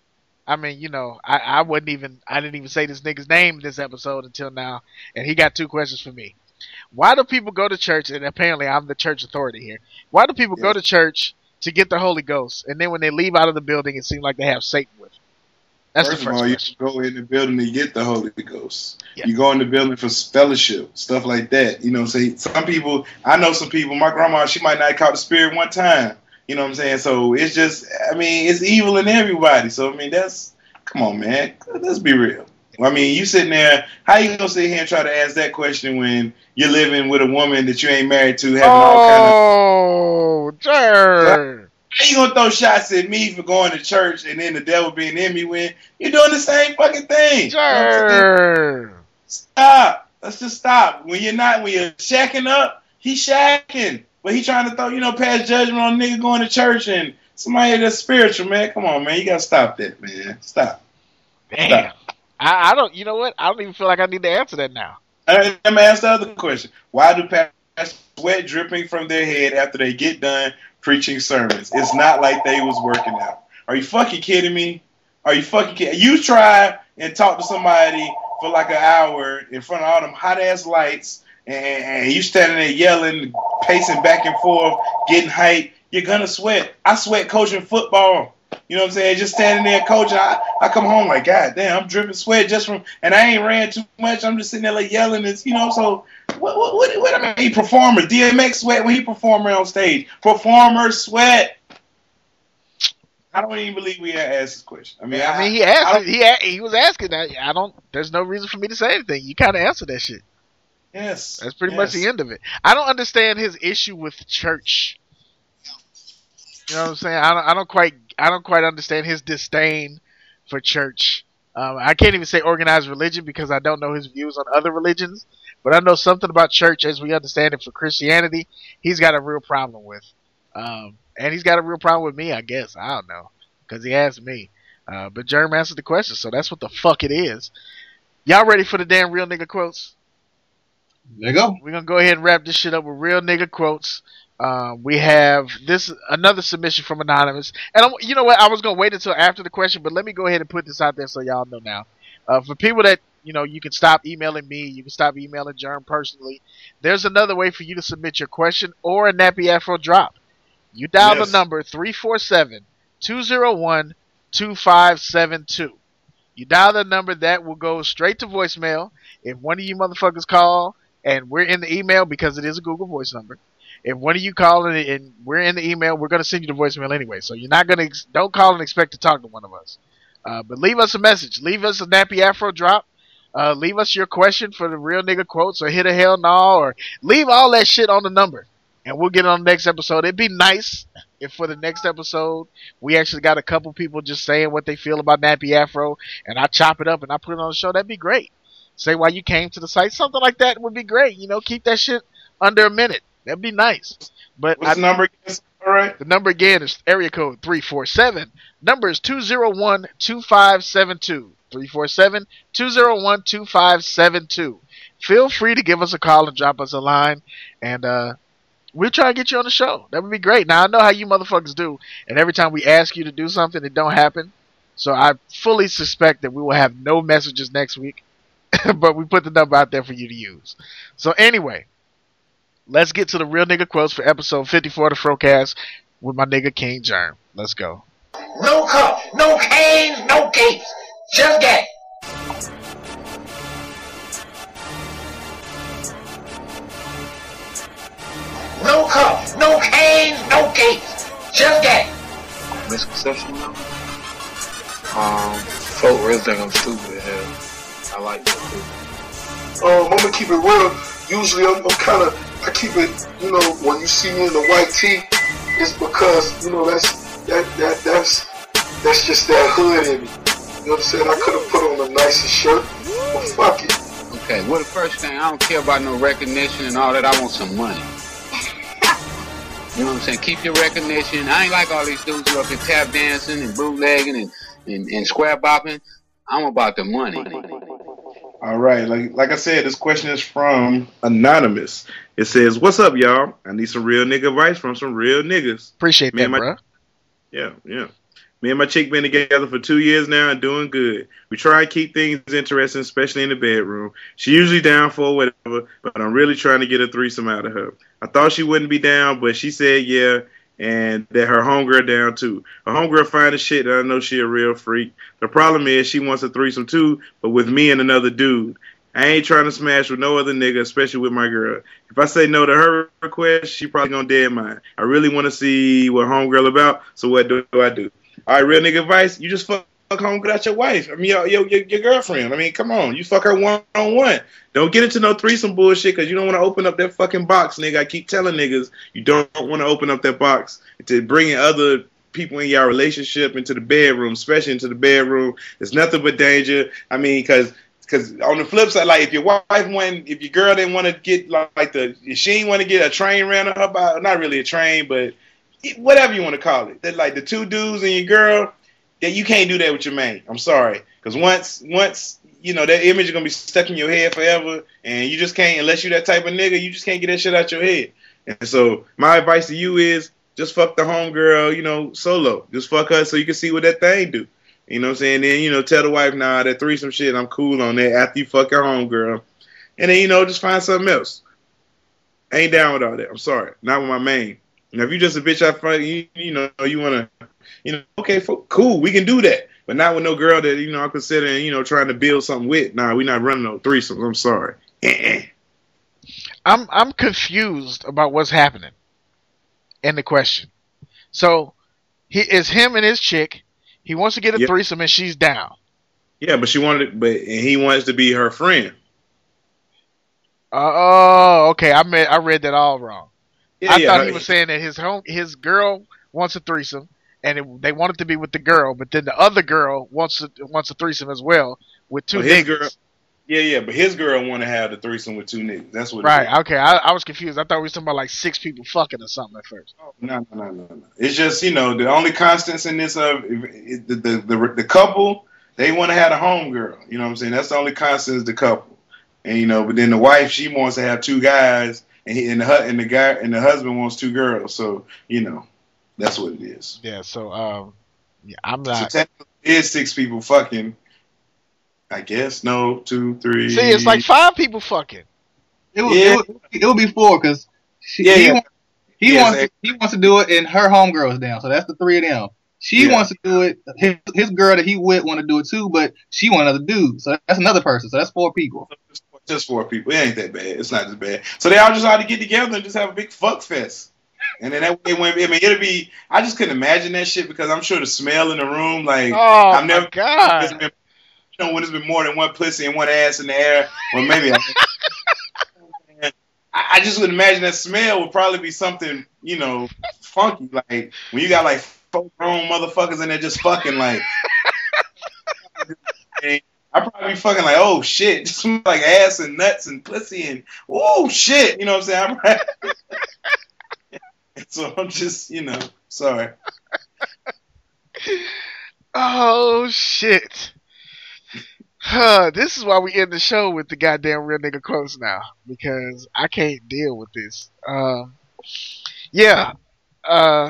I mean, you know, I, I wouldn't even, I didn't even say this nigga's name this episode until now, and he got two questions for me. Why do people go to church, and apparently I'm the church authority here, why do people yes. go to church to get the Holy Ghost, and then when they leave out of the building, it seems like they have Satan with them? That's first the first of all, question. You go in the building to get the Holy Ghost. Yeah. You go in the building for fellowship, stuff like that. You know what I'm saying? Some people, I know some people, my grandma, she might not have caught the spirit one time. You know what I'm saying? So it's just, I mean, it's evil in everybody. So, I mean, that's, come on, man. Let's be real. I mean, you sitting there, how you going to sit here and try to ask that question when you're living with a woman that you ain't married to, having oh, all kind of... Oh, how you going to throw shots at me for going to church and then the devil being in me when you're doing the same fucking thing? Sure. You know stop. Let's just stop. When you're not, when you're shacking up, he's shacking. But he trying to throw, you know, pass judgment on a nigga going to church and somebody that's spiritual, man. Come on, man. You got to stop that, man. Stop. Damn. Stop. I, I don't, you know what? I don't even feel like I need to answer that now. Let me ask the other question. Why do pastors sweat dripping from their head after they get done preaching sermons? It's not like they was working out. Are you fucking kidding me? Are you fucking kidding? You try and talk to somebody for like an hour in front of all them hot-ass lights, and, and you standing there yelling, pacing back and forth, getting hype, you're going to sweat. I sweat coaching football. You know what I'm saying? Just standing there coaching. I, I come home like, God damn, I'm dripping sweat just from, and I ain't ran too much. I'm just sitting there like yelling. It's, you know, so what, what, what, what I mean, performer. D M X sweat when he performing on stage. Performers sweat. I don't even believe we asked this question. I mean, I, I mean, he asked. He he was asking that. I don't. There's no reason for me to say anything. You kind of answered that shit. Yes. That's pretty yes. much the end of it. I don't understand his issue with church. You know what I'm saying? I don't. I don't quite. I don't quite understand his disdain for church. Um, I can't even say organized religion because I don't know his views on other religions. But I know something about church as we understand it for Christianity. He's got a real problem with. Um, and he's got a real problem with me, I guess. I don't know. Because he asked me. Uh, but Jerm answered the question, so that's what the fuck it is. Y'all ready for the damn real nigga quotes? There you go. We're going to go ahead and wrap this shit up with real nigga quotes. Uh, we have this another submission from Anonymous. And I'm, you know what? I was going to wait until after the question, but let me go ahead and put this out there so y'all know now. Uh, for people that, you know, you can stop emailing me. You can stop emailing Jerm personally. There's another way for you to submit your question or a Nappy Afro drop. You dial yes. the number three four seven, two zero one, two five seven two. You dial the number, that will go straight to voicemail. If one of you motherfuckers call and we're in the email because it is a Google Voice number, if one of you call and, and we're in the email, we're going to send you the voicemail anyway. So you're not going to, ex- don't call and expect to talk to one of us. Uh, but leave us a message. Leave us a Nappy Afro drop. Uh, leave us your question for the real nigga quotes or hit a hell no, or leave all that shit on the number. And we'll get on the next episode. It'd be nice if for the next episode we actually got a couple people just saying what they feel about Nappy Afro, and I chop it up and I put it on the show. That'd be great. Say why you came to the site. Something like that would be great. You know, keep that shit under a minute. That'd be nice. But what's I, the number again? All right. The number again is area code three four seven. Number is two zero one, two five seven two. three four seven, two zero one, two five seven two. Feel free to give us a call and drop us a line, and uh, we'll try to get you on the show. That would be great. Now, I know how you motherfuckers do, and every time we ask you to do something, it don't happen. So I fully suspect that we will have no messages next week, but we put the number out there for you to use. So anyway, let's get to the real nigga quotes for episode fifty-four of the Frocast with my nigga King Jerm. Let's go. No cup, no canes, no capes. Just get. No cup, no canes, no capes. Just get. Misconception, though? Um, folk really think I'm stupid. Hell, I like that too. Um, I'm gonna keep it real. Usually, I'm, I'm kind of, I keep it, you know, when you see me in the white tee, it's because, you know, that's that that that's that's just that hood in me. You know what I'm saying? I could have put on a nicer shirt, but fuck it. Okay, well, the first thing, I don't care about no recognition and all that. I want some money. You know what I'm saying? Keep your recognition. I ain't like all these dudes who up here tap dancing and bootlegging and, and, and square bopping. I'm about the money. All right. Like like I said, this question is from Anonymous. It says, what's up, y'all? I need some real nigga advice from some real niggas. Appreciate me that, my, bro. Yeah, yeah. Me and my chick been together for two years now and doing good. We try and keep things interesting, especially in the bedroom. She usually down for whatever, but I'm really trying to get a threesome out of her. I thought she wouldn't be down, but she said yeah, and that her homegirl down too. Her homegirl fine as shit, and I know she a real freak. The problem is she wants a threesome too, but with me and another dude. I ain't trying to smash with no other nigga, especially with my girl. If I say no to her request, she probably gonna dead mine. I really want to see what homegirl about, so what do I do? All right, real nigga advice, you just fuck homegirl out your wife. I mean, your, your, your girlfriend. I mean, come on. You fuck her one-on-one. Don't get into no threesome bullshit because you don't want to open up that fucking box, nigga. I keep telling niggas you don't want to open up that box to bring in other people in your relationship into the bedroom, especially into the bedroom. It's nothing but danger. I mean, because... Because on the flip side, like if your wife want, if your girl didn't want to get like, like the, if she didn't want to get a train ran on her by, not really a train, but whatever you want to call it, that like the two dudes and your girl, that you can't do that with your man. I'm sorry, because once, once you know that image is gonna be stuck in your head forever, and you just can't, unless you that type of nigga, you just can't get that shit out your head. And so my advice to you is just fuck the homegirl, you know, solo. Just fuck her so you can see what that thing do. You know what I'm saying? Then, you know, tell the wife, nah, that threesome shit, I'm cool on that after you fuck your homegirl. And then, you know, just find something else. I ain't down with all that. I'm sorry. Not with my main. Now, if you just a bitch I fuck, you, you know, you want to, you know, okay, cool, we can do that. But not with no girl that, you know, I'm considering, you know, trying to build something with. Nah, we not running no threesomes. I'm sorry. I'm I'm confused about what's happening in the question. So, he is him and his chick. He wants to get a yep. threesome and she's down. Yeah, but she wanted, it, but and he wants to be her friend. Uh, oh, okay. I mean, I read that all wrong. Yeah, I yeah, thought I, he was saying that his home, his girl wants a threesome, and it, they want it to be with the girl, but then the other girl wants a, wants a threesome as well with two well, his niggas. Girl, yeah, yeah, but his girl want to have the threesome with two niggas. That's what. Right. Okay. I, I was confused. I thought we were talking about like six people fucking or something at first. Oh, no, no, no, no, no. It's just, you know, the only constants in this of uh, the, the the the couple, they want to have a homegirl. You know what I'm saying? That's the only constant is the couple. And you know, but then the wife, she wants to have two guys, and he, and the and the guy and the husband wants two girls. So you know, that's what it is. Yeah. So um, yeah, I'm not. So technically, it is six people fucking. I guess no, two, three. See, it's like five people fucking. It would, yeah. it would, it would be four because yeah, he, yeah. Wants, he yeah, wants exactly. to, he wants to do it, and her homegirl's down. So that's the three of them. She yeah. wants to do it. His, his girl that he with want to do it too, but she want another dude. So that's another person. So that's four people. Just four people. It ain't that bad. It's not as bad. So they all just ought to get together and just have a big fuck fest. And then that way, when, I mean, it'll be. I just couldn't imagine that shit because I'm sure the smell in the room, like, oh I've never. My God. Been, you know, when there's been more than one pussy and one ass in the air, or maybe. I, I just would imagine that smell would probably be something, you know, funky. Like when you got like four grown motherfuckers in there just fucking like. I'd probably be fucking like, oh shit, just smell like ass and nuts and pussy and oh shit, you know what I'm saying? I'm so I'm just, you know, sorry. Oh shit. Huh, this is why we end the show with the goddamn real nigga quotes now, because I can't deal with this. Uh, yeah. Uh,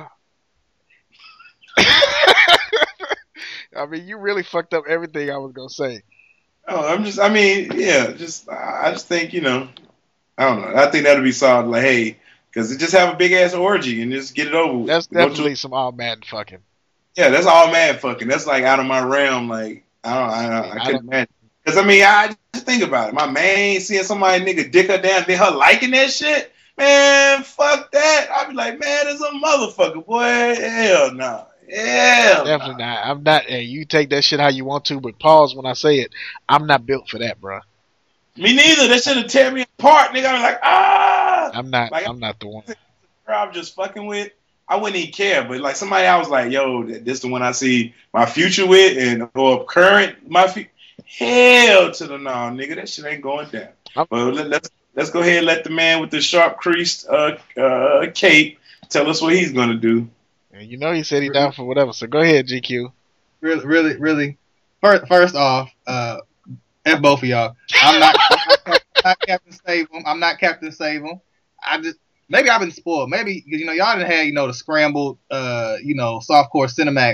I mean, you really fucked up everything I was gonna say. Oh, I'm just, I mean, yeah, just, I just think, you know, I don't know. I think that'll be solid. Like, hey, because just have a big ass orgy and just get it over with. That's Go definitely to, some all mad fucking. Yeah, that's all mad fucking. That's like out of my realm. Like, I don't, I, don't, I, I couldn't imagine. Because, I mean, I just think about it. My man seeing somebody nigga dick her down, then her liking that shit. Man, fuck that. I'd be like, man, there's a motherfucker, boy. Hell no. Nah. Hell Definitely nah. not. I'm not. Hey, you take that shit how you want to, but pause when I say it. I'm not built for that, bro. Me neither. That shit would tear me apart, nigga. I'm like, ah. I'm not. Like, I'm not the one. I'm just fucking with. I wouldn't even care, but like somebody I was like, yo, this the one I see my future with and or current my future. Hell to the no, nigga. That shit ain't going down. But let, let's let's go ahead and let the man with the sharp creased uh, uh, cape tell us what he's gonna do. And you know he said he down for whatever. So go ahead, G Q. Really, really, really. First, first off, uh, and both of y'all, I'm not, I'm not, I'm not Captain Save 'em. I'm not Captain Save 'em. I just maybe I've been spoiled. Maybe you know y'all didn't have you know the scrambled uh you know softcore Cinemax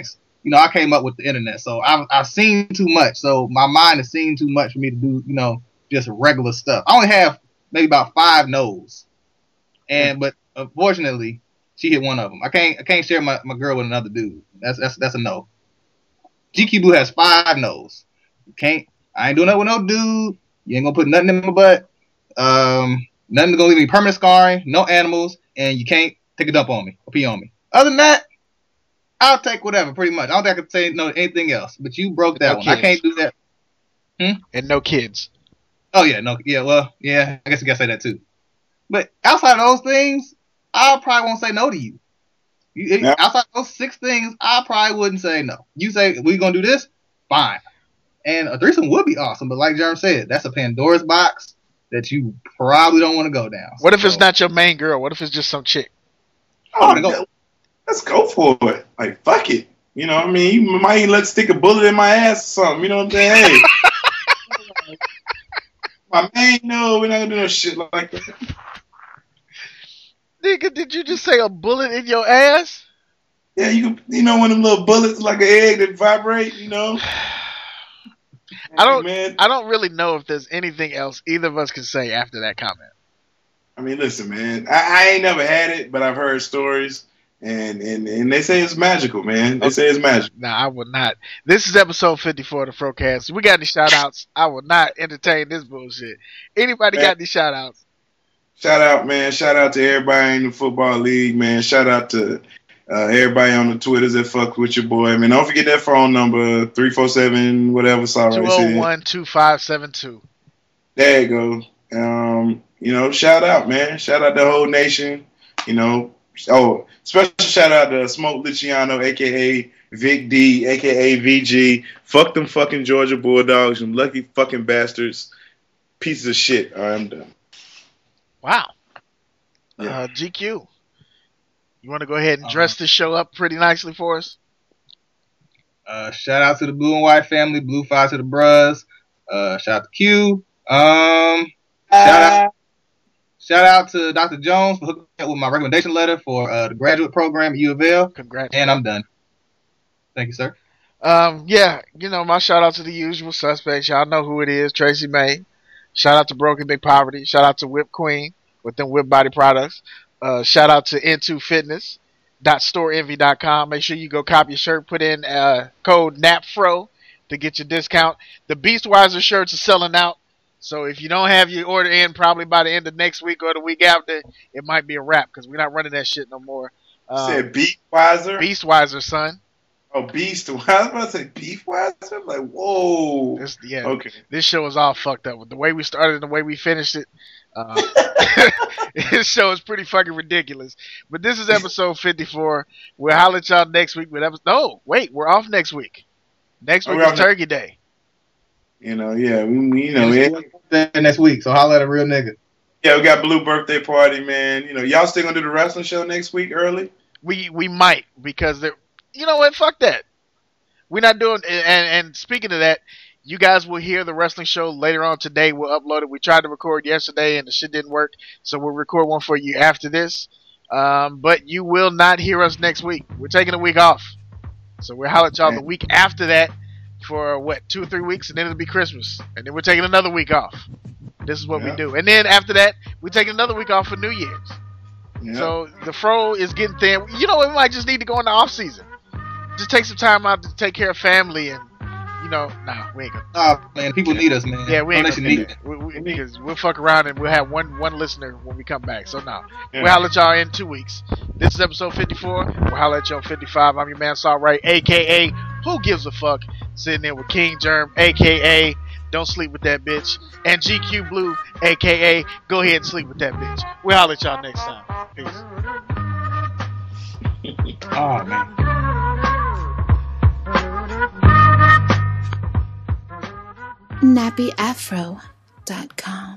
you know, I came up with the internet, so I've I've seen too much. So my mind has seen too much for me to do, you know, just regular stuff. I only have maybe about five no's, and but unfortunately, she hit one of them. I can't I can't share my, my girl with another dude. That's that's that's a no. G Q Blue has five no's. You can't. I ain't doing that with no dude. You ain't gonna put nothing in my butt. Um, nothing gonna leave me permanent scarring. No animals, and you can't take a dump on me or pee on me. Other than that, I'll take whatever. Pretty much. I don't think I could say no anything else. But you broke that no one. Kids. I can't do that. Hmm? And no kids. Oh yeah, no, yeah. Well, yeah. I guess you gotta say that too. But outside of those things, I probably won't say no to you. you Yeah. Outside of those six things, I probably wouldn't say no. You say we gonna do this, fine. And a threesome would be awesome, but like Jerm said, that's a Pandora's box that you probably don't want to go down. What if so, it's not your main girl? What if it's just some chick? Oh, go. no. Let's go for it. Like, fuck it. You know what I mean? You might let stick a bullet in my ass or something. You know what I'm saying? Hey. My man, no, we're not going to do no shit like that. Nigga, did you just say a bullet in your ass? Yeah, you can, you know, when them little bullets like an egg that vibrate, you know? I don't, man. I don't really know if there's anything else either of us can say after that comment. I mean, listen, man. I, I ain't never had it, but I've heard stories, and, and, and they say it's magical, man. They say it's magical. Nah, I will not. This is episode fifty-four of the Frocast. We got any shout-outs? I will not entertain this bullshit. Anybody Man. got any shout-outs? Shout out, man. Shout out to everybody in the football league, man. Shout out to uh, everybody on the Twitters that fuck with your boy. Man, don't forget that phone number, three four seven, whatever. Sorry, two oh one, two five seven two. There you go. Um, you know, shout out, man. Shout out the whole nation. You know, oh, special shout out to Smoke Luciano, a k a. Vic D, a k a. V G. Fuck them fucking Georgia Bulldogs, them lucky fucking bastards. Pieces of shit. All right, I'm done. Wow. Yeah. Uh, G Q, you want to go ahead and dress uh-huh. this show up pretty nicely for us? Uh, shout out to the Blue and White family. Blue five to the Bruz. Uh, shout out to Q. Um, shout out, shout out to Doctor Jones for hooking me up with my recommendation letter for uh, the graduate program at U of L. Congrats. And I'm done. Thank you, sir. Um, yeah, you know, my shout out to the usual suspects. Y'all know who it is. Tracy May. Shout out to Broken Big Poverty. Shout out to Whip Queen with them Whip Body products. Uh, shout out to Into Fitness dot store envy dot com. Make sure you go cop your shirt. Put in uh, code NAPFRO to get your discount. The Beastwiser shirts are selling out. So if you don't have your order in probably by the end of next week or the week after, it might be a wrap because we're not running that shit no more. Um, you said Beastwiser? Beastwiser, son. Oh, Beast. I was about to say Beefwiser? I'm like, whoa. This, yeah, okay. This show is all fucked up. With the way we started and the way we finished it, uh, this show is pretty fucking ridiculous. But this is episode fifty-four. We'll holler at y'all next week with episode. No, wait, we're off next week. Next week is Turkey Day. You know, yeah, we, we you know, yeah. next week, so holler at a real nigga. Yeah, we got Blue birthday party, man. You know, y'all still gonna do the wrestling show next week early? We we might because there. You know what? Fuck that. We're not doing. And and speaking of that, you guys will hear the wrestling show later on today. We'll upload it. We tried to record yesterday and the shit didn't work, so we'll record one for you after this. Um, but you will not hear us next week. We're taking a week off, so we'll holler at y'all the week after that for what two or three weeks, and then it'll be Christmas, and then we're taking another week off. This is what yeah. we do, and then after that, we're taking another week off for New Year's. Yeah. So the fro is getting thin. You know, we might just need to go in the off season. Just take some time out to take care of family and, you know, nah, we ain't gonna. Oh, man, people need us, man. Yeah, we ain't oh, gonna need we, we, because we'll fuck around and we'll have one one listener when we come back. So, nah. Yeah. We'll holler at y'all in two weeks. This is episode fifty-four. We'll holler at y'all fifty-five. I'm your man, Saul Wright, a k a. Who Gives a Fuck? Sitting there with King Germ, a k a. Don't Sleep With That Bitch. And G Q Blue, a k a. Go ahead and sleep with that bitch. We'll holler at y'all next time. Peace. Oh, man. nappy afro dot com